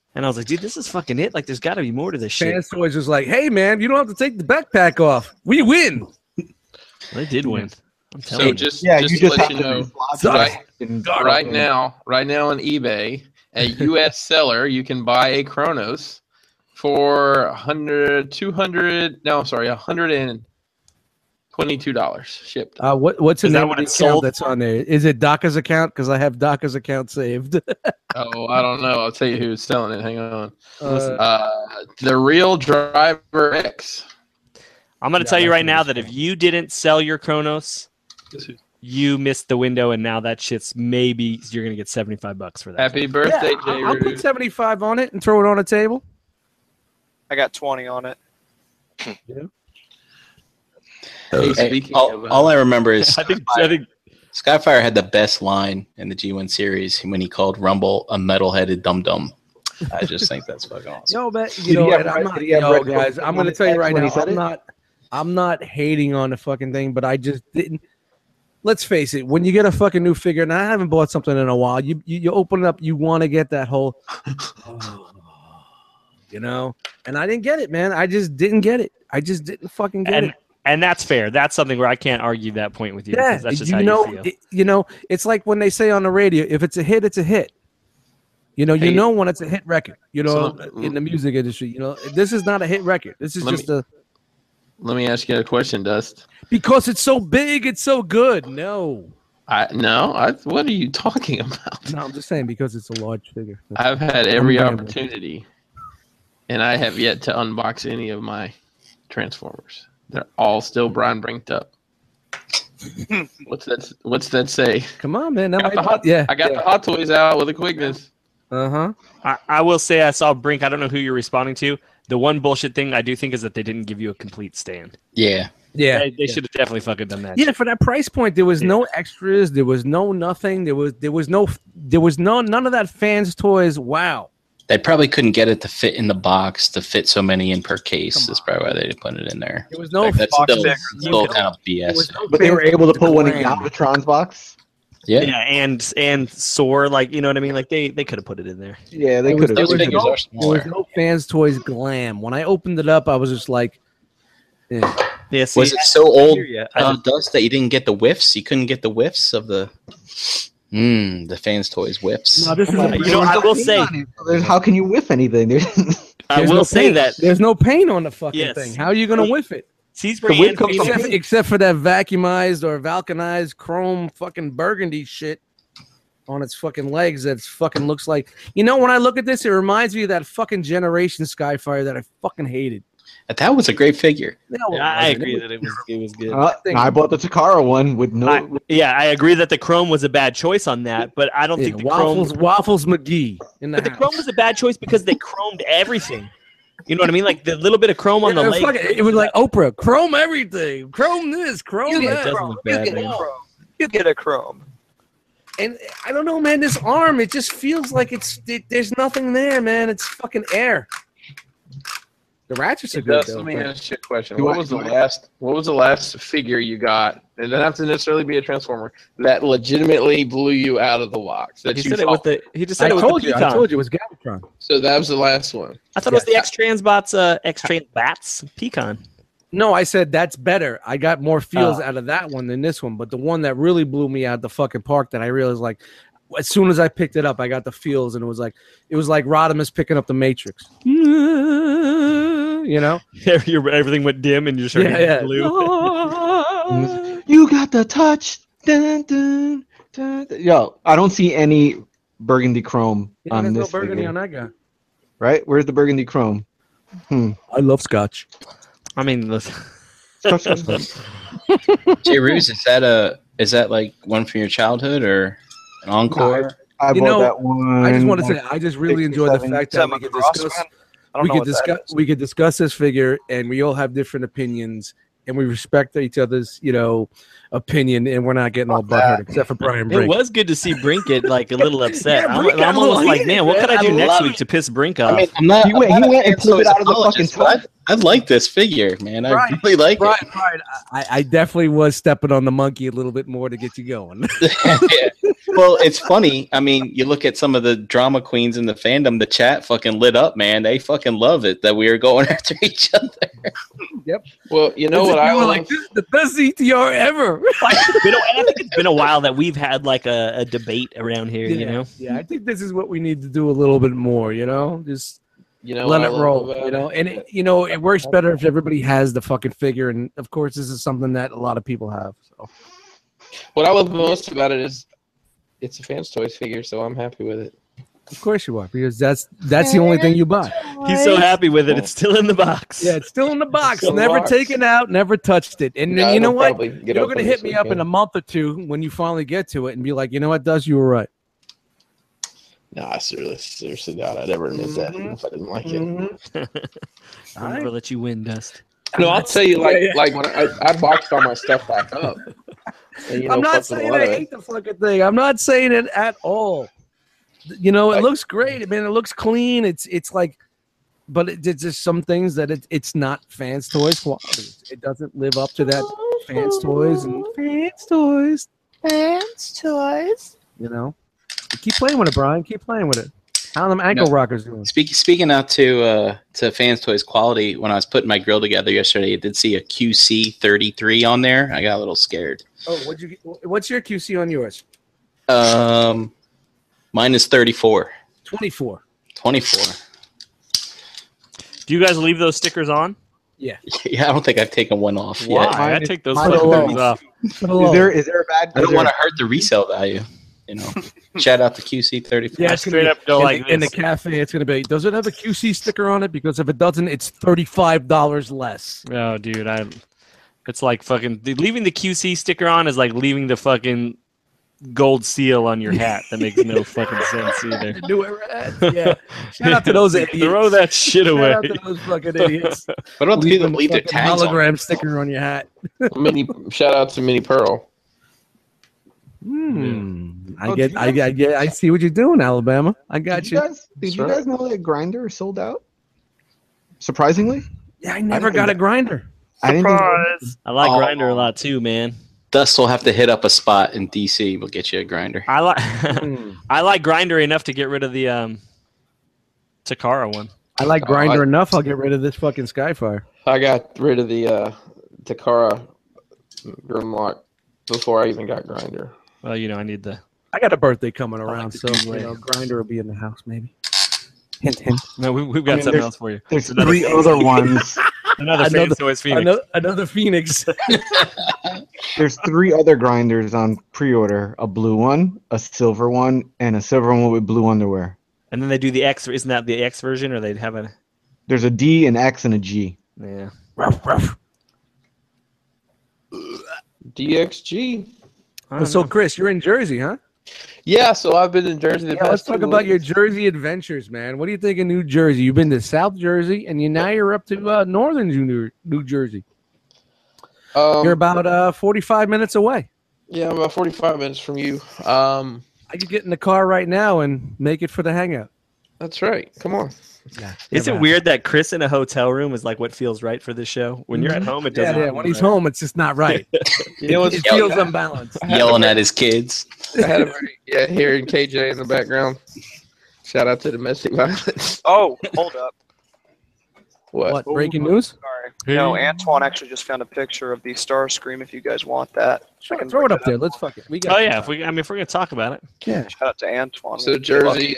And I was like, dude, this is fucking it. Like, there's got to be more to this shit. Fans Toys was like, hey man, you don't have to take the backpack off. We win. They did win. I'm So telling you. just Yeah, just you to just have let you to know, slot right now on eBay, a U.S. seller, you can buy a Chronos for $122 shipped. What's the Is that name what of the it's account sold? that's on there? Is it DACA's account? Because I have DACA's account saved. Oh, I don't know. I'll tell you who's selling it. Hang on. Uh, The Real Driver X. I'm going to Yeah, tell you that's right what now it's that if called. you didn't sell your Chronos, you missed the window, and now that shit's maybe you're going to get $75 for that. Happy birthday, yeah, Jay I'll Rude. put 75 on it and throw it on a table. I got 20 on it. Hey, Hey, speaking all, of, all I remember is I think Skyfire had the best line in the G1 series when he called Rumble a metal-headed dum-dum. I just think that's fucking awesome. Yo, man, Did he have red- did he have red guys, coat I'm on gonna his tell you pants right when now, he said it? I'm not hating on the fucking thing, but I just didn't. Let's face it, when you get a fucking new figure, and I haven't bought something in a while, you open it up, you want to get that whole, you know, and I didn't get it, man. I just didn't get it. I just didn't fucking get it. And that's fair. That's something where I can't argue that point with you. Yeah, because that's just you how know, you feel. you know, it's like when they say on the radio, if it's a hit, it's a hit. You know, Hey, when it's a hit record. You know, so- in the music industry, you know, this is not a hit record. This is Let just Let me ask you a question, Dust. because it's so big, it's so good. No, What are you talking about? I'm just saying because it's a large figure. I've had every I'm rambling. opportunity, and I have yet to unbox any of my Transformers. They're all still Brian Brinked up. What's that say? Come on, man. That I got, the might, hot, yeah, I got the Hot Toys out with a quickness. I will say I saw Brink. I don't know who you're responding to. The one bullshit thing I do think is that they didn't give you a complete stand. Yeah. yeah. They should have definitely fucking done that. Yeah, for that price point, there was no extras. There was no nothing. There was none of that fans toys. Wow. They probably couldn't get it to fit in the box to fit so many in per case. That's probably why they didn't put it in there. There was no Like, that's box still, figure. still kind of There was BS. no But they were fans able to put one in brand. Galvatron's box. Yeah. Yeah, and Soar, like, you know what I mean? Like they could have put it in there. Yeah, they There was- could there Those have. was figures no- are There was smaller. no fans toys glam. When I opened it up, I was just like, yeah. Yeah, see, Was it so old, hear ya. I just- Dust, that you didn't get the whiffs? You couldn't get the whiffs of the fans toys whiffs. No, this is You know, I will say, How can you whiff anything? I There's will no say paint. that There's no paint on the fucking Yes. thing. How are you gonna whiff it? Seasbury whip and comes from- Phoenix- Except for that vacuumized or vulcanized chrome fucking burgundy shit on its fucking legs that fucking looks like. You know, when I look at this, it reminds me of that fucking Generation Skyfire that I fucking hated. That was a great figure. No, it I wasn't. agree It that it was good. I bought the Takara one with no. Yeah, I agree that the Chrome was a bad choice on that, but I don't was- think the Waffles McGee in the But the house. Chrome was a bad choice because they chromed everything. You know what I mean? Like the little bit of chrome on Yeah, the leg. it was like Oprah, chrome everything, chrome this, chrome You It get that. doesn't chrome. look You bad, get a man. chrome. You get a chrome. And I don't know, man. This arm, it just feels like there's nothing there, man. It's fucking air. The ratchets are good. Dust, Though, let me but- ask you a question. Do What I- was the do I- last figure you got? It doesn't have to necessarily be a Transformer that legitimately blew you out of the box. That He you said it saw. with the. He just I said it with told the you, Pecan. it was Galvatron. So that was the last one. I thought it was the X Bats Pecan. No, I said that's better. I got more feels Oh. out of that one than this one. But the one that really blew me out the fucking park that I realized, like, as soon as I picked it up, I got the feels, and it was like Rodimus picking up the Matrix. You know? Everything went dim and you just heard Yeah. blue. You got the touch. Dun, dun, dun, dun. Yo, I don't see any burgundy chrome Yeah, on there's no this burgundy figure. on that guy. Right? Where's the burgundy chrome? I love Scotch. I mean, listen. Jay Ruse, is that like one from your childhood or an encore? I You bought know, that one. I just want to say, I just really enjoy the 67. fact Is that that we could Macross, discuss. man? I don't know what that is. We could discuss this figure, and we all have different opinions, and we respect each other's, opinion, and we're not getting all butthurt, except for Brian Brink. It was good to see Brink get like a little upset. Yeah, Brink got I'm a little almost like, heated, man, what man. could I do I next love week it. to piss Brink off? I mean, I'm not. He went out and pulled it out of the fucking tub. I like this figure, man. I Right, really like Brian, I definitely was stepping on the monkey a little bit more to get you going. it. Well, it's funny. I mean, you look at some of the drama queens in the fandom. The chat fucking lit up, man. They fucking love it that we are going after each other. Well, you know what I were love? like, this is the best ETR ever. And I think it's been a while that we've had like a debate around here, you know? Yeah, I think this is what we need to do a little bit more, just You know let what I it love roll, about and it works better if everybody has the fucking figure, and of course this is something that a lot of people have. So What I love most about it is it's a Fans Toys figure, so I'm happy with it. of course you are, because that's the only thing you buy. He's so happy with it. It's still in the box. Yeah, it's still in the box, Still in the never box. taken out, never touched it. And Yeah, then you know it'll what? probably get You're open gonna this hit me up in weekend. a month or two when you finally get to it and be like, you know what, Dust, you were right. No, I seriously doubt I'd ever admit that if I didn't like it. Mm-hmm. I'll never let you win, Dust. No, I'll tell you, like when I boxed all my stuff back up. And, I'm not fucked with a saying lot I of it. hate the fucking thing. I'm not saying it at all. It looks great. I mean, it looks clean. It's like, but it's just some things that it's not Fans Toys quality. It doesn't live up to that Fans Toys and Fans Toys. Fans toys. Keep playing with it, Brian. Keep playing with it. How are them ankle rockers doing? Speaking out to Fans Toys quality, when I was putting my grill together yesterday, I did see a QC 33 on there. I got a little scared. Oh, what's your QC on yours? Mine is 34. 24. 24. Do you guys leave those stickers on? Yeah, I don't think I've taken one off Why? yet. I take those mine fucking is things off. Is there a bad? I don't want to hurt the resale value. Shout out to QC 34. Yeah, I it's gonna straight be, up go in, like the, in the this. cafe. It's gonna be. Does it have a QC sticker on it? Because if it doesn't, it's $35 less. Oh, dude, it's like fucking leaving the QC sticker on is like leaving the fucking gold seal on your hat. That makes no fucking sense either. New era ads, yeah. Shout out to those idiots. Throw that shit away. Shout out to those fucking idiots. What about the people that leave their Fucking tags on? hologram sticker on your hat. Shout out to Mini Pearl. I see what you're doing, Alabama. I got Did you. you guys know that Grinder is sold out? Surprisingly, Yeah, I never got a grinder. I didn't. I like Grinder a lot too, man. Dust will have to hit up a spot in DC. We'll get you a grinder. I like I like Grinder enough to get rid of the Takara one. I like grinder enough. I'll get rid of this fucking Skyfire. I got rid of the Takara Grimlock before I even got Grinder. Well, I need the. I got a birthday coming like around, the so Doomlay. grinder will be in the house maybe. Hint, hint. No, we've got something else for you. There's three other ones. Another Fans Toys Phoenix. Another Phoenix. There's three other grinders on pre-order: a blue one, a silver one, and a silver one with blue underwear. And then they do the X. Isn't that the X version, or they'd have a? There's a D, an X, and a G. Yeah. Ruff, ruff. DXG. So, Chris, you're in Jersey, huh? Yeah, so I've been in Jersey the Yeah, past let's talk 2 about your weeks. Jersey adventures, man. What do you think of New Jersey? You've been to South Jersey, and now you're up to northern New Jersey. You're about 45 minutes away. Yeah, I'm about 45 minutes from you. I could get in the car right now and make it for the hangout. That's right. Come on. Yeah, Is it weird that Chris in a hotel room is like what feels right for this show? When you're at home, it doesn't. Yeah, when he's home, it's just not right. It feels unbalanced. Yelling at his kids. I had hearing KJ in the background. Shout out to domestic violence. Oh, hold up. What, breaking news? Sorry. No, Antoine actually just found a picture of the Starscream if you guys want that. I can Throw it bring up there. Let's fuck it. We got Oh yeah, if we're gonna talk about it. Yeah. Shout out to Antoine. So Jersey.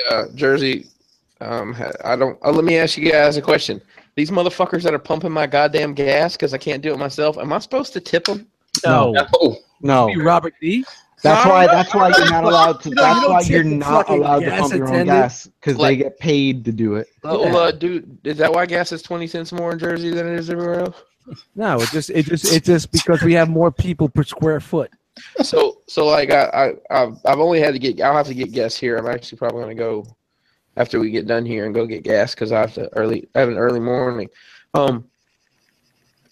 Let me ask you guys a question. These motherfuckers that are pumping my goddamn gas because I can't do it myself, am I supposed to tip them? No. No. Be Robert D. That's why you're not allowed to. You That's don't why tip you're the not fucking allowed to gas pump your own attendant. gas because they get paid to do it. Well, dude, is that why gas is 20 cents more in Jersey than it is everywhere else? No, it's just because we have more people per square foot. So like I've only had to get. I'll have to get gas here. I'm actually probably gonna go after we get done here and go get gas because I have an early morning.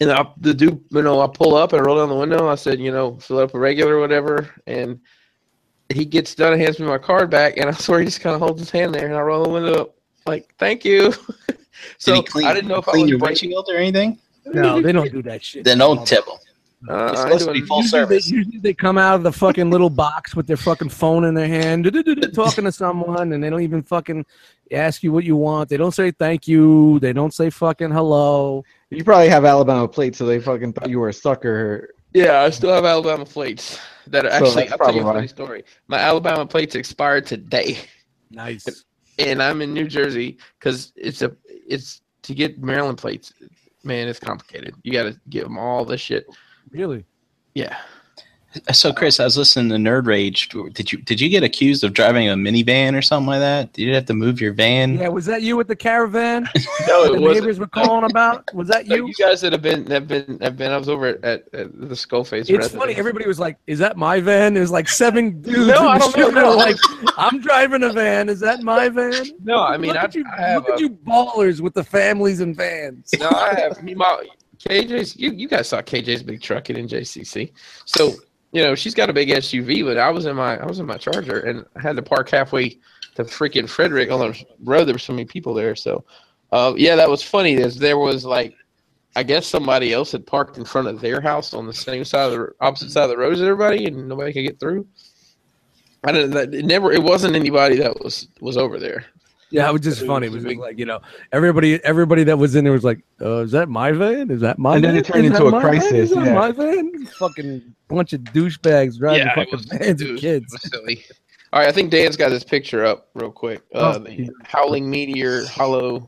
And the dude, I pull up and I roll down the window. I said, fill up a regular or whatever. And he gets done and hands me my card back. And I swear he just kind of holds his hand there. And I roll the window up like, thank you. So Did he clean, I didn't know if I clean was your breaking. windshield or anything? No, they don't do that shit. Then don't tip him. It's I supposed to do be it- full service. Usually they come out of the fucking little box with their fucking phone in their hand, talking to someone, and they don't even fucking ask you what you want. They don't say thank you. They don't say fucking hello. You probably have Alabama plates, so they fucking thought you were a sucker. Yeah, I still have Alabama plates. That So actually, that's I'll tell you a probably funny why. story. My Alabama plates expired today. Nice. And I'm in New Jersey because it's to get Maryland plates. Man, it's complicated. You got to give them all this shit. Really? Yeah. So, Chris, I was listening to Nerd Rage. Did you get accused of driving a minivan or something like that? Did you have to move your van? Yeah, was that you with the caravan? No, the it wasn't. neighbors were calling about? Was that you? You guys that have been. I was over at the Skullface. It's funny. Everybody was like, "Is that my van?" There's like 7 dudes. No, in I the don't know. street that are like, "I'm driving a van. Is that my van?" No, I mean, look at you, I have look at you ballers with the families and vans. No, I have. KJ's. You guys saw KJ's big truck at NJCC. So she's got a big SUV, but I was in my Charger, and I had to park halfway to freaking Frederick on the road. There were so many people there. So, yeah, that was funny. There was like, I guess somebody else had parked in front of their house on the same side of the opposite side of the road as everybody, and nobody could get through. I didn't. It wasn't anybody that was over there. Yeah, it was just funny. It was just like, everybody that was in there was like, is that my van? Is that my And van? then it turned Is into that a my van? crisis, Is that yeah. my van? Fucking bunch of douchebags driving it fucking was- vans it and was- kids. it was silly. All right, I think Dan's got his picture up real quick. Oh, The Howling Meteor Hollow.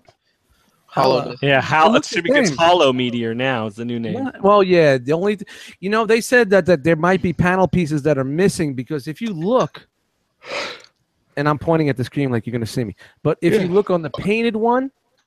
Yeah, It looks it should the be same. Hollow Meteor now is the new name. Well, yeah. The only, they said that there might be panel pieces that are missing because if you look, and I'm pointing at the screen like you're going to see me, but if you look on the painted one,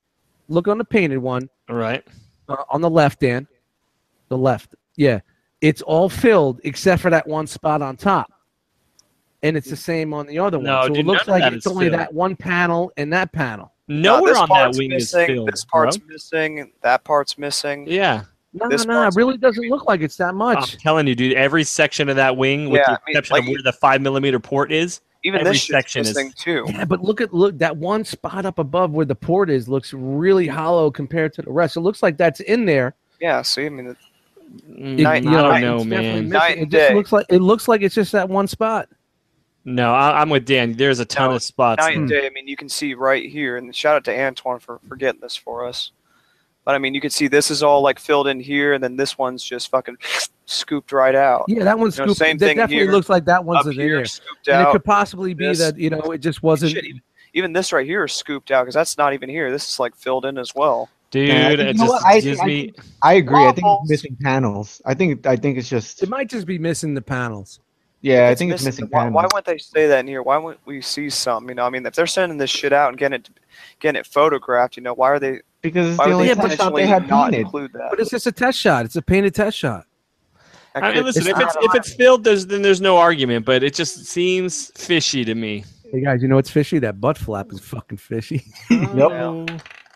All right. on the left, Dan, the left, yeah, it's all filled except for that one spot on top, and it's the same on the other one. No, So dude, it looks none of like that it's is only filled. that one panel and that panel. Nowhere this on that part's wing missing, is filled. This part's bro. missing. That part's missing. Yeah. No, This it part's really doesn't look like it's that I'm much. telling you, dude, every section of that wing, with Yeah, the I mean, exception like of where the 5mm port is, Even every this shit's section is- missing too. Yeah, but look that one spot up above where the port is looks really hollow compared to the rest. It looks like that's in there. Yeah. See, I mean, I don't know, it's definitely man. missing. Night It and just day. looks like it's just that one spot. No, I'm with Dan. There's a ton No, of spots. night and day. I mean, you can see right here, and shout out to Antoine for getting this for us. But I mean, you can see this is all like filled in here, and then this one's just fucking scooped right out. Yeah, that one's You know, scooped. same That thing definitely here. looks like that one's Up in here, there. scooped And it out. could possibly be This- that it just wasn't. Shit, even this right here is scooped out because that's not even here. This is like filled in as well. Dude, Yeah, it you know just what? I gives think- me. I agree. I think Waffles. it's missing panels. I think it's just It might just be missing the panels. I think it's missing Why panels. wouldn't they say that in here? Why wouldn't we see some? I mean, if they're sending this shit out and getting it photographed, why are they? Because it's Why the would only they test shot they intentionally had not painted. include that? But it's just a test shot. It's a painted test shot. I mean, listen, it's if it's filled, then there's no argument. But it just seems fishy to me. Hey guys, you know what's fishy? That butt flap is fucking fishy. Yep.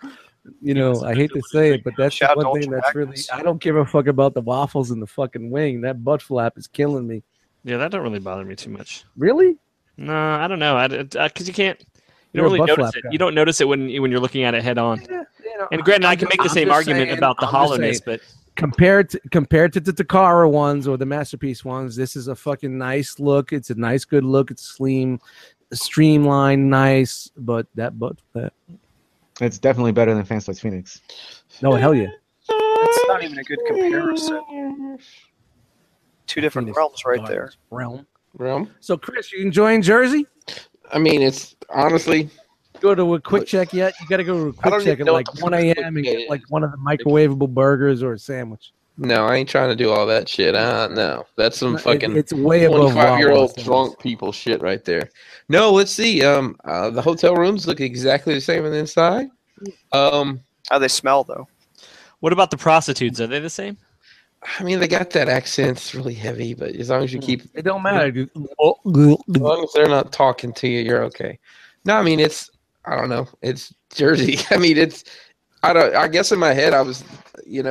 I hate to say it, but that's the Shout out one to thing Ultra that's really. Magnus. I don't give a fuck about the waffles and the fucking wing. That butt flap is killing me. Yeah, that don't really bother me too much. Really? No, I don't know. Because you can't. You You're a don't really butt notice flap it. guy. You don't notice it when you're looking at it head on. Yeah, And granted, I can make the I'm same just argument saying- about the I'm just hollowness, saying, but compared to the Takara ones or the Masterpiece ones, this is a fucking nice look. It's a nice, good look. It's streamlined, nice. But that butt flap. It's definitely better than Fanslice Phoenix. No, hell yeah. That's not even a good comparison. Two different Phoenix realms right Dark there. Realm. So, Chris, you enjoying Jersey? I mean, it's honestly. Go to a quick check yet? You got to go to a I quick don't check even at know like what the 1 first a.m. and quick get check like one of the microwavable burgers or a sandwich. No, I ain't trying to do all that shit. No, that's some fucking It's way above 25-year-old Wawa's. drunk people shit right there. No, let's see. The hotel rooms look exactly the same on the inside. How they smell though? what about the prostitutes? Are they the same? I mean, they got that accent. It's really heavy, but as long as you keep, It don't matter. dude. as long as they're not talking to you, you're okay. No, I mean I don't know. It's Jersey. I mean I guess in my head I was,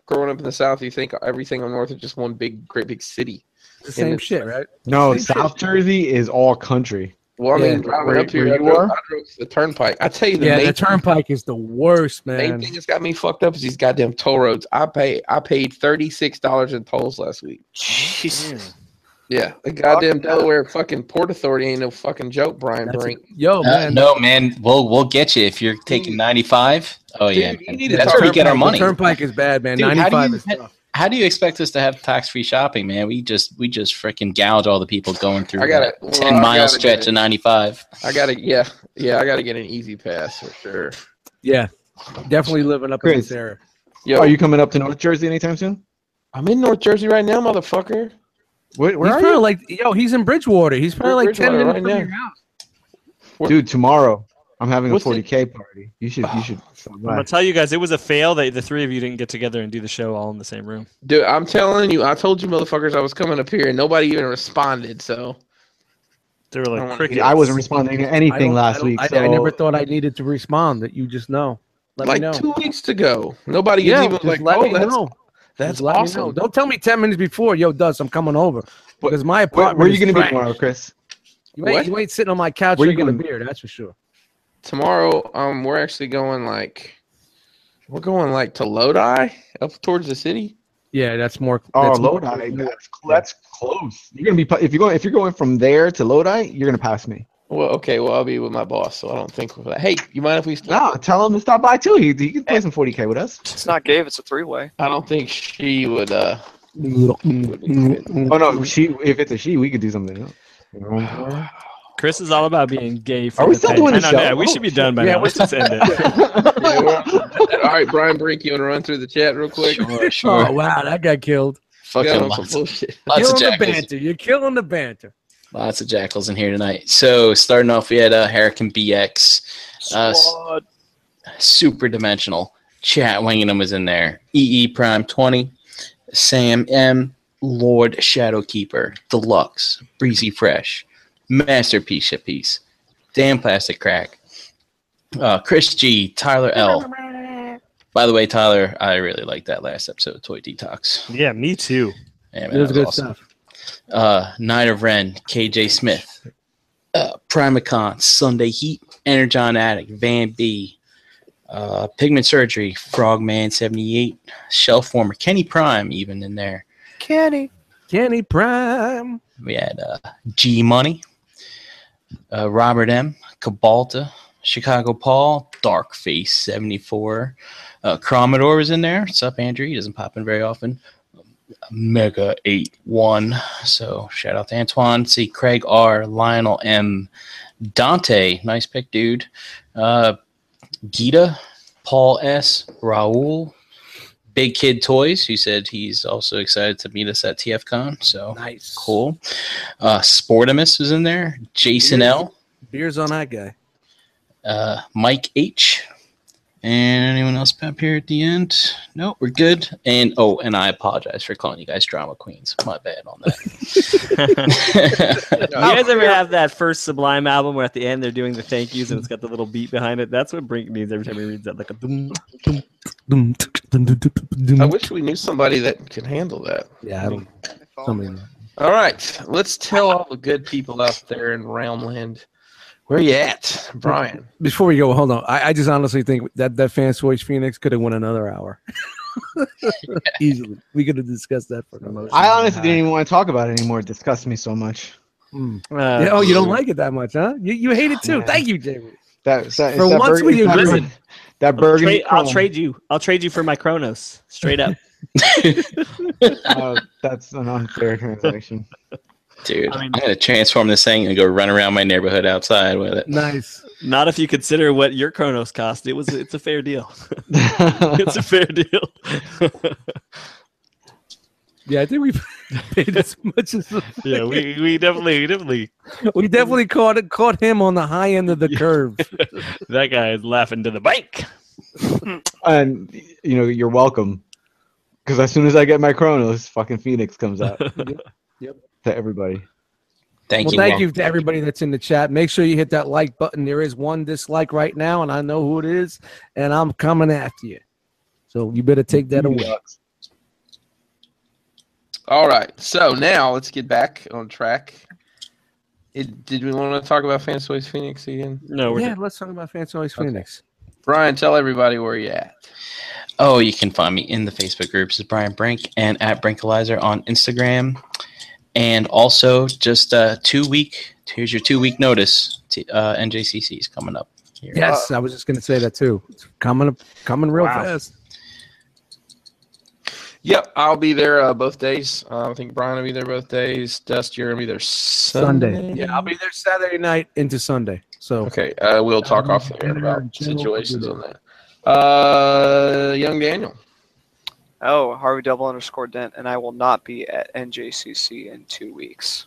growing up in the South, you think everything up north is just one great big city. The same it's- shit, right? No, Same South Jersey is all country. Well, I Yeah. mean, driving Where- up here, where I you drove, are? I drove the turnpike. I tell you, the Yeah, main the turnpike is the worst, main man. thing that's got me fucked up is these goddamn toll roads. I paid $36 in tolls last week. Jesus. Yeah, the goddamn Delaware fucking Port Authority ain't no fucking joke, Brian That's Brink. Yo, man. No, man, we'll get you if you're taking 95. Oh yeah, Dude, you man. need to That's talk- where we get our The money. turnpike is bad, man. Dude, 95 is tough. How do you expect us to have tax-free shopping, man? We just freaking gouge all the people going through I gotta- that well, 10-mile I gotta stretch get of 95. I gotta get an easy pass for sure. Yeah, definitely living up in Chris. this area. Yo, Are you coming up to North Jersey anytime soon? I'm in North Jersey right now, motherfucker. Where He's are probably you? like, he's in Bridgewater. He's probably like 10 Bridgewater minutes right from now. your house. Dude, tomorrow I'm having What's a 40K party. You should stop I'm by. gonna tell you guys, it was a fail that the three of you didn't get together and do the show all in the same room. Dude, I'm telling you, I told you motherfuckers I was coming up here and nobody even responded, so They were I don't like wanna crickets. I wasn't responding to anything last week. I So never thought I needed to respond. That you just know. Let like me know. 2 weeks to go. Nobody Yeah, even just like, let oh, me that's know. that's Just let me know. awesome. Don't tell me 10 minutes before. Yo, Dust, I'm coming over. Because my apartment where are you is going to be trash. tomorrow, Chris? What? You ain't sitting on my couch Where you drinking a going? beer. That's for sure. Tomorrow, we're actually going to Lodi, up towards the city. Yeah, that's more. Oh, that's more- Lodi. That's close. You're gonna be if you're going from there to Lodi, you're gonna pass me. Well, okay, well I'll be with my boss, so I don't think we're like, hey, you mind if we No, tell him to stop by too. He can play some 40K with us. It's not Gabe, it's a three-way. I don't think she would Oh no, if it's a she, we could do something else. You know? Chris is all about being gay. For Are we the still pay. doing I the know, show? yeah, we should be done by Yeah, now. Let's just end it. All right, Brian Brink, you want to run through the chat real quick? Sure. Oh wow, that got killed. Got Fucking on some lots, bullshit. lots of Killing the jackals. banter. You're killing the banter. Lots of jackals in here tonight. So starting off, we had Hurricane BX, Squad. Super Dimensional, Chat Wingingham was in there, EE Prime 20, Sam M, Lord Shadowkeeper, Deluxe, Breezy Fresh, Masterpiece Shippiece, Dan Plastic Crack, Chris G, Tyler L. By the way, Tyler, I really liked that last episode of Toy Detox. Yeah, me too. Yeah, man, It was that good awesome. stuff. Night of Ren, KJ Smith, Primacon, Sunday Heat, Energon Addict, Van B, Pigment Surgery, Frogman 78, Shelf Warmer, Kenny Prime even in there. Kenny Prime. We had G Money, Robert M, Cabalta, Chicago Paul, Darkface 74, Chromador was in there. What's up, Andrew? He doesn't pop in very often. Mega 81. So shout out to Antoine. See Craig R, Lionel M, Dante, nice pick, dude. Gita, Paul S, Raul, Big Kid Toys, who said he's also excited to meet us at TFCon. So Nice. cool. Sportimus was in there. Jason L, Beers on that guy. Mike H, and anyone else up here at the end? No, we're good. And and I apologize for calling you guys drama queens. My bad on that. You guys ever have that first Sublime album where at the end they're doing the thank yous and it's got the little beat behind it? That's what Brink needs every time he reads that, like a dum, dum. I wish we knew somebody that could handle that. Yeah, I don't. Somebody. All right, let's tell all the good people out there in Realmland. Where you at, Brian? Before we go, hold on. I just honestly think that Fans Voice Phoenix could have won another hour. Easily. We could have discussed that for an emotion. I honestly didn't even want to talk about it anymore. It disgusts me so much. Yeah, oh, you don't like it that much, huh? You hate it too. Yeah. Thank you, Jamie. That For once we agree. Listen, that burgundy. I'll chrome. trade you. I'll trade you for my Kronos. Straight up. That's an unfair transaction. Dude, I mean- I'm going to transform this thing and go run around my neighborhood outside with it. Nice. Not if you consider what your Kronos cost. It's a fair deal. It's a fair deal. Yeah, I think we've paid as much as Yeah, we definitely we definitely caught him on the high end of the curve. that guy is laughing to the bank. And you're welcome. Because as soon as I get my Chronos, fucking Phoenix comes out. Yep. To everybody. Thank you. Thank you to everybody that's in the chat. Make sure you hit that like button. There is one dislike right now, and I know who it is, and I'm coming after you. So you better take that away. All right. So now let's get back on track. Did we want to talk about Fantasy Toys Phoenix again? No, we're Yeah, let's talk about Fantasy Toys Phoenix. Brian, tell everybody where you're at. Oh, you can find me in the Facebook groups as Brian Brink and at Brinkalizer on Instagram. And also just here's your 2 week notice. NJCC is coming up here. Yes, I was just going to say that too. It's coming real Wow. fast. Yep, I'll be there both days. I think Brian will be there both days. Dust, you're going to be there Sunday. Yeah, I'll be there Saturday night into Sunday. So Okay, we'll talk off the air about situations on that. Young Daniel. Oh, Harvey _Dent, and I will not be at NJCC in 2 weeks.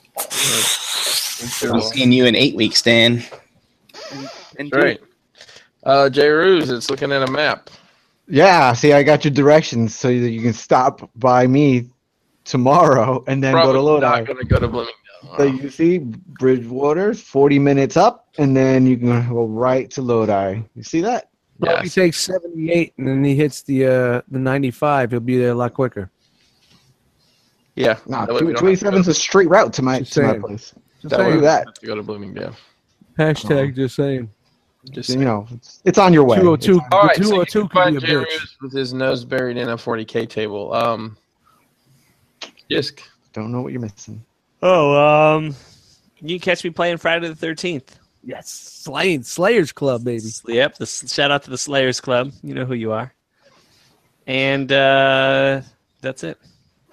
I'm seeing you in 8 weeks, Dan. Great. Jay Ruse, it's looking at a map. Yeah, see, I got your directions so that you can stop by me tomorrow and then Probably go to Lodi. not going to go to Bloomingdale. So you see Bridgewater, 40 minutes up, and then you can go right to Lodi. You see that? well, if he takes 78 and then he hits the 95, he'll be there a lot quicker. Yeah. No, that way we don't have to 287 is a straight route to my Just to my saying. place. Just That way Do we saying. don't that. have to go to Bloomingdale. Hashtag just saying. Just You know, it's on your way. 202. All right, The so you 202 can could find be a Jay bitch. Ruse with his nose buried in a 40K table. Jisk. Don't know what you're missing. Oh, you can catch me playing Friday the 13th. Yes, Slayers Club, baby. Yep, shout out to the Slayers Club. You know who you are. And that's it.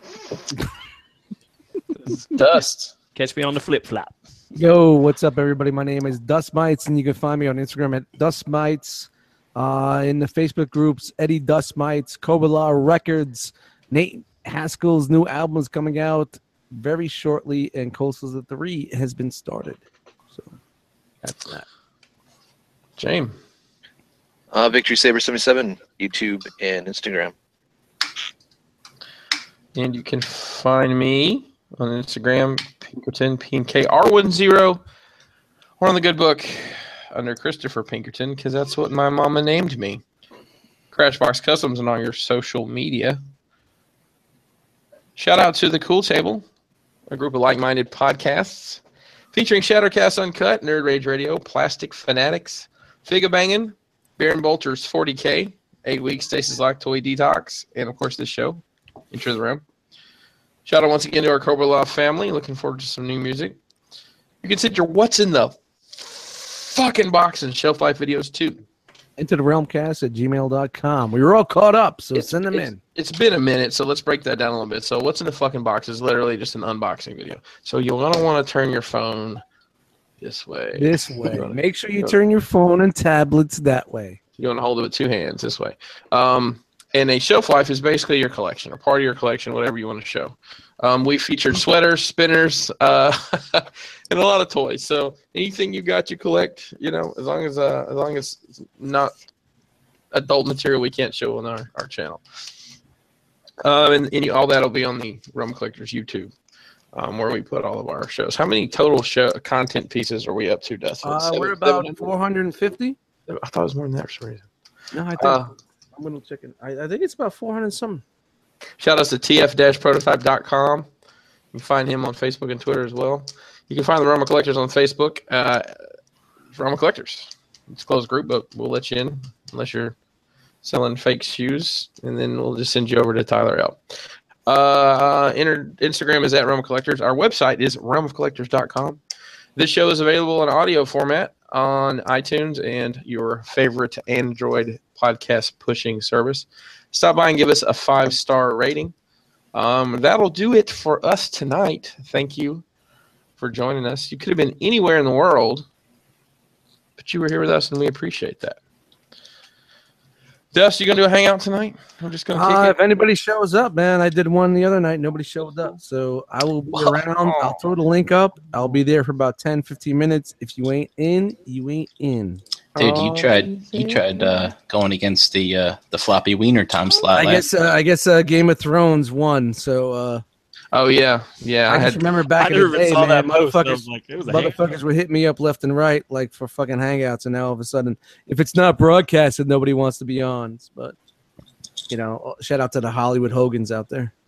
Dust. Catch me on the flip flop. Yo, what's up, everybody? My name is Dust Mites, and you can find me on Instagram at Dust Mites. In the Facebook groups, Eddie Dust Mites, Kobala Records, Nate Haskell's new album is coming out very shortly, and Coastals of 3 has been started. So that's that. James. Victory Saber 77, YouTube and Instagram. And you can find me on Instagram, Pinkerton, PNKR10, or on the good book under Christopher Pinkerton, because that's what my mama named me. Crashbox Customs and all your social media. Shout out to The Cool Table, a group of like-minded podcasts featuring Shattercast Uncut, Nerd Rage Radio, Plastic Fanatics, Figa Bangin', Baron Bolter's 40K, 8 weeks Stasis Lock Toy Detox, and of course this show, Enter the Realm. Shout out once again to our Cobra Law family. Looking forward to some new music. You can send your What's in the fucking box and shelf life videos too. Into the realmcast at gmail.com. We were all caught up, so send them in. It's been a minute, so let's break that down a little bit. So what's in the fucking box is literally just an unboxing video. So you're going to want to turn your phone this way. This way. Make sure you turn your phone and tablets that way. You want to hold it with two hands this way. And a shelf life is basically your collection, or part of your collection, whatever you want to show. We featured sweaters, spinners, and a lot of toys. So anything you got, you collect. You know, as long as it's not adult material, we can't show on our channel. And all that'll be on the Realm Collectors YouTube, where we put all of our shows. How many total content pieces are we up to, Dustin? We're about 450. I thought it was more than that for some reason. No, I think I'm gonna check it. I think it's about 400 something. Shout outs to tf-prototype.com. You can find him on Facebook and Twitter as well. You can find the Roma Collectors on Facebook. Roma Collectors. It's a closed group, but we'll let you in unless you're selling fake shoes, and then we'll just send you over to Tyler L. Instagram is at Roma Collectors. Our website is realmofcollectors.com. This show is available in audio format on iTunes and your favorite Android podcast pushing service. Stop by and give us a 5-star rating. That'll do it for us tonight. Thank you for joining us. You could have been anywhere in the world, but you were here with us, and we appreciate that. Dust, you gonna do a hangout tonight? I'm just gonna kick If anybody shows up, man, I did one the other night. Nobody showed up, so I will be around. I'll throw the link up. I'll be there for about 10, 15 minutes. If you ain't in, you ain't in. Dude, you tried going against the floppy wiener time slot. I guess Game of Thrones won. So Oh yeah. I just remember back in the day, man, motherfuckers would hit me up left and right like for fucking hangouts, and now all of a sudden, if it's not broadcasted, nobody wants to be on. But you know, shout out to the Hollywood Hogans out there.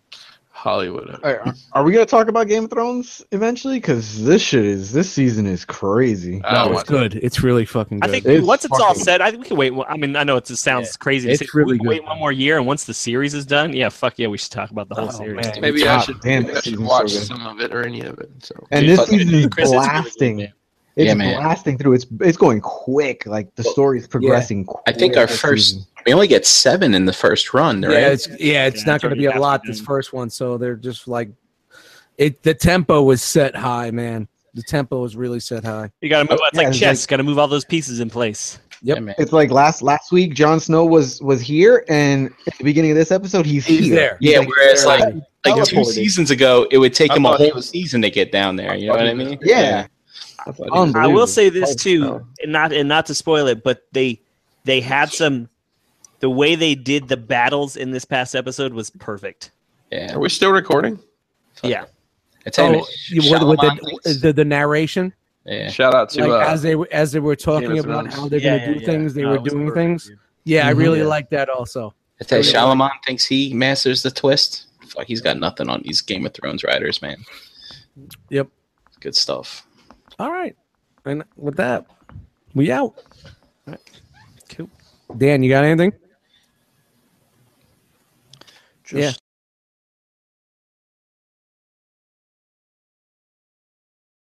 Hollywood. Are we gonna talk about Game of Thrones eventually? Because this season is crazy. No, it's good. It's really fucking good. I think It's once it's all fucking- said, I think we can wait. I mean, I know it sounds crazy to it's say, really we can good, wait one more year, and once the series is done, yeah, fuck yeah, we should talk about the whole Oh, series. man. Maybe I God should, damn, maybe I this should season's watch so good. some of it or any of it. So And Dude, this fucking- season is Chris, it's really good, blasting. man. It's Yeah, man. blasting through. It's going quick. Like the story's progressing. I think quick our this first season. we only get 7 in the first run, right? it's Yeah, not it's going to already be a halfway lot this done. first one, so they're just like it. The tempo was set high, man. The tempo was really set high. You got to move. It's Yeah, like it's chess. Got to move all those pieces in place. Yep. Yeah, man. It's like last week, Jon Snow was here, and at the beginning of this episode, he's He's here. there. Yeah, whereas like two teleported. seasons ago, it would take I him a thought he whole was- season to get down there. You know what I mean? Yeah. I thought he was- I will Unbelievable. say this Oh, too, no. and not to spoil it, but they had some. The way they did the battles in this past episode was perfect. Yeah. Are we still recording? Yeah, I tell you, With Shalaman thinks- the narration, yeah. Shout out to like as they were talking Game of about Thrones. how they're Yeah, going to do yeah, things, they No, were it was doing perfect, things. dude. Yeah, I really Mhm. like that also. I tell you, Shalaman thinks he masters the twist. Fuck, he's got nothing on these Game of Thrones writers, man. Yep. Good stuff. All right, and with that, we out. cool. Dan, you got anything? Just Yeah.